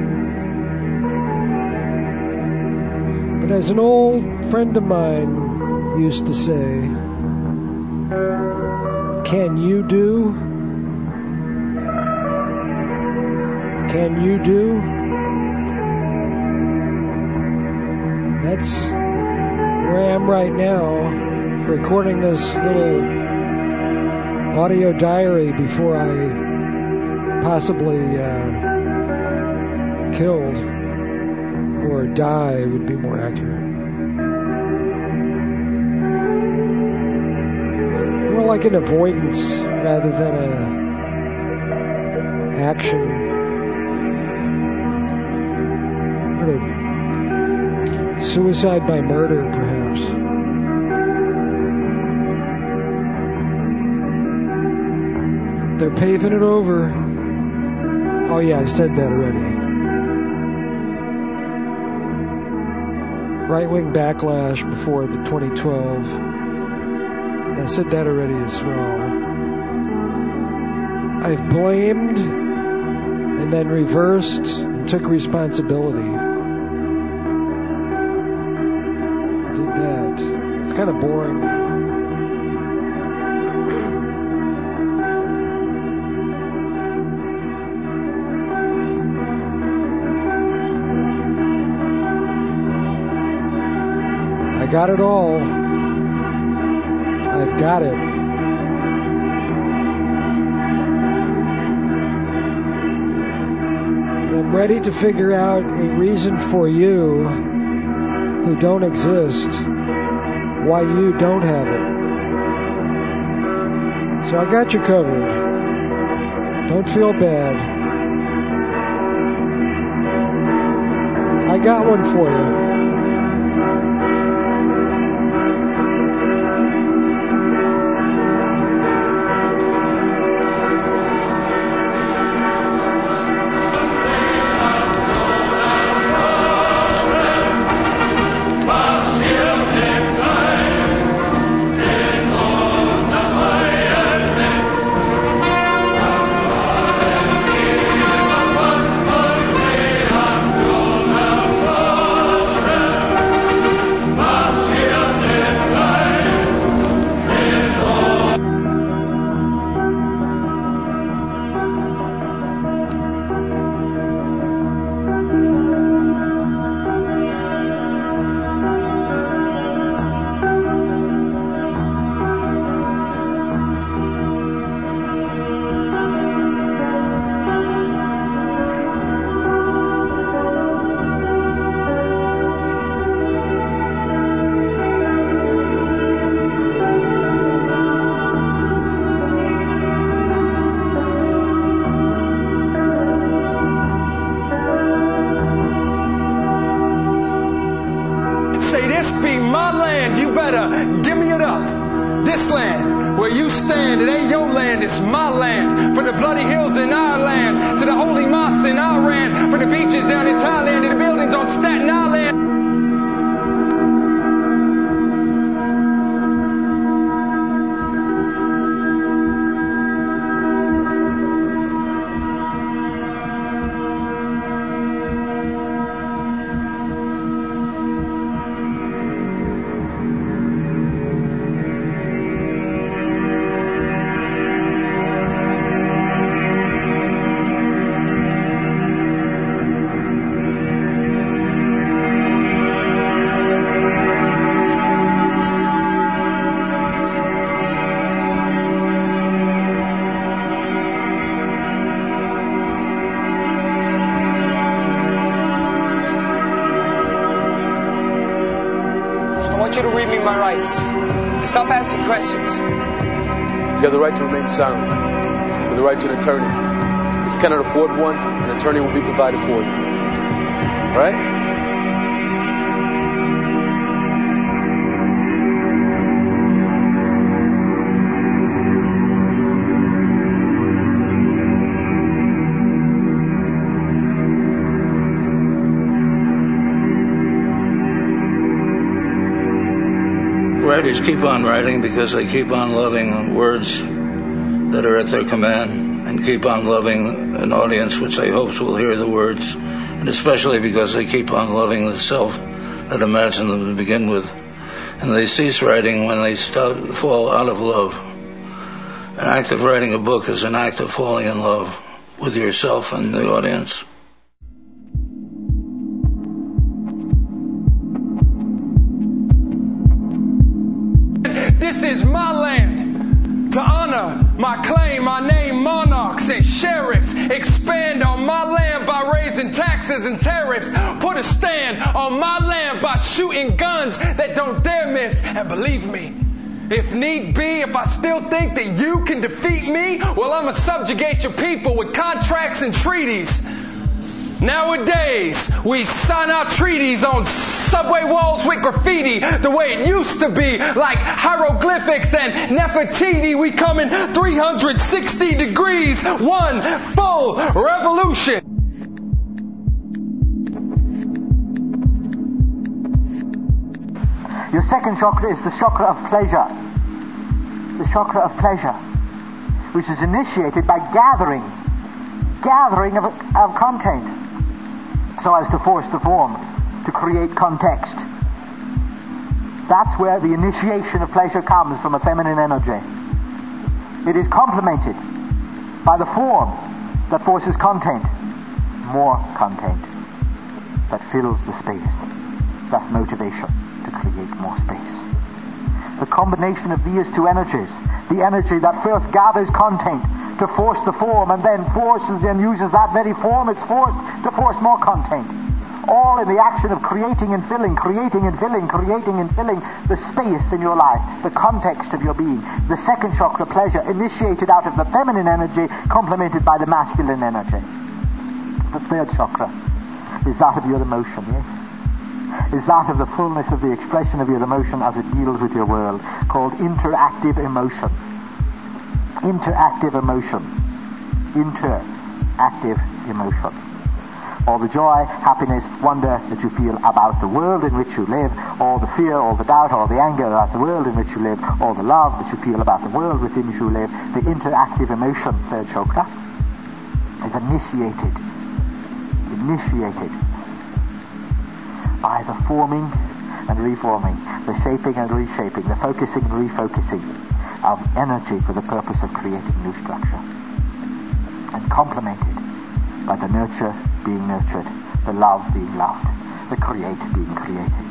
S1: But as an old friend of mine used to say, can you do? Can you do? That's where I am right now, recording this little audio diary before I possibly uh, killed, or die would be more accurate. More like an avoidance rather than a action. Or a suicide by murder, perhaps. They're paving it over. Oh yeah, I said that already. Right-wing backlash before the twenty twelve. I said that already as well. I've blamed and then reversed and took responsibility. Did that. It's kind of boring. I got it all. I've got it. I'm ready to figure out a reason for you who don't exist why you don't have it. So I got you covered. Don't feel bad. I got one for you.
S3: Say, this be my land, you better give me it up. This land, where you stand, it ain't your land, it's my land. From the bloody hills in Ireland, to the holy mosques in Iran, from the beaches down in Thailand, to the buildings on Staten Island.
S10: I want you to read me my rights. Stop asking questions.
S14: You have the right to remain silent, with the right to an attorney. If you cannot afford one, an attorney will be provided for you. All right?
S16: Writers keep on writing because they keep on loving words that are at their command, and keep on loving an audience which they hope will hear the words, and especially because they keep on loving the self that imagined them to begin with. And they cease writing when they stop, fall out of love. An act of writing a book is an act of falling in love with yourself and the audience.
S3: This is my land. To honor my claim, my name, monarchs and sheriffs expand on my land by raising taxes and tariffs. Put a stand on my land by shooting guns that don't dare miss. And believe me, if need be, if I still think that you can defeat me, well, I'ma subjugate your people with contracts and treaties. Nowadays, we sign our treaties on subway walls with graffiti, the way it used to be, like hieroglyphics and Nefertiti. We come in three hundred sixty degrees, one full revolution.
S17: Your second chakra is the chakra of pleasure. The chakra of pleasure, which is initiated by gathering, gathering of, of content, so as to force the form, to create context. That's where the initiation of pleasure comes, from a feminine energy. It is complemented by the form that forces content, more content, that fills the space. That's motivation, to create more space. The combination of these two energies, the energy that first gathers content to force the form, and then forces and uses that very form, it's forced to force more content. All in the action of creating and filling, creating and filling, creating and filling the space in your life, the context of your being. The second chakra, pleasure, initiated out of the feminine energy, complemented by the masculine energy. The third chakra is that of your emotion, yes? Is that of the fullness of the expression of your emotion as it deals with your world, called interactive emotion. Interactive emotion. Interactive emotion. All the joy, happiness, wonder that you feel about the world in which you live, all the fear, all the doubt, all the anger about the world in which you live, all the love that you feel about the world within which you live, the interactive emotion, third chakra, is initiated. Initiated. by the forming and reforming, the shaping and reshaping, the focusing and refocusing of energy for the purpose of creating new structure. And complemented by the nurture being nurtured, the love being loved, the create being created.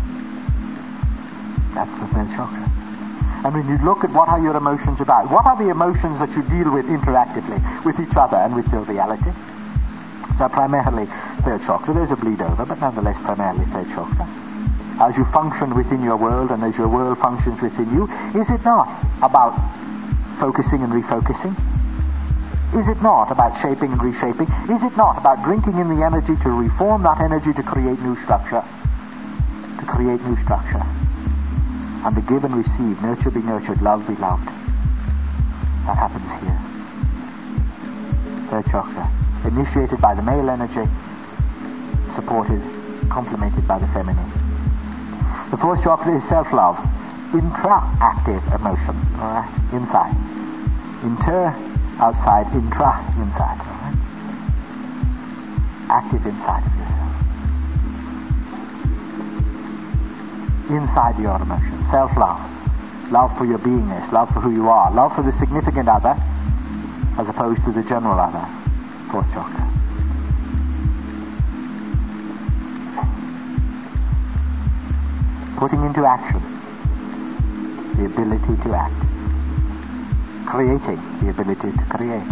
S17: That's the third chakra. And when you look at what are your emotions about, what are the emotions that you deal with interactively with each other and with your reality? So primarily third chakra. There's a bleed over, but nonetheless primarily third chakra. As you function within your world and as your world functions within you, is it not about focusing and refocusing? Is it not about shaping and reshaping? Is it not about drinking in the energy to reform that energy to create new structure? To create new structure. And to give and receive, nurture be nurtured, love be loved. That happens here. Third chakra. Initiated by the male energy, supported, complemented by the feminine. The fourth chakra is self-love, intra-active emotion, all right? Inside. Inter, outside, intra, inside, all right? Active inside of yourself. Inside your emotion, self-love, love for your beingness, love for who you are, love for the significant other, as opposed to the general other. Fourth chakra. Putting into action the ability to act. Creating the ability to create.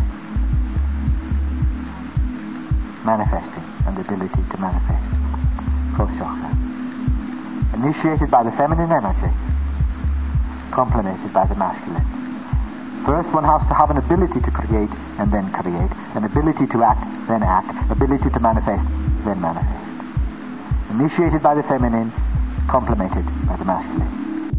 S17: Manifesting and the ability to manifest. Fourth chakra. Initiated by the feminine energy, complemented by the masculine. First, one has to have an ability to create and then create, an ability to act, then act, ability to manifest, then manifest. Initiated by the feminine, complemented by the masculine.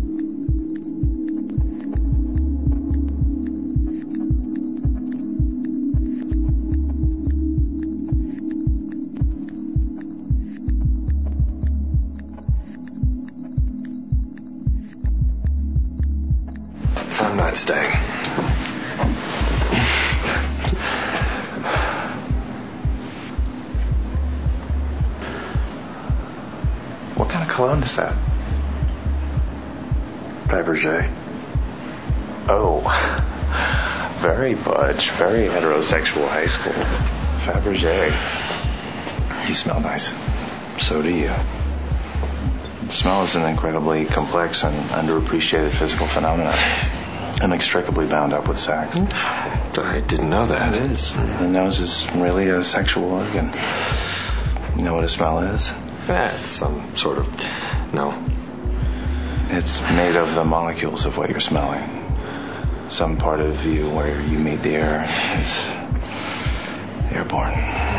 S5: I'm not staying.
S18: What kind of cologne is that?
S5: Fabergé.
S18: Oh. Very butch, very heterosexual high school. Fabergé.
S5: You smell nice. So do you.
S18: Smell is an incredibly complex and underappreciated physical phenomenon, inextricably bound up with sex.
S5: I didn't know that.
S18: It is. The nose is really a sexual organ. You know what a smell is?
S5: Yeah, it's some sort of... No.
S18: It's made of the molecules of what you're smelling. Some part of you where you meet the air is airborne.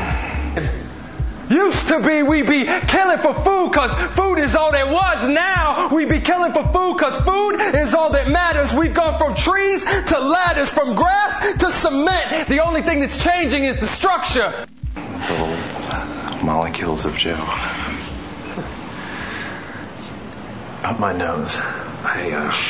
S3: Used to be we be killing for food cause food is all there was. Now we be killing for food cause food is all that matters. We've gone from trees to ladders, from grass to cement. The only thing that's changing is the structure.
S18: Little molecules of Joe.
S5: Up my nose. I,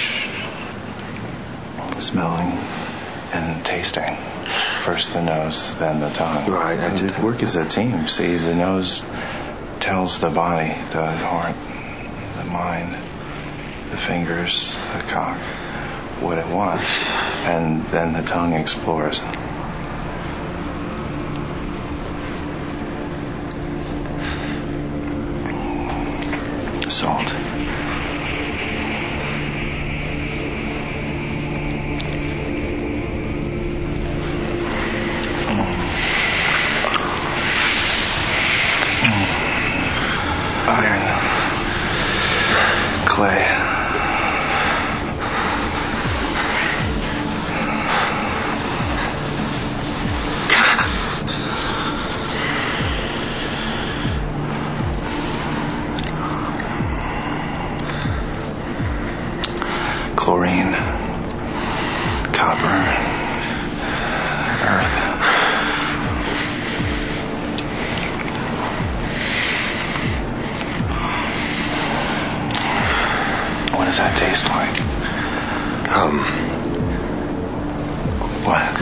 S5: uh...
S18: Smelling and tasting. First the nose, then the tongue.
S5: Right. I
S18: did work as a team. See, the nose tells the body, the heart, the mind, the fingers, the cock, what it wants. And then the tongue explores. Salt. chlorine, copper, earth. What does that taste like?
S5: Um.
S18: What?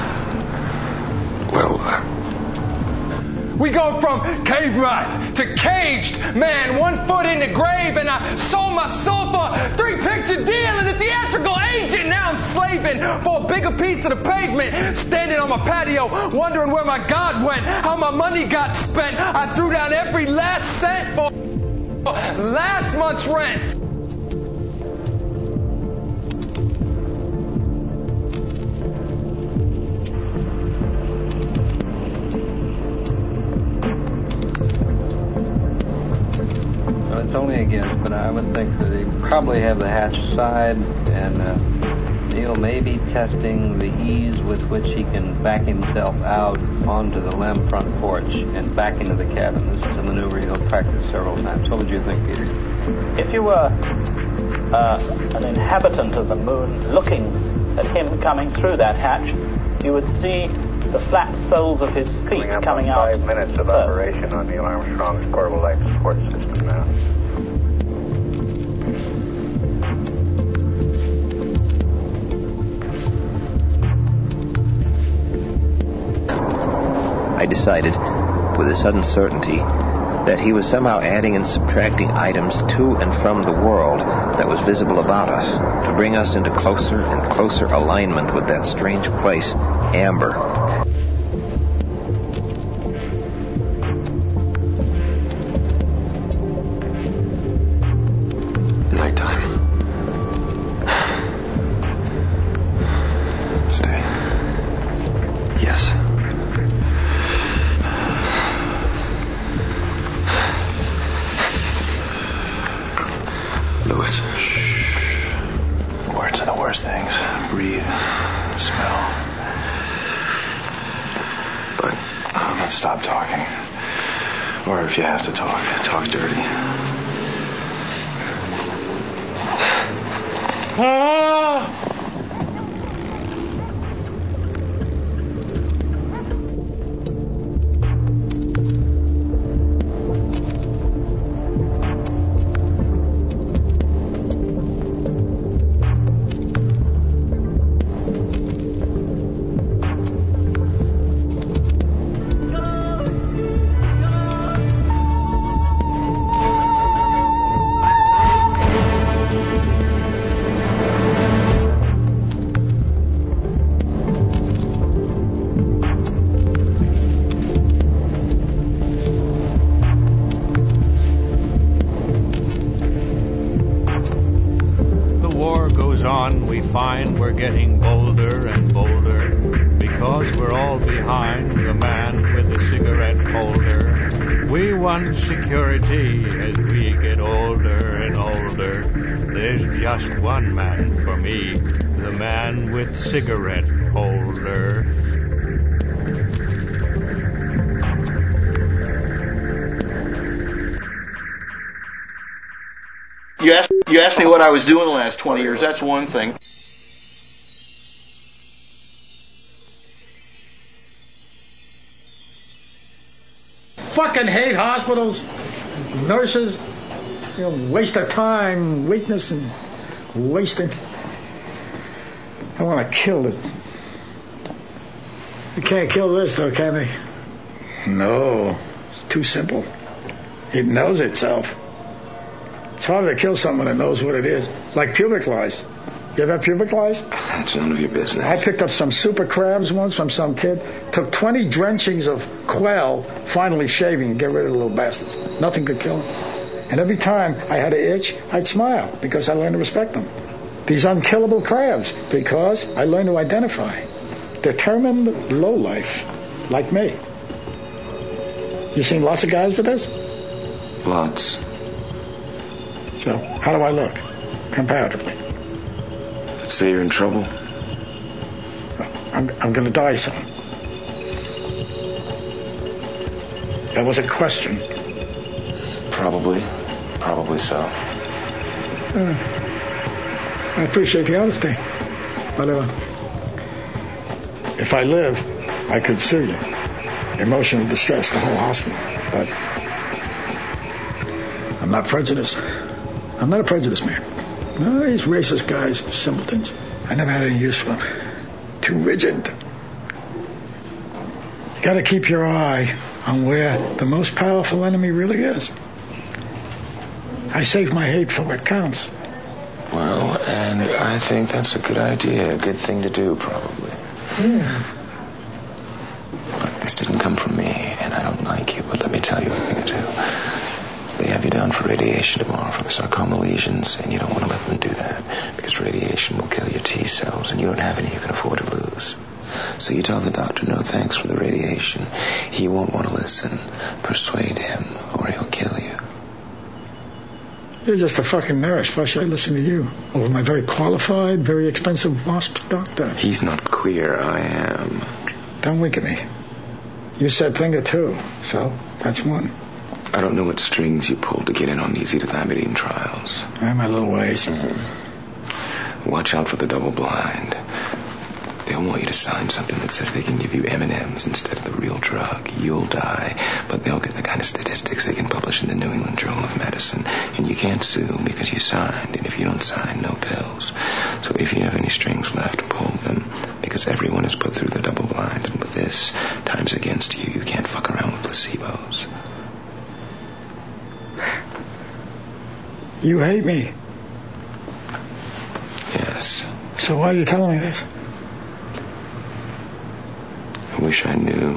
S5: Well, uh,
S3: We go from cave rat to caged man, one foot in the grave, and I sold my soul for a three-picture deal and a theatrical agent. Now I'm slaving for a bigger piece of the pavement, standing on my patio, wondering where my God went, how my money got spent. I threw down every last cent for last month's rent.
S6: It's only a guess, but I would think that they probably have the hatch side, and uh, Neil may be testing the ease with which he can back himself out onto the Lem front porch and back into the cabin. This is a maneuver he'll practice several times. What would you think, Peter?
S19: If you were uh, an inhabitant of the moon looking at him coming through that hatch, you would see the flat soles of his feet coming out.
S11: Five minutes of
S19: first.
S11: operation on Neil Armstrong's portable life support system now.
S20: I decided, with a sudden certainty, that he was somehow adding and subtracting items to and from the world that was visible about us, to bring us into closer and closer alignment with that strange place, Amber.
S5: Nighttime. Stay. Yes. Lewis.
S18: Shh. Words are the worst things. Breathe. Smell.
S5: But
S18: um, let's stop talking. Or if you have to talk, talk dirty.
S3: Ah!
S21: Find we're getting bolder and bolder because we're all behind the man with the cigarette holder. We want security as we get older and older. There's just one man for me, the man with cigarette holder.
S23: You asked, you asked me what I was doing the last twenty years. That's one thing.
S12: Fucking hate hospitals, nurses, you know, waste of time, weakness, and wasting. I want to kill it. You can't kill this, though, can they? No, it's too simple. It knows itself. It's harder to kill someone that knows what it is. Like pubic lice. You ever have pubic lice?
S5: That's none of your business.
S12: I picked up some super crabs once from some kid. Took twenty drenchings of quail, finally shaving, and get rid of the little bastards. Nothing could kill them. And every time I had an itch, I'd smile because I learned to respect them. These unkillable crabs because I learned to identify. Determined lowlife, like me. You seen lots of guys with this?
S5: Lots.
S12: So, how do I look, comparatively?
S5: Say you're in trouble.
S12: I'm, I'm going to die soon. That was a question.
S5: Probably. Probably so.
S12: Uh, I appreciate the honesty. But uh, if I live, I could sue you. Emotional distress, the whole hospital. But I'm not prejudiced. I'm not a prejudiced man. No, these racist guys are simpletons. I never had any use for them. Too rigid. You got to keep your eye on where the most powerful enemy really is. I save my hate for what counts.
S5: Well, and I think that's a good idea, a good thing to do, probably.
S12: Yeah.
S5: Look, this didn't come from me, and I don't like you, but let me tell you a thing or two. They have you down for radiation tomorrow for the sarcoma lesions, and you don't want to let them do that, because radiation will kill your T cells, and you don't have any you can afford to lose. So you tell the doctor no thanks for the radiation. He won't want to listen. Persuade him, or he'll kill you.
S12: You're just a fucking nurse. Why should I listen to you? Over my very qualified, very expensive WASP doctor.
S5: He's not queer, I am.
S12: Don't wink at me. You said thing or two, so that's one.
S5: I don't know what strings you pulled to get in on these ethothymidine trials.
S12: I have my little ways.
S5: Mm-hmm. Watch out for the double blind. They'll want you to sign something that says they can give you M and M's instead of the real drug. You'll die, but they'll get the kind of statistics they can publish in the New England Journal of Medicine. And you can't sue because you signed, and if you don't sign, no pills. So if you have any strings left, pull them, because everyone is put through the double blind, and with this, time's against you. You can't fuck around with placebos.
S12: You hate me.
S5: Yes.
S12: So why are you telling me this?
S5: I wish I knew.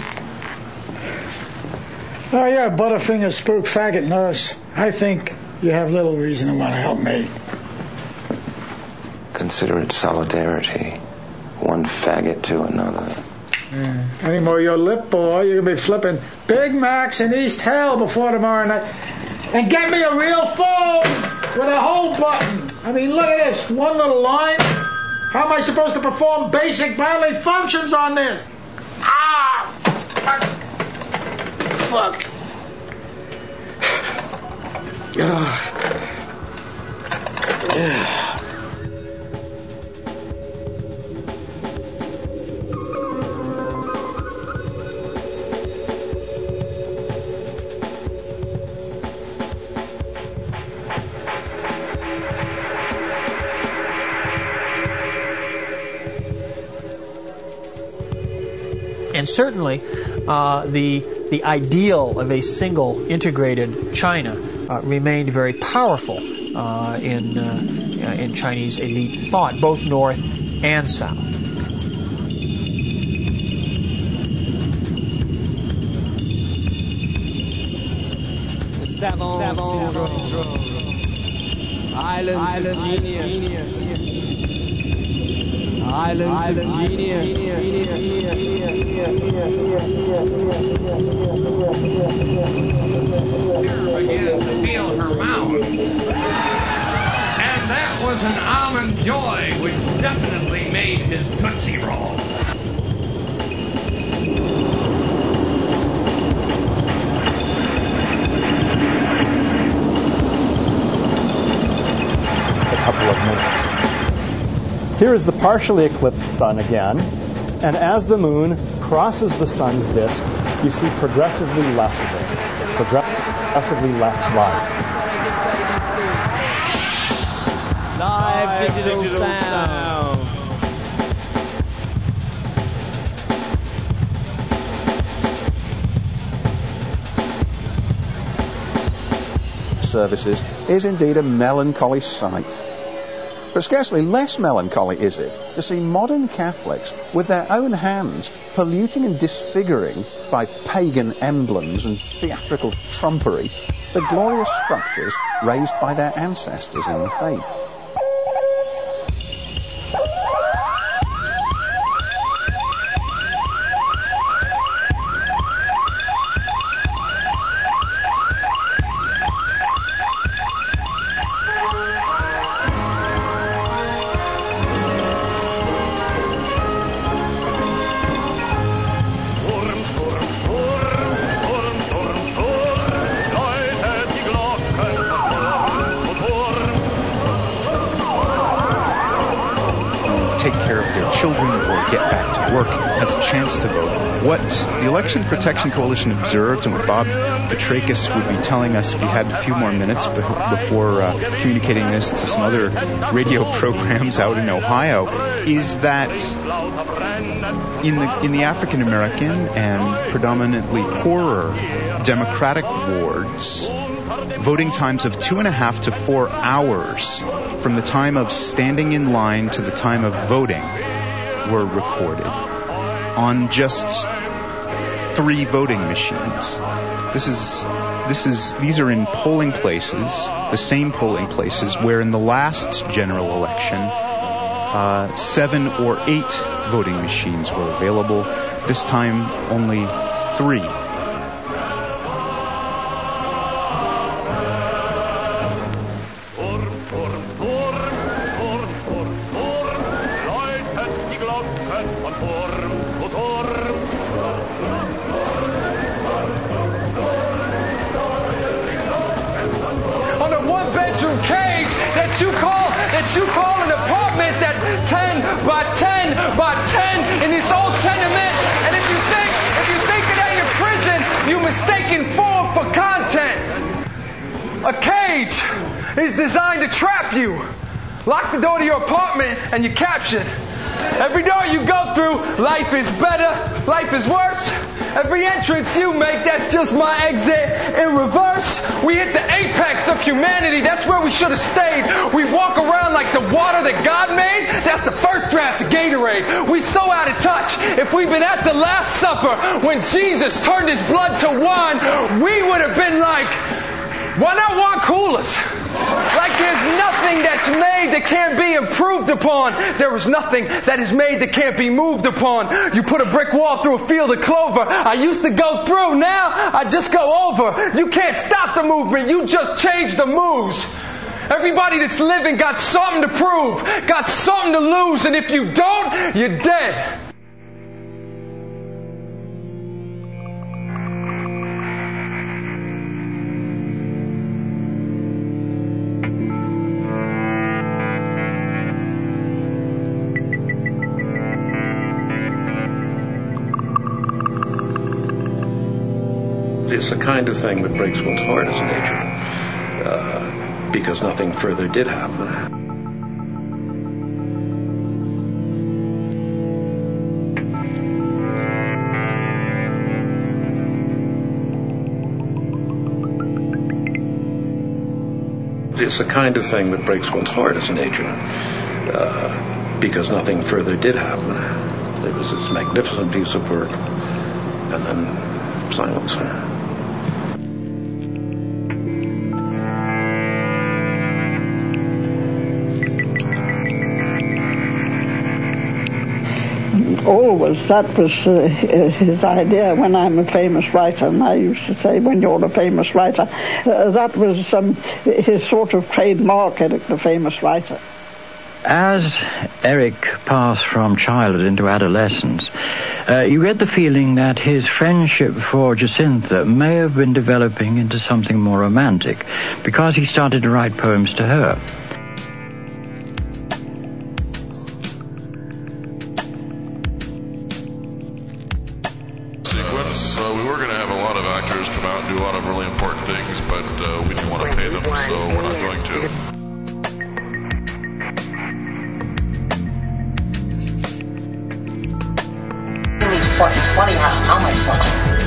S12: Oh, you're a butterfinger, spook, faggot nurse. I think you have little reason to want to help me.
S5: Consider it solidarity. One faggot to another.
S12: Yeah. Any more of your lip, boy, you're going to be flipping Big Macs in East Hell before tomorrow night. And get me a real phone with a hold button. I mean, look at this. One little line. How am I supposed to perform basic bodily functions on this? Ah! Fuck. Ah. Yeah.
S8: And certainly, uh, the the ideal of a single integrated China uh, remained very powerful uh, in uh, in Chinese elite thought, both north and south.
S9: The Savon, Savon, Islands, Islands of Genius. Islands, Islands of Genius.
S21: Began to feel her mouths. And that was an almond joy, which definitely made his Tootsie Roll.
S29: A couple of minutes. Here is the partially eclipsed sun again, and as the moon crosses the sun's disk, you see progressively left of it, progressively left light.
S9: Live digital, digital sound.
S15: Services is indeed a melancholy sight. But scarcely less melancholy is it to see modern Catholics with their own hands polluting and disfiguring by pagan emblems and theatrical trumpery the glorious structures raised by their ancestors in the faith.
S4: take care of their children or get back to work has a chance to vote. What the Election Protection Coalition observed, and what Bob Petrakis would be telling us if he had a few more minutes before uh, communicating this to some other radio programs out in Ohio, is that in the in the African American and predominantly poorer Democratic wards, voting times of two and a half to four hours from the time of standing in line to the time of voting were recorded on just three voting machines. This is this is these are in polling places, the same polling places where in the last general election uh, seven or eight voting machines were available. This time only three.
S3: You call that you call an apartment that's ten by ten by ten in this old tenement, and if you think if you think it ain't a prison, you mistaken form for content. A cage is designed to trap you. Lock the door to your apartment and you're captured. Every door you go through, life is better, life is worse. Every entrance you make, that's just my exit in reverse. We hit the apex of humanity, that's where we should have stayed. We walk around like the water that God made, that's the first draft of Gatorade. We so out of touch. If we'd been at the Last Supper when Jesus turned his blood to wine, we would have been like, why not wine coolers? Like there's nothing that's made that can't be improved upon. There is nothing that is made that can't be moved upon. You put a brick wall through a field of clover. I used to go through, now I just go over. You can't stop the movement, you just change the moves. Everybody that's living got something to prove, got something to lose, and if you don't, you're dead.
S2: It's the kind of thing that breaks one's heart as an agent, uh, because nothing further did happen. It's the kind of thing that breaks one's heart as an agent, uh, because nothing further did happen. It was this magnificent piece of work, and then silence.
S7: Always, that was uh, his idea. When I'm a famous writer, and I used to say, when you're a famous writer, uh, that was um, his sort of trademark, Eric the famous writer.
S13: As Eric passed from childhood into adolescence, uh, you get the feeling that his friendship for Jacintha may have been developing into something more romantic, because he started to write poems to her.
S22: Sequence, uh, we were going to have a lot of actors come out and do a lot of really important things, but uh, we didn't want to pay them, so we're not going to.
S24: twenty, how much money?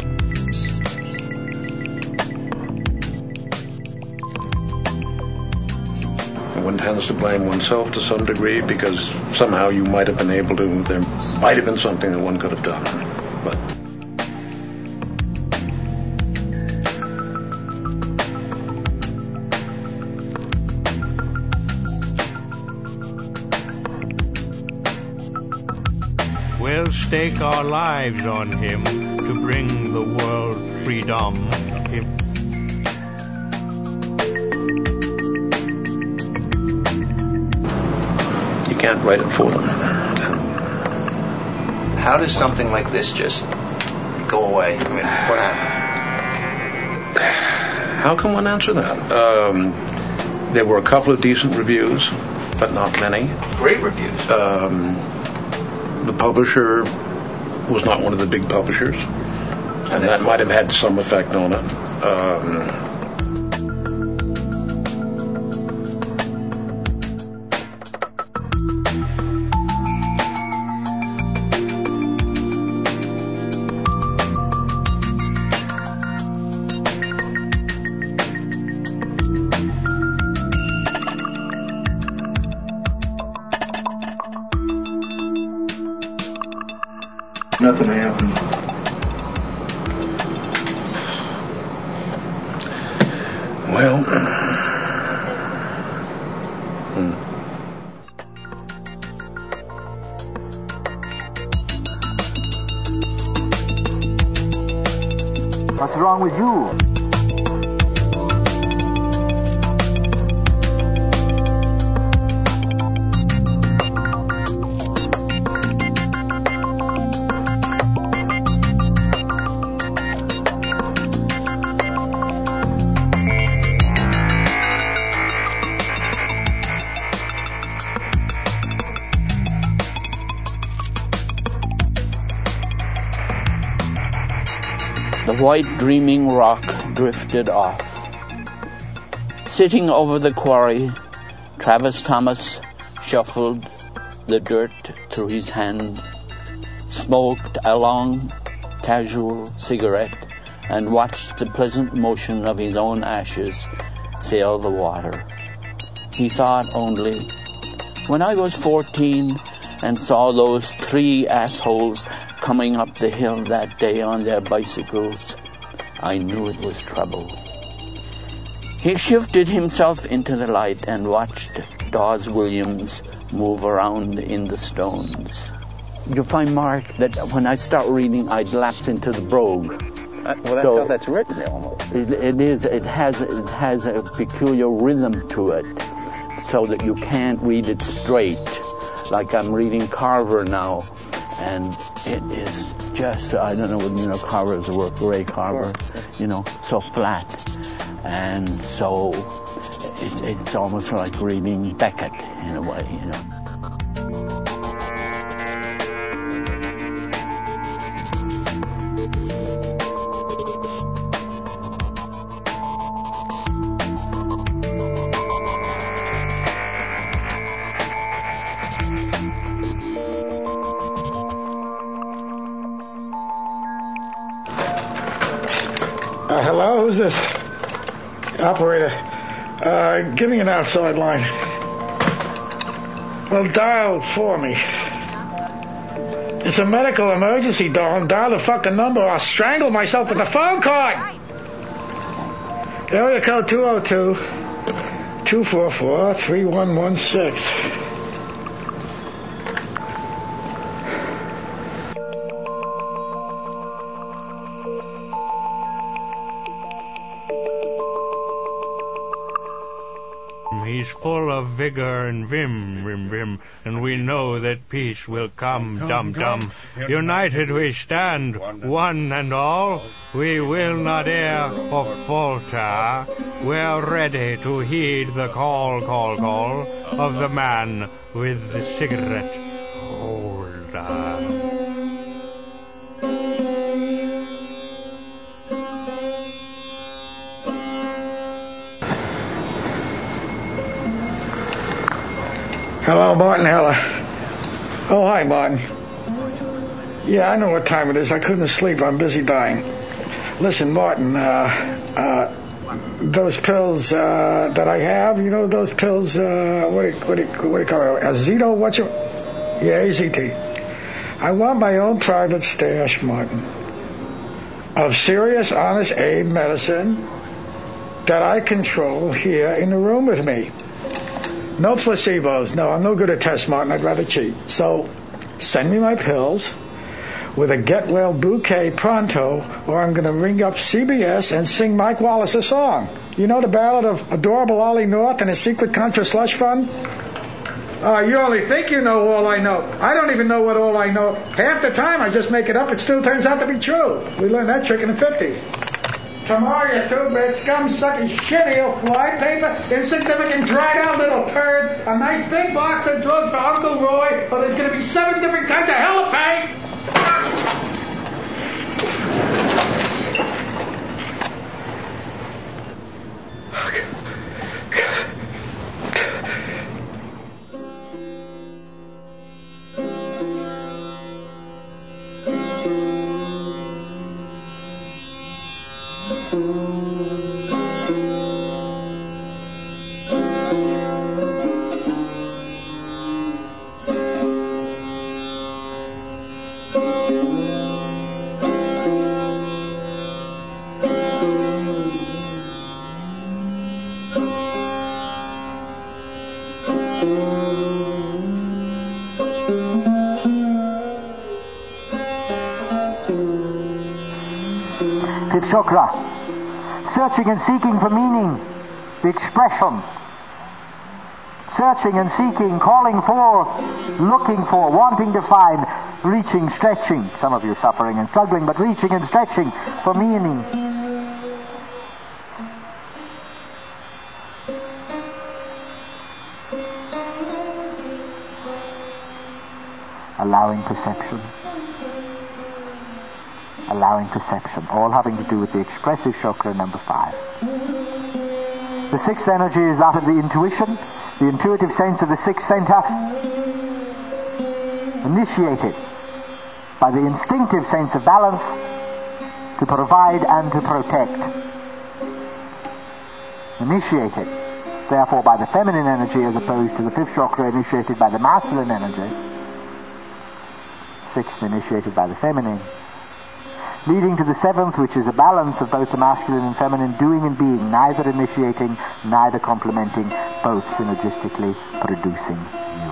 S2: One tends to blame oneself to some degree because somehow you might have been able to, there might have been something that one could have done. But
S21: we'll stake our lives on him to bring the world freedom. If
S2: you can't write it for them.
S25: How does something like this just go away? I mean, what happened?
S2: How can one answer that? Um, there were a couple of decent reviews. but not many.
S25: Great reviews.
S2: Um, the publisher was not one of the big publishers, and that might have had some effect on it. Um,
S11: Nothing happened.
S2: Well, hmm.
S11: What's wrong with you?
S1: The white dreaming rock drifted off. Sitting over the quarry, Travis Thomas shuffled the dirt through his hand, smoked a long, casual cigarette, and watched the pleasant motion of his own ashes sail the water. He thought only, when I was fourteen and saw those three assholes coming up the hill that day on their bicycles, I knew it was trouble. He shifted himself into the light and watched Dawes Williams move around in the stones. You'll find, Mark, that when I start reading, I'd lapse into the brogue.
S19: Uh, well, that's
S1: So
S19: how that's written, almost.
S1: It, it is. It has. It has a peculiar rhythm to it, so that you can't read it straight. Like I'm reading Carver now, and it is just, I don't know what, you know, Carver's work, Ray Carver, you know, so flat. And so it, it's almost like reading Beckett in a way, you know.
S12: Uh, hello, who's this? Operator. Uh, give me an outside line. Well, dial for me. It's a medical emergency, darling. Dial the fucking number or I'll strangle myself with the phone card. Area code two oh two, two four four, three one one six.
S21: He's full of vigor and vim, vim, vim, and we know that peace will come, dum, dum. United we stand, one and all. We will not err or falter. We're ready to heed the call, call, call of the man with the cigarette holder.
S12: Hello, Martin Heller. Oh, hi, Martin. Yeah, I know what time it is. I couldn't sleep. I'm busy dying. Listen, Martin, uh, uh, those pills uh, that I have, you know, those pills, uh, what, do you, what, do you, what do you call it? Azito? What's your... Yeah, A Z T. I want my own private stash, Martin, of serious, honest Abe medicine that I control here in the room with me. No placebos. No, I'm no good at tests, Martin. I'd rather cheat. So, send me my pills with a get well bouquet pronto, or I'm going to ring up C B S and sing Mike Wallace a song. You know the ballad of Adorable Ollie North and his secret Contra slush fund? Uh, you only think you know all I know. I don't even know what all I know. Half the time I just make it up. It still turns out to be true. We learned that trick in the fifties. Tomorrow, you two-bit, scum-sucking, shitty flypaper, insignificant, dried-out little turd, a nice big box of drugs for Uncle Roy, or there's going to be seven different kinds of hell to pay.
S6: Chakra, searching and seeking for meaning, the expression, searching and seeking, calling for, looking for, wanting to find, reaching, stretching, some of you suffering and struggling, but reaching and stretching for meaning. Allowing perception. Allowing perception, all having to do with the expressive chakra number five. The sixth energy is that of the intuition, the intuitive sense of the sixth center, initiated by the instinctive sense of balance to provide and to protect. Initiated, therefore, by the feminine energy as opposed to the fifth chakra initiated by the masculine energy. Sixth initiated by the feminine. Leading to the seventh, which is a balance of both the masculine and feminine doing and being, neither initiating, neither complementing, both synergistically producing you.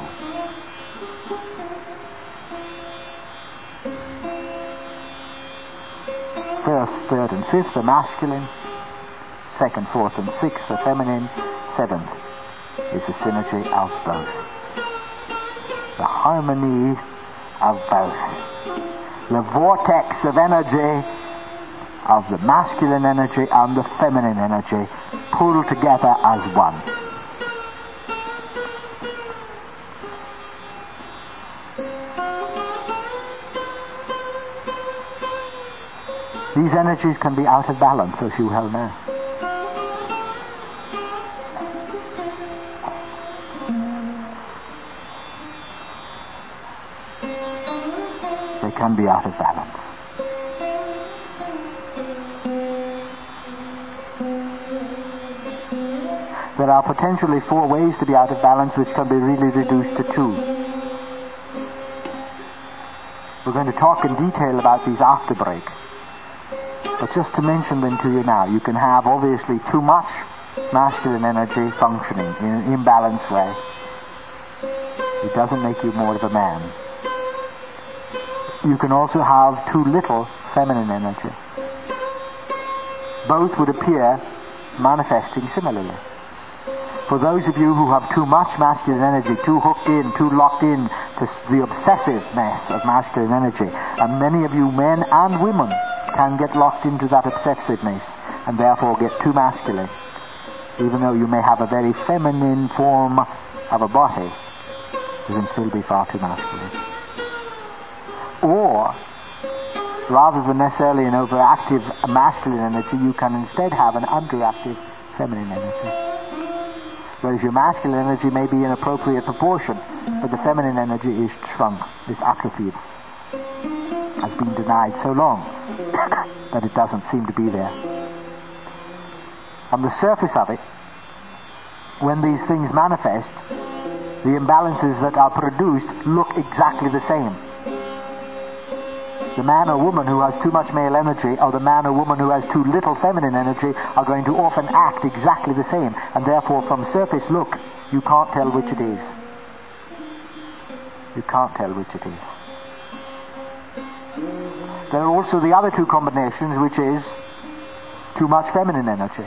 S6: First, third, and fifth are masculine. Second, fourth, and sixth are feminine. Seventh is the synergy of both. The harmony of both. The vortex of energy of the masculine energy and the feminine energy pulled together as one. These energies can be out of balance, as you well know. Can be out of balance. There are potentially four ways to be out of balance, which can be really reduced to two. We're going to talk in detail about these after break, but just to mention them to you now, you can have obviously too much masculine energy functioning in an imbalanced way. It doesn't make you more of a man. You can also have too little feminine energy. Both would appear manifesting similarly. For those of you who have too much masculine energy, too hooked in, too locked in to the obsessiveness of masculine energy, and many of you men and women can get locked into that obsessiveness and therefore get too masculine, even though you may have a very feminine form of a body, you can still be far too masculine. Or, rather than necessarily an overactive masculine energy, you can instead have an underactive feminine energy. Whereas your masculine energy may be in appropriate proportion, but the feminine energy is shrunk, is atrophied, has been denied so long that it doesn't seem to be there. On the surface of it, when these things manifest, the imbalances that are produced look exactly the same. The man or woman who has too much male energy or the man or woman who has too little feminine energy are going to often act exactly the same, and therefore from surface look you can't tell which it is. You can't tell which it is. There are also the other two combinations, which is too much feminine energy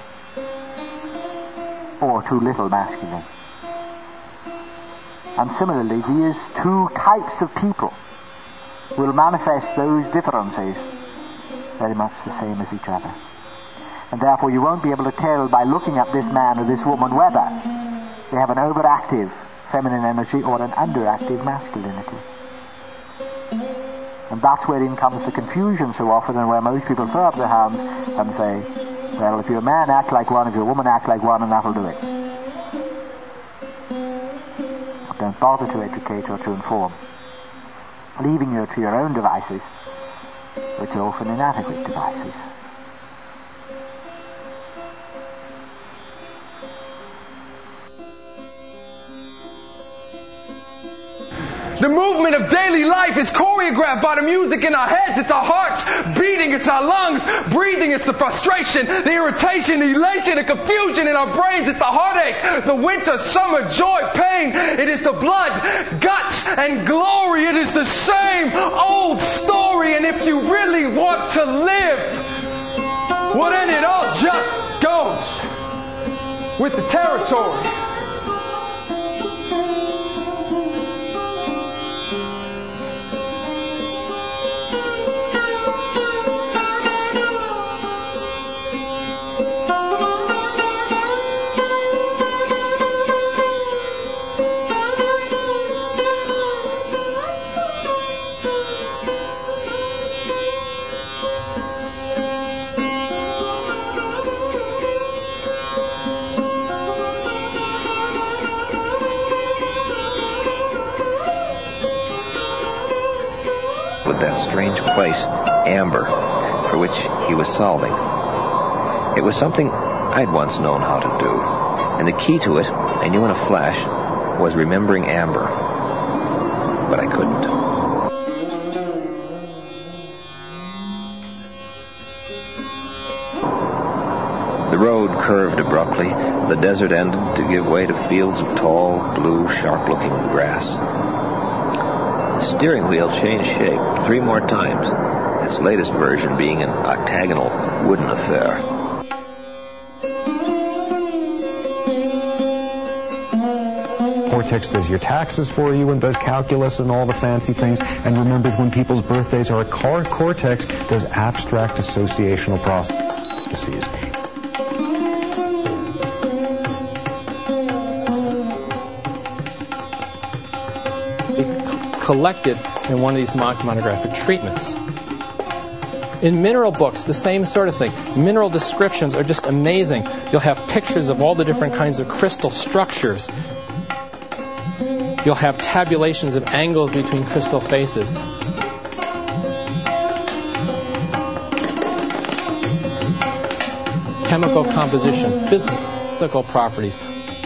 S6: or too little masculine. And similarly, these two types of people will manifest those differences very much the same as each other. And therefore you won't be able to tell by looking at this man or this woman whether they have an overactive feminine energy or an underactive masculinity. And that's wherein comes the confusion so often, and where most people throw up their hands and say, well, if you're a man, act like one, if you're a woman, act like one, and that'll do it. Don't bother to educate or to inform, leaving you to your own devices, which are often inadequate devices.
S3: The movement of daily life is choreographed by the music in our heads. It's our hearts beating. It's our lungs breathing. It's the frustration, the irritation, the elation, the confusion in our brains. It's the heartache, the winter, summer, joy, pain. It is the blood, guts, and glory. It is the same old story. And if you really want to live, well, then it all just goes with the territory.
S10: That strange place, amber, for which he was solving. It was something I'd once known how to do, and the key to it, I knew in a flash, was remembering amber. But I couldn't. The road curved abruptly. The desert ended to give way to fields of tall, blue, sharp-looking grass. The steering wheel changed shape three more times, its latest version being an octagonal wooden affair.
S14: Cortex does your taxes for you and does calculus and all the fancy things and remembers when people's birthdays are. Car- Cortex does abstract associational processes.
S16: Collected in one of these mock monographic treatments. In mineral books, the same sort of thing. Mineral descriptions are just amazing. You'll have pictures of all the different kinds of crystal structures. You'll have tabulations of angles between crystal faces. Chemical composition, physical properties.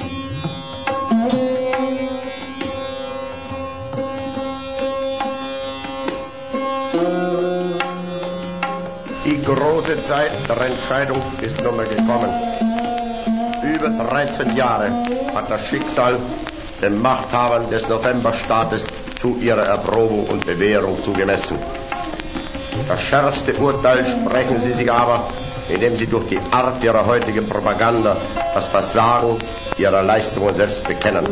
S17: Die große Zeit der Entscheidung ist nun mal gekommen. Über dreizehn Jahre hat das Schicksal den Machthabern des Novemberstaates zu ihrer Erprobung und Bewährung zugemessen. Das schärfste Urteil sprechen sie sich aber, indem sie durch die Art ihrer heutigen Propaganda das Versagen ihrer Leistungen selbst bekennen.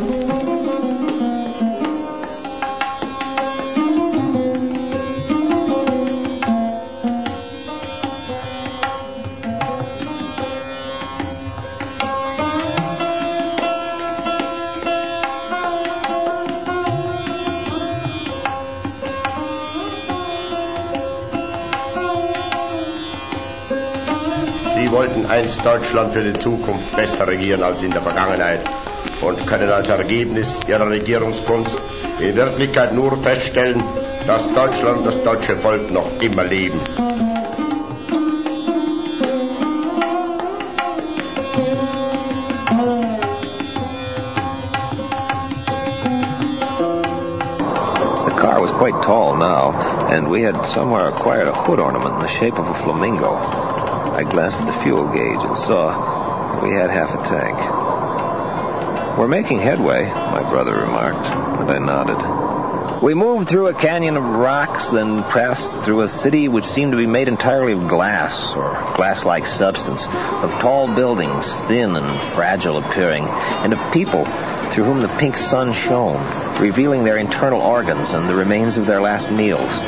S17: Sie wollten einst Deutschland für die Zukunft besser regieren als in der Vergangenheit und können als Ergebnis ihrer Regierungskunst in Wirklichkeit nur feststellen, dass Deutschland und das deutsche Volk noch immer leben.
S10: The car was quite tall now, and we had somewhere acquired a hood ornament in the shape of a flamingo. I glanced at the fuel gauge and saw we had half a tank. We're making headway, my brother remarked, and I nodded. We moved through a canyon of rocks, then passed through a city which seemed to be made entirely of glass, or glass-like substance, of tall buildings, thin and fragile appearing, and of people through whom the pink sun shone, revealing their internal organs and the remains of their last meals.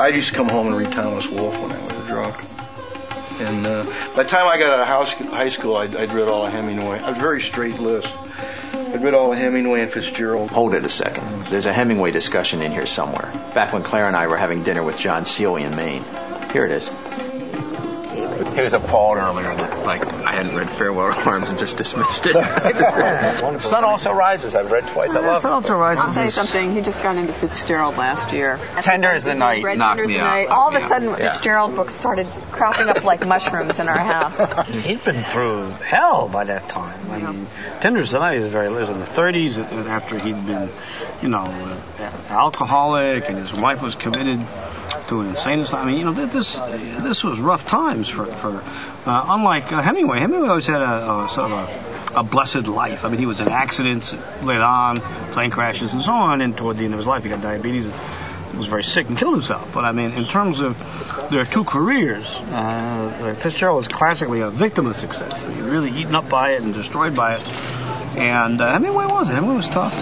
S2: I used to come home and read Thomas Wolfe when I was drunk. And uh, by the time I got out of house, high school, I'd, I'd read all of Hemingway. I was very straight list. I'd read all of Hemingway and Fitzgerald.
S5: Hold it a second. There's a Hemingway discussion in here somewhere. Back when Claire and I were having dinner with John Seeley in Maine. Here it is.
S10: He was appalled earlier that, like, I hadn't read Farewell to Arms and just dismissed it. Sun Also Rises, I've read twice. I love it.
S8: Sun Also Rises.
S18: I'll tell you something. He just got into Fitzgerald last year.
S10: Tender as the Night knocked me out.
S18: All of a
S10: Yeah.
S18: sudden,
S10: Yeah.
S18: Fitzgerald books started cropping up like mushrooms in our house.
S8: He'd been through hell by that time. I mean, Tender as the Night was very, it was in the thirties after he'd been, you know, uh, alcoholic and his wife was committed to an insane asylum. I mean, you know, this this was rough times for for uh, unlike uh, Hemingway. Hemingway always had a, a sort of a, a blessed life. I mean, he was in accidents later on, plane crashes and so on. And toward the end of his life, he got diabetes and was very sick and killed himself. But I mean, in terms of their two careers, uh, Fitzgerald was classically a victim of success. I mean, really eaten up by it and destroyed by it. And uh, Hemingway wasn't. Hemingway was tough.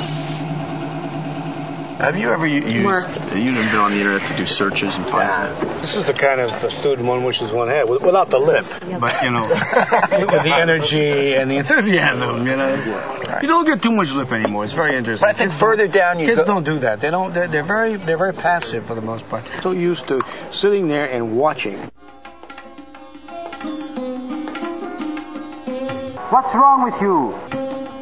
S10: Have you ever used,
S8: Mark.
S10: you've been on the internet to do searches and find yeah.
S8: This is the kind of student one wishes one had, without the lip, but, you know, with the energy and the enthusiasm, you know. You don't get too much lip anymore. It's very interesting.
S10: But I think further down you
S8: Kids
S10: go...
S8: don't do that. They don't, they're, they're very, they're very passive for the most part. So used to sitting there and watching.
S6: What's wrong with you?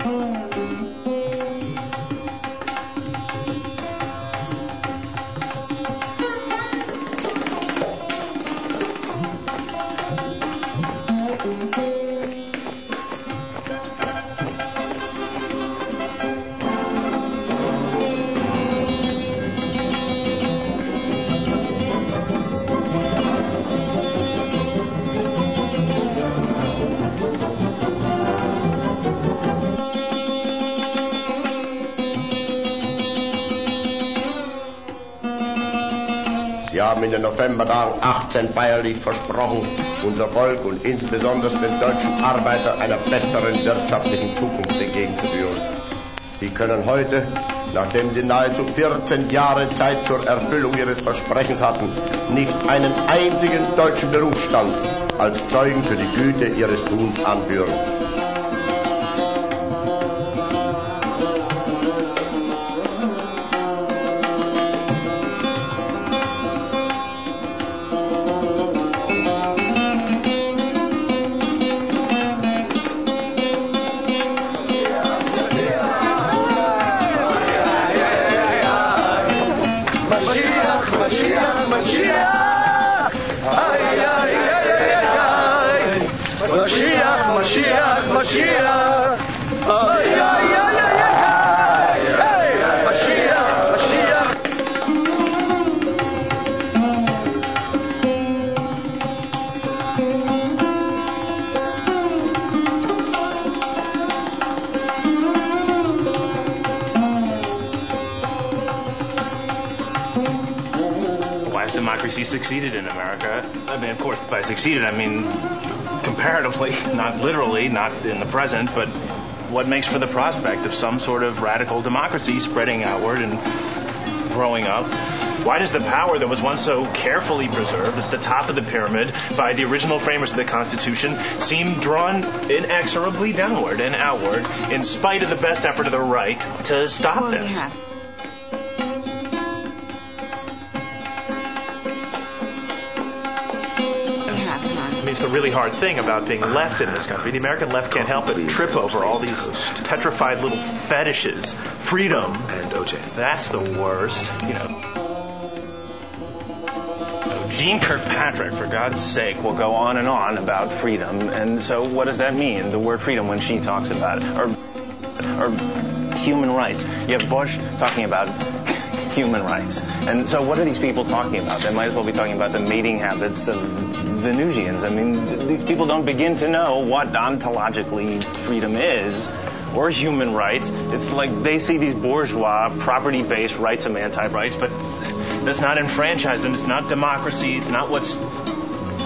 S17: Wir haben in den Novembertagen achtzehn feierlich versprochen, unser Volk und insbesondere den deutschen Arbeiter einer besseren wirtschaftlichen Zukunft entgegenzuführen. Sie können heute, nachdem Sie nahezu vierzehn Jahre Zeit zur Erfüllung Ihres Versprechens hatten, nicht einen einzigen deutschen Berufsstand als Zeugen für die Güte Ihres Tuns anführen.
S20: Democracy succeeded in America. I mean, of course, by succeeded, I mean comparatively, not literally, not in the present, but what makes for the prospect of some sort of radical democracy spreading outward and growing up? Why does the power that was once so carefully preserved at the top of the pyramid by the original framers of the Constitution seem drawn inexorably downward and outward in spite of the best effort of the right to stop
S18: Well,
S20: this?
S18: yeah.
S20: I mean, it's the really hard thing about being left in this country. The American left can't help but trip over all these petrified little fetishes. Freedom.
S10: And O J.
S20: That's the worst, you know. Jean Kirkpatrick, for God's sake, will go on and on about freedom. And so what does that mean, the word freedom, when she talks about it? Or, or human rights. You have Bush talking about human rights. And so what are these people talking about? They might as well be talking about the mating habits of Venusians. I mean, these people don't begin to know what ontologically freedom is or human rights. It's like they see these bourgeois, property-based rights of man type rights, but that's not enfranchisement. It's not democracy. It's not what's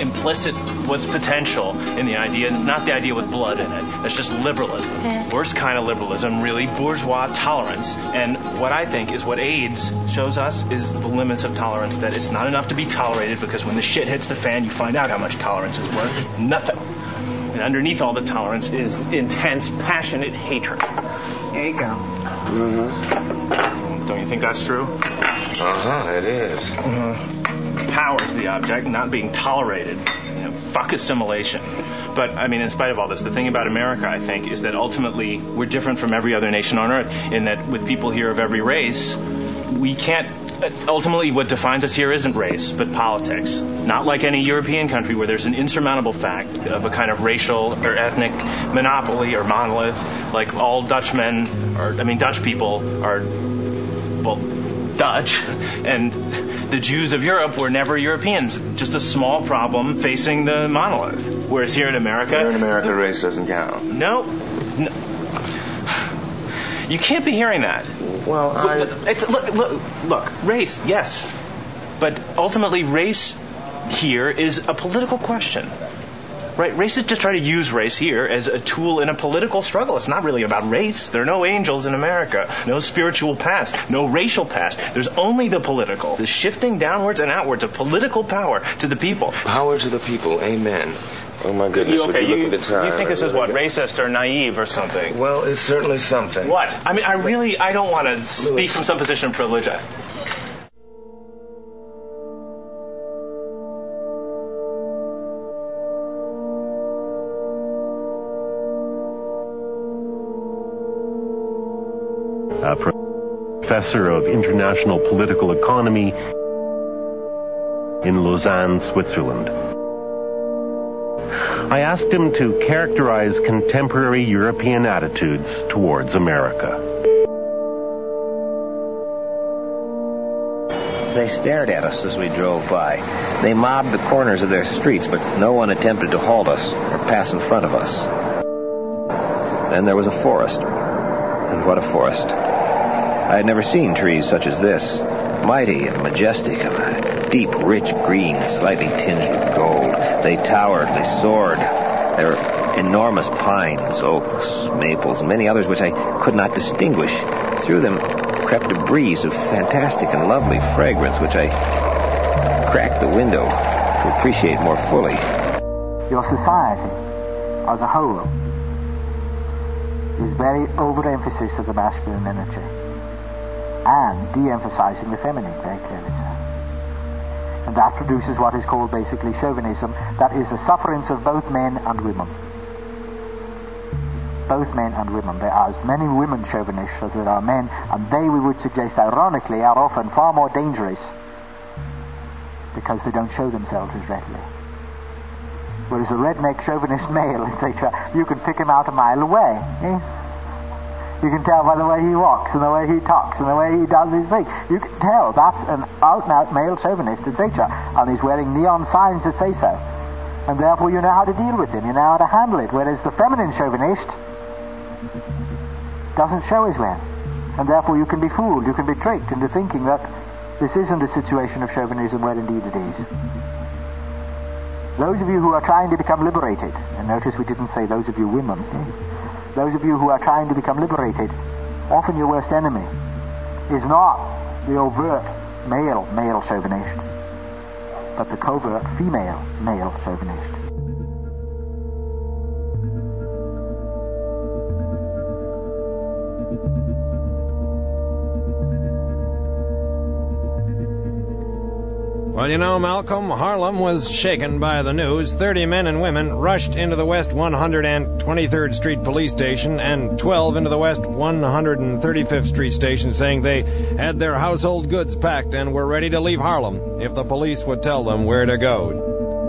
S20: implicit, what's potential in the idea. It's not the idea with blood in it. It's just liberalism.
S18: Yeah.
S20: Worst kind of liberalism, really bourgeois tolerance. And what I think is what AIDS shows us is the limits of tolerance, that it's not enough to be tolerated, because when the shit hits the fan, you find out how much tolerance is worth. Nothing. And underneath all the tolerance is intense, passionate hatred.
S6: There you go.
S20: Mm-hmm. Don't you think that's true?
S4: Uh-huh, it is.
S20: Mm-hmm. Power's the object, not being tolerated. You know, fuck assimilation. But, I mean, in spite of all this, the thing about America, I think, is that ultimately we're different from every other nation on earth, in that with people here of every race, we can't... Ultimately, what defines us here isn't race, but politics. Not like any European country where there's an insurmountable fact of a kind of racial or ethnic monopoly or monolith. Like all Dutchmen, or I mean Dutch people are, well, Dutch, and the Jews of Europe were never Europeans. Just a small problem facing the monolith. Whereas here in America...
S4: Here in America, race doesn't count.
S20: No. no. You can't be hearing that.
S4: Well, I...
S20: It's, look, look, look, race, yes. But ultimately, race here is a political question. Right? Racists just try to use race here as a tool in a political struggle. It's not really about race. There are no angels in America. No spiritual past. No racial past. There's only the political. The shifting downwards and outwards of political power to the people.
S4: Power to the people. Amen. Oh, my goodness.
S20: You, okay,
S4: Would you,
S20: you,
S4: look at the time?
S20: You think this is what, racist or naive or something?
S4: Well, it's certainly something.
S20: What? I mean, I really, I don't want to speak
S4: Louis.
S20: from some position of privilege.
S7: A professor of international political economy in Lausanne, Switzerland. I asked him to characterize contemporary European attitudes towards America.
S10: They stared at us as we drove by. They mobbed the corners of their streets, but no one attempted to halt us or pass in front of us. Then there was a forest. And what a forest. I had never seen trees such as this, mighty and majestic, of a deep, rich green, slightly tinged with gold. They towered, they soared. There were enormous pines, oaks, maples, and many others which I could not distinguish. Through them crept a breeze of fantastic and lovely fragrance, which I cracked the window to appreciate more fully.
S6: Your society, as a whole, is very overemphasis of the masculine energy and de-emphasizing the feminine, very clearly so. And that produces what is called basically chauvinism, that is a sufferance of both men and women. Both men and women. There are as many women chauvinists as there are men, and they, we would suggest ironically, are often far more dangerous because they don't show themselves as readily. Whereas a redneck chauvinist male, et cetera, you can pick him out a mile away. Eh? You can tell by the way he walks and the way he talks and the way he does his thing. You can tell that's an out-and-out male chauvinist, et cetera. And he's wearing neon signs that say so. And therefore you know how to deal with him, you know how to handle it. Whereas the feminine chauvinist doesn't show as well. And therefore you can be fooled, you can be tricked into thinking that this isn't a situation of chauvinism where indeed it is. Those of you who are trying to become liberated, and notice we didn't say those of you women, those of you who are trying to become liberated, often your worst enemy is not the overt male male chauvinist, but the covert female male chauvinist.
S9: Well, you know, Malcolm, Harlem was shaken by the news. Thirty men and women rushed into the West one hundred twenty-third Street Police Station and twelve into the West one hundred thirty-fifth Street Station, saying they had their household goods packed and were ready to leave Harlem if the police would tell them where to go.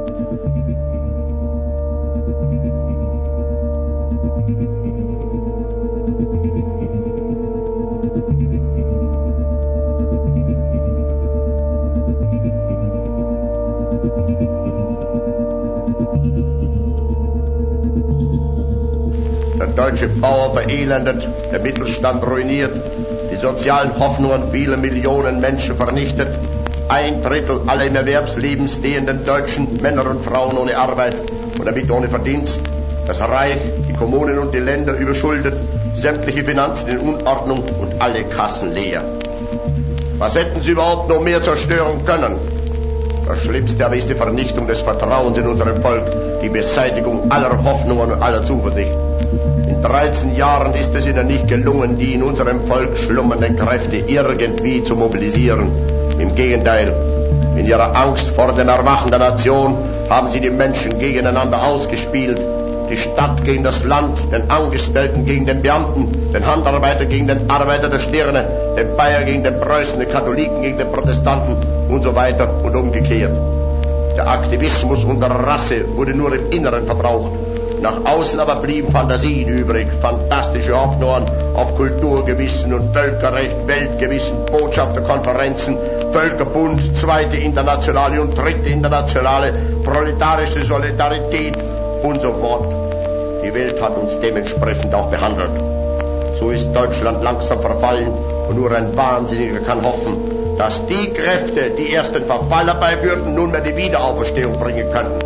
S17: Der deutsche Bauer verelendet, der Mittelstand ruiniert, die sozialen Hoffnungen vieler Millionen Menschen vernichtet. ein Drittel aller im Erwerbsleben stehenden Deutschen, Männer und Frauen ohne Arbeit und damit ohne Verdienst. Das Reich, die Kommunen und die Länder überschuldet, sämtliche Finanzen in Unordnung und alle Kassen leer. Was hätten sie überhaupt noch mehr zerstören können? Das Schlimmste aber ist die Vernichtung des Vertrauens in unserem Volk, die Beseitigung aller Hoffnungen und aller Zuversicht. In dreizehn Jahren ist es ihnen nicht gelungen, die in unserem Volk schlummernden Kräfte irgendwie zu mobilisieren. Im Gegenteil, in ihrer Angst vor dem Erwachen der Nation haben sie die Menschen gegeneinander ausgespielt. Die Stadt gegen das Land, den Angestellten gegen den Beamten, den Handarbeiter gegen den Arbeiter der Stirne, den Bayer gegen den Preußen, den Katholiken gegen den Protestanten und so weiter und umgekehrt. Der Aktivismus unserer Rasse wurde nur im Inneren verbraucht. Nach außen aber blieben Fantasien übrig, fantastische Hoffnungen auf Kulturgewissen und Völkerrecht, Weltgewissen, Botschafterkonferenzen, Völkerbund, zweite internationale und dritte internationale, proletarische Solidarität und so fort. Die Welt hat uns dementsprechend auch behandelt. So ist Deutschland langsam verfallen und nur ein Wahnsinniger kann hoffen, dass die Kräfte, die erst den Verfall herbeiführten, nunmehr die Wiederauferstehung bringen könnten.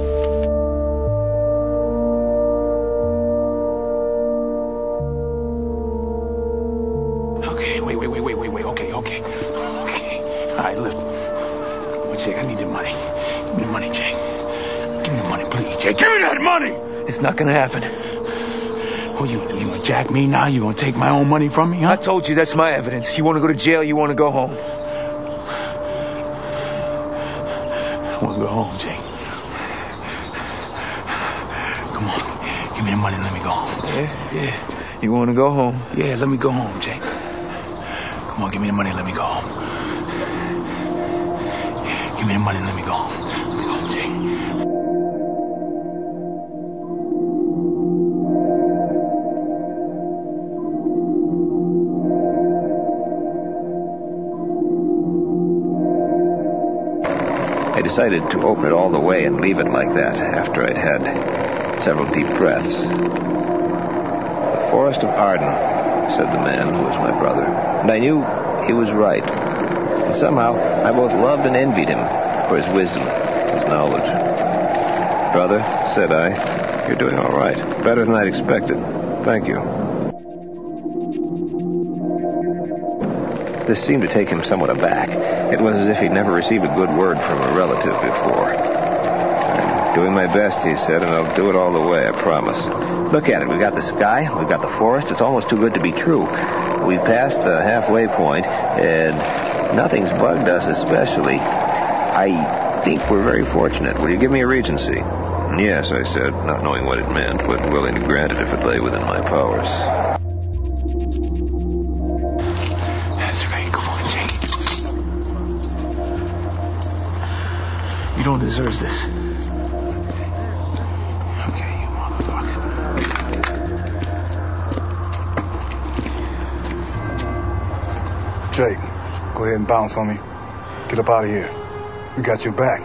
S11: Okay, wait, wait, wait, wait, wait, wait, okay, okay, okay. All right, look. Oh, Jake, I need the money. Give me the money, Jake. Give me the money, please, Jake. Give me that money! It's not gonna happen. What you gonna do? You gonna jack me now? You gonna take my own money from me, huh?
S13: I told you that's my evidence. You wanna go to jail, you wanna go home.
S11: I wanna go home, Jake. Come on. Give me the money and let me go home.
S13: Yeah, yeah. You wanna go home?
S11: Yeah, let me go home, Jake. Come on, give me the money and let me go home. Give me the money and let me go home. Let me go home, Jake.
S10: I decided to open it all the way and leave it like that after I'd had several deep breaths. The Forest of Arden, said the man who was my brother, and I knew he was right. And somehow I both loved and envied him for his wisdom, his knowledge. Brother, said I, you're doing all right. Better than I'd expected. Thank you. This seemed to take him somewhat aback. It was as if he'd never received a good word from a relative before. I'm doing my best, he said, and I'll do it all the way, I promise. Look at it. We've got the sky, we've got the forest. It's almost too good to be true. We've passed the halfway point, and nothing's bugged us especially. I think we're very fortunate. Will you give me a regency? Yes, I said, not knowing what it meant, but willing to grant it if it lay within my powers.
S11: You don't deserve this. Okay, you motherfucker.
S15: Jake, go ahead and bounce on me. Get up out of here. We got your back.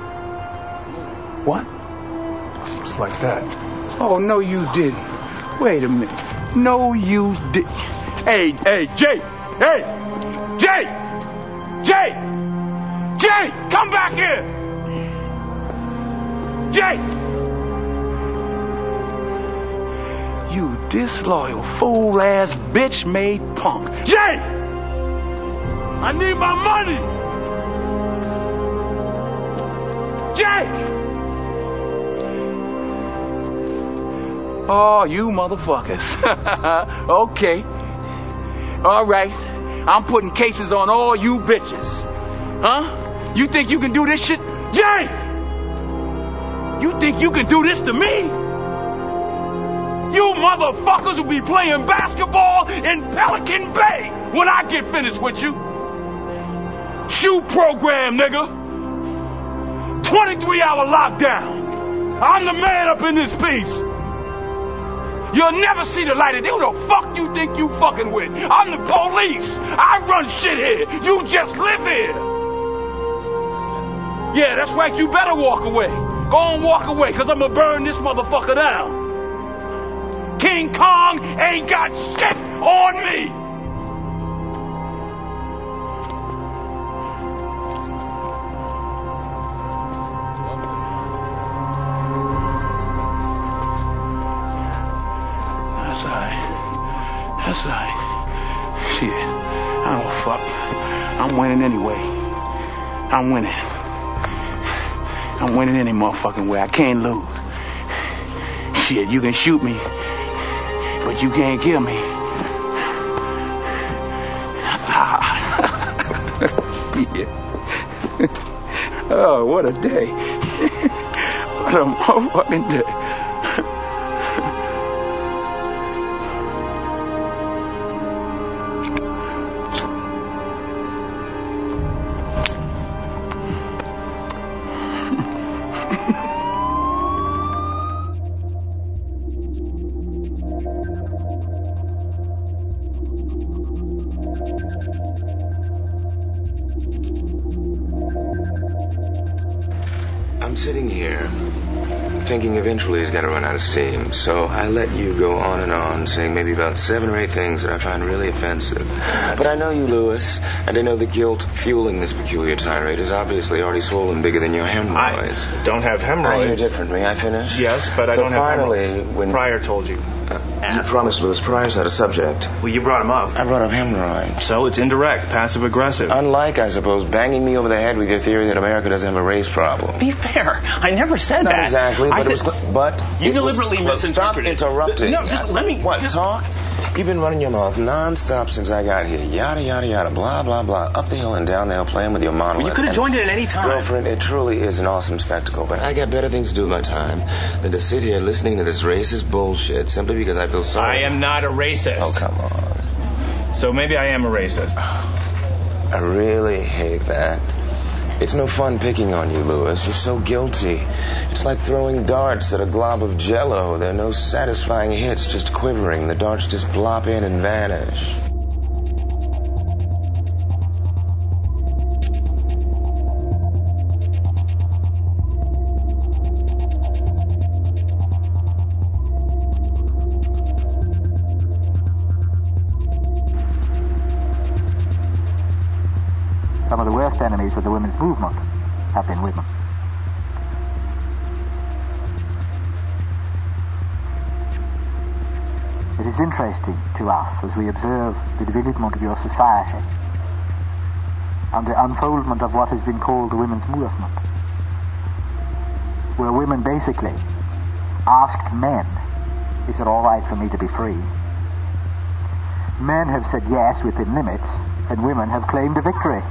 S11: What?
S15: Just like that.
S11: Oh, no, you didn't. Wait a minute. No, you didn't. Hey, hey, Jake! Hey! Jake! Jake! Jake! Come back here! Jake! You disloyal, fool-ass, bitch-made punk. Jake! I need my money! Jake! Oh, you motherfuckers. Okay. All right. I'm putting cases on all you bitches. Huh? You think you can do this shit? Jake! You think you can do this to me? You motherfuckers will be playing basketball in Pelican Bay when I get finished with you. Shoot program, nigga. twenty-three hour lockdown. I'm the man up in this piece. You'll never see the light of who the fuck you think you fucking with. I'm the police. I run shit here. You just live here. Yeah, that's right. You better walk away. Go on, walk away, because I'm going to burn this motherfucker down. King Kong ain't got shit on me. That's right. Shit. I don't fuck. I'm winning anyway. I'm winning. I'm winning any motherfucking way. I can't lose. Shit, you can shoot me, but you can't kill me. Shit. Oh, what a day. What a motherfucking day.
S4: I'm sitting here thinking eventually he's got to run out of steam, so I let you go on and on, saying maybe about seven or eight things that I find really offensive. But I know you, Lewis, and I know the guilt fueling this peculiar tirade is obviously already swollen bigger than your hemorrhoids.
S20: I don't have hemorrhoids.
S4: I hear different. May I finish?
S20: Yes, but I
S4: so
S20: don't have
S4: finally,
S20: hemorrhoids.
S4: when
S20: Pryor told you.
S4: Uh, you promised, Lewis. Pryor's not a subject.
S20: Well, you brought him up.
S4: I brought up hemorrhoids.
S20: So it's indirect, passive-aggressive.
S4: Unlike, I suppose, banging me over the head with your theory that America doesn't have a race problem.
S20: Be fair. I never said
S4: Not
S20: that.
S4: exactly, but
S20: I
S4: it
S20: said,
S4: was... Cl- but
S20: you
S4: it
S20: deliberately
S4: was cl-
S20: misinterpreted.
S4: Stop interrupting.
S20: No, just let me...
S4: What,
S20: just...
S4: talk? You've been running your mouth non-stop since I got here. Yada, yada, yada, blah, blah, blah. Up the hill and down the hill playing with your monolith.
S20: Well, you could have joined it at any time.
S4: Girlfriend, it truly is an awesome spectacle, but I got better things to do with my time than to sit here listening to this racist bullshit simply because I feel sorry.
S20: I am not a racist.
S4: Oh, come on.
S20: So maybe I am a racist.
S4: I really hate that. It's no fun picking on you, Lewis. You're so guilty. It's like throwing darts at a glob of jello. There are no satisfying hits, just quivering. The darts just plop in and vanish.
S6: Some of the worst enemies of the women's movement have been women. It is interesting to us as we observe the development of your society and the unfoldment of what has been called the women's movement, where women basically asked men, is it all right for me to be free? Men have said yes within limits, and women have claimed a victory.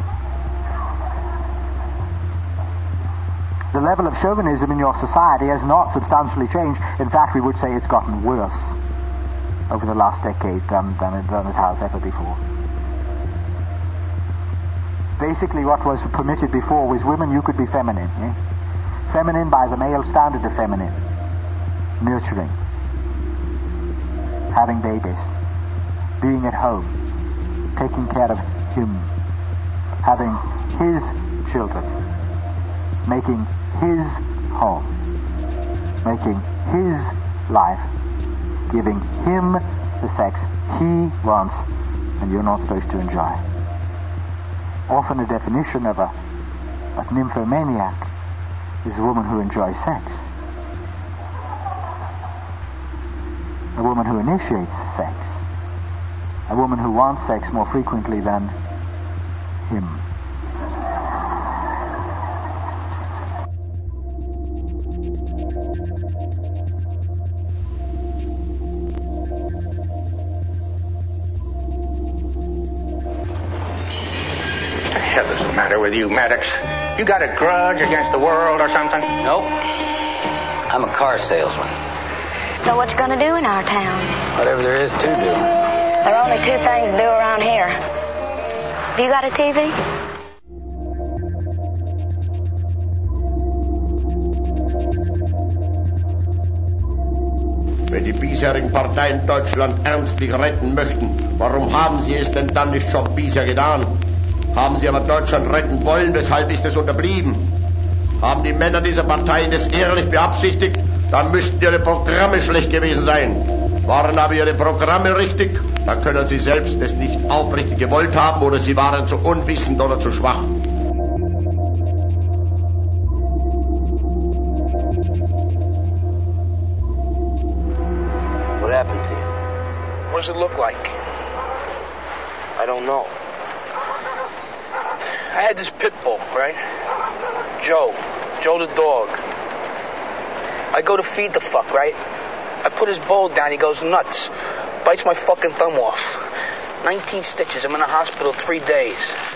S6: The level of chauvinism in your society has not substantially changed. In fact, we would say it's gotten worse over the last decade than, than, it, than it has ever before. Basically, what was permitted before was women, you could be feminine. Eh? Feminine by the male standard of feminine. Nurturing. Having babies. Being at home. Taking care of him. Having his children. Making his home, making his life, giving him the sex he wants and you're not supposed to enjoy. Often a definition of a, a nymphomaniac is a woman who enjoys sex. A woman who initiates sex. A woman who wants sex more frequently than him.
S19: What the hell is the matter with you, Maddox? You got a grudge against the world or something?
S22: Nope. I'm a car salesman.
S23: So what you gonna do in our town?
S22: Whatever there is to do.
S23: There are only two things to do around here. Have you got a T V?
S17: Wenn die bisherigen Parteien Deutschland ernstlich retten möchten, warum haben sie es denn dann nicht schon bisher getan? Haben sie aber Deutschland retten wollen, weshalb ist es unterblieben? Haben die Männer dieser Parteien es ehrlich beabsichtigt, dann müssten ihre Programme schlecht gewesen sein. Waren aber ihre Programme richtig, dann können sie selbst es nicht aufrichtig gewollt haben oder sie waren zu unwissend oder zu schwach.
S22: What happened to you?
S19: What does it look like?
S11: I don't know. I had this pit bull, right? Joe. Joe the dog. I go to feed the fuck, right? I put his bowl down, he goes nuts. Bites my fucking thumb off. nineteen stitches, I'm in the hospital three days.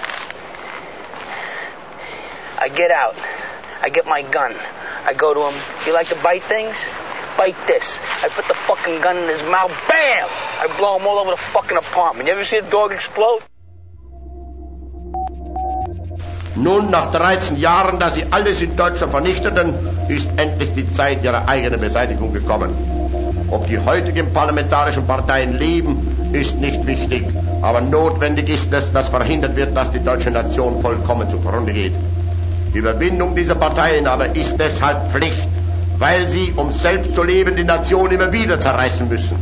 S11: I get out. I get my gun. I go to him. You like to bite things? Bite this. I put the fucking gun in his mouth. Bam! I blow him all over the fucking apartment. You ever see a dog explode?
S17: Nun, nach dreizehn Jahren, dass sie alles in Deutschland vernichteten, ist endlich die Zeit ihrer eigenen Beseitigung gekommen. Ob die heutigen parlamentarischen Parteien leben, ist nicht wichtig. Aber notwendig ist es, dass verhindert wird, dass die deutsche Nation vollkommen zugrunde geht. Die Überwindung dieser Parteien aber ist deshalb Pflicht, weil sie, um selbst zu leben, die Nation immer wieder zerreißen müssen.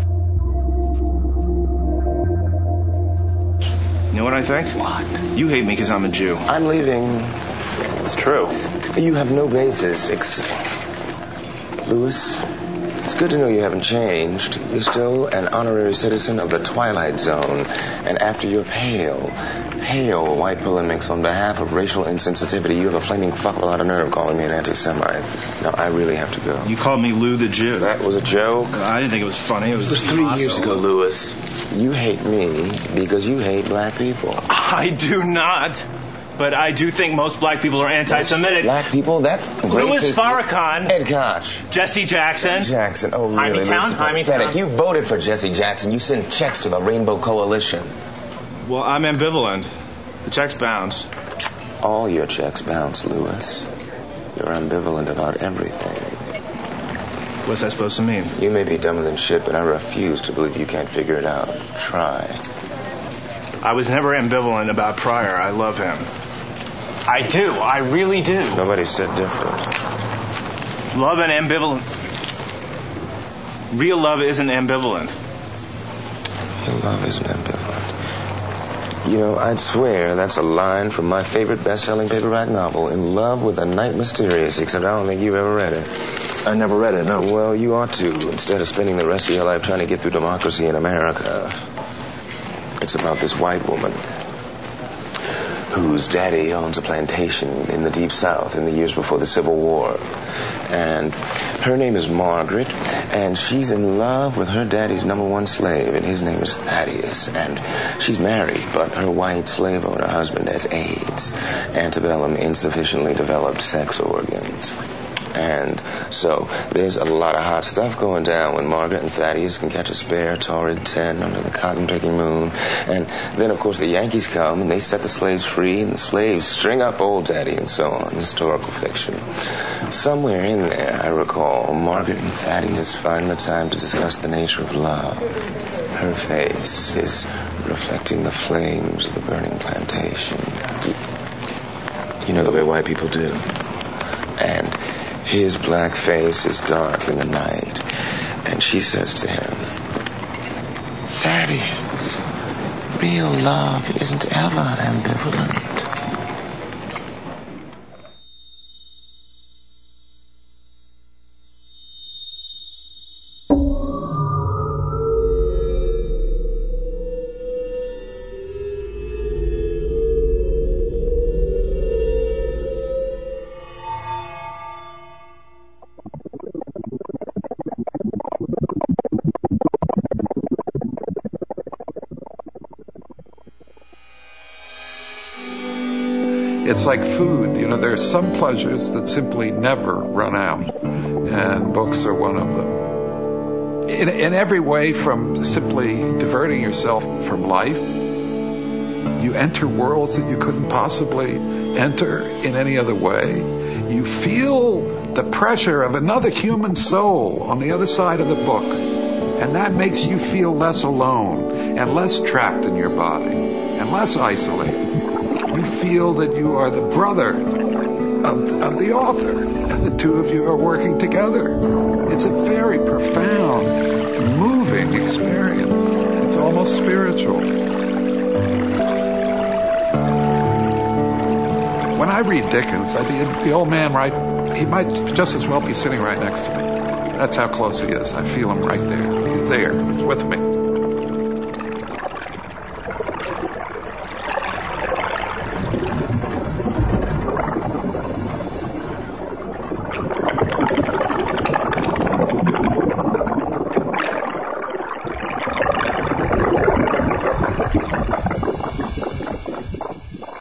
S13: You know what I think?
S4: What?
S13: You hate me because I'm a Jew.
S4: I'm leaving.
S13: It's true.
S4: You have no basis. Ex- Louis, it's good to know you haven't changed. You're still an honorary citizen of the Twilight Zone. And after your pale, pale white polemics on behalf of racial insensitivity, you have a flaming fuck with a lot of nerve calling me an anti-Semite. Now, I really have to go.
S13: You called me Lou the Jew.
S4: That was a joke.
S13: I didn't think it was funny. It was,
S4: it was three
S13: awesome.
S4: years ago, Louis. You hate me because you hate black people.
S13: I do not. But I do think most black people are anti-Semitic.
S4: Black people? That's
S13: Louis
S4: racist.
S13: Farrakhan.
S4: Ed Koch.
S13: Jesse Jackson.
S4: Jackson. Oh, really?
S13: Hymietown. Hymietown.
S4: You voted for Jesse Jackson. You sent checks to the Rainbow Coalition.
S13: Well, I'm ambivalent. The checks bounced.
S4: All your checks bounce, Louis. You're ambivalent about everything.
S13: What's that supposed to mean?
S4: You may be dumber than shit, but I refuse to believe you can't figure it out. Try.
S13: I was never ambivalent about Pryor. I love him. I do. I really do.
S4: Nobody said different.
S13: Love and ambivalent. Real love isn't ambivalent.
S4: Real love isn't ambivalent. You know, I'd swear that's a line from my favorite best-selling paperback novel, In Love with a Night Mysterious, except I don't think you've ever read it.
S10: I never read it, no.
S4: Well, you ought to, instead of spending the rest of your life trying to get through democracy in America. It's about this white woman whose daddy owns a plantation in the Deep South in the years before the Civil War. And her name is Margaret, and she's in love with her daddy's number one slave, and his name is Thaddeus. And she's married, but her white slave owner husband has AIDS, antebellum insufficiently developed sex organs. And so there's a lot of hot stuff going down when Margaret and Thaddeus can catch a spare torrid ten under the cotton-picking moon. And then, of course, the Yankees come and they set the slaves free, and the slaves string up old daddy and so on. Historical fiction. Somewhere in there, I recall, Margaret and Thaddeus find the time to discuss the nature of love. Her face is reflecting the flames of the burning plantation. You know the way white people do. And his black face is dark in the night, and she says to him, Thaddeus, real love isn't ever ambivalent.
S1: It's like food. You know, there are some pleasures that simply never run out, and books are one of them. In, in every way, from simply diverting yourself from life, you enter worlds that you couldn't possibly enter in any other way. You feel the pressure of another human soul on the other side of the book, and that makes you feel less alone and less trapped in your body and less isolated. You feel that you are the brother of, of the author, and the two of you are working together. It's a very profound, moving experience. It's almost spiritual. When I read Dickens, I think the old man, right, he might just as well be sitting right next to me. That's how close he is. I feel him right there. He's there. He's with me.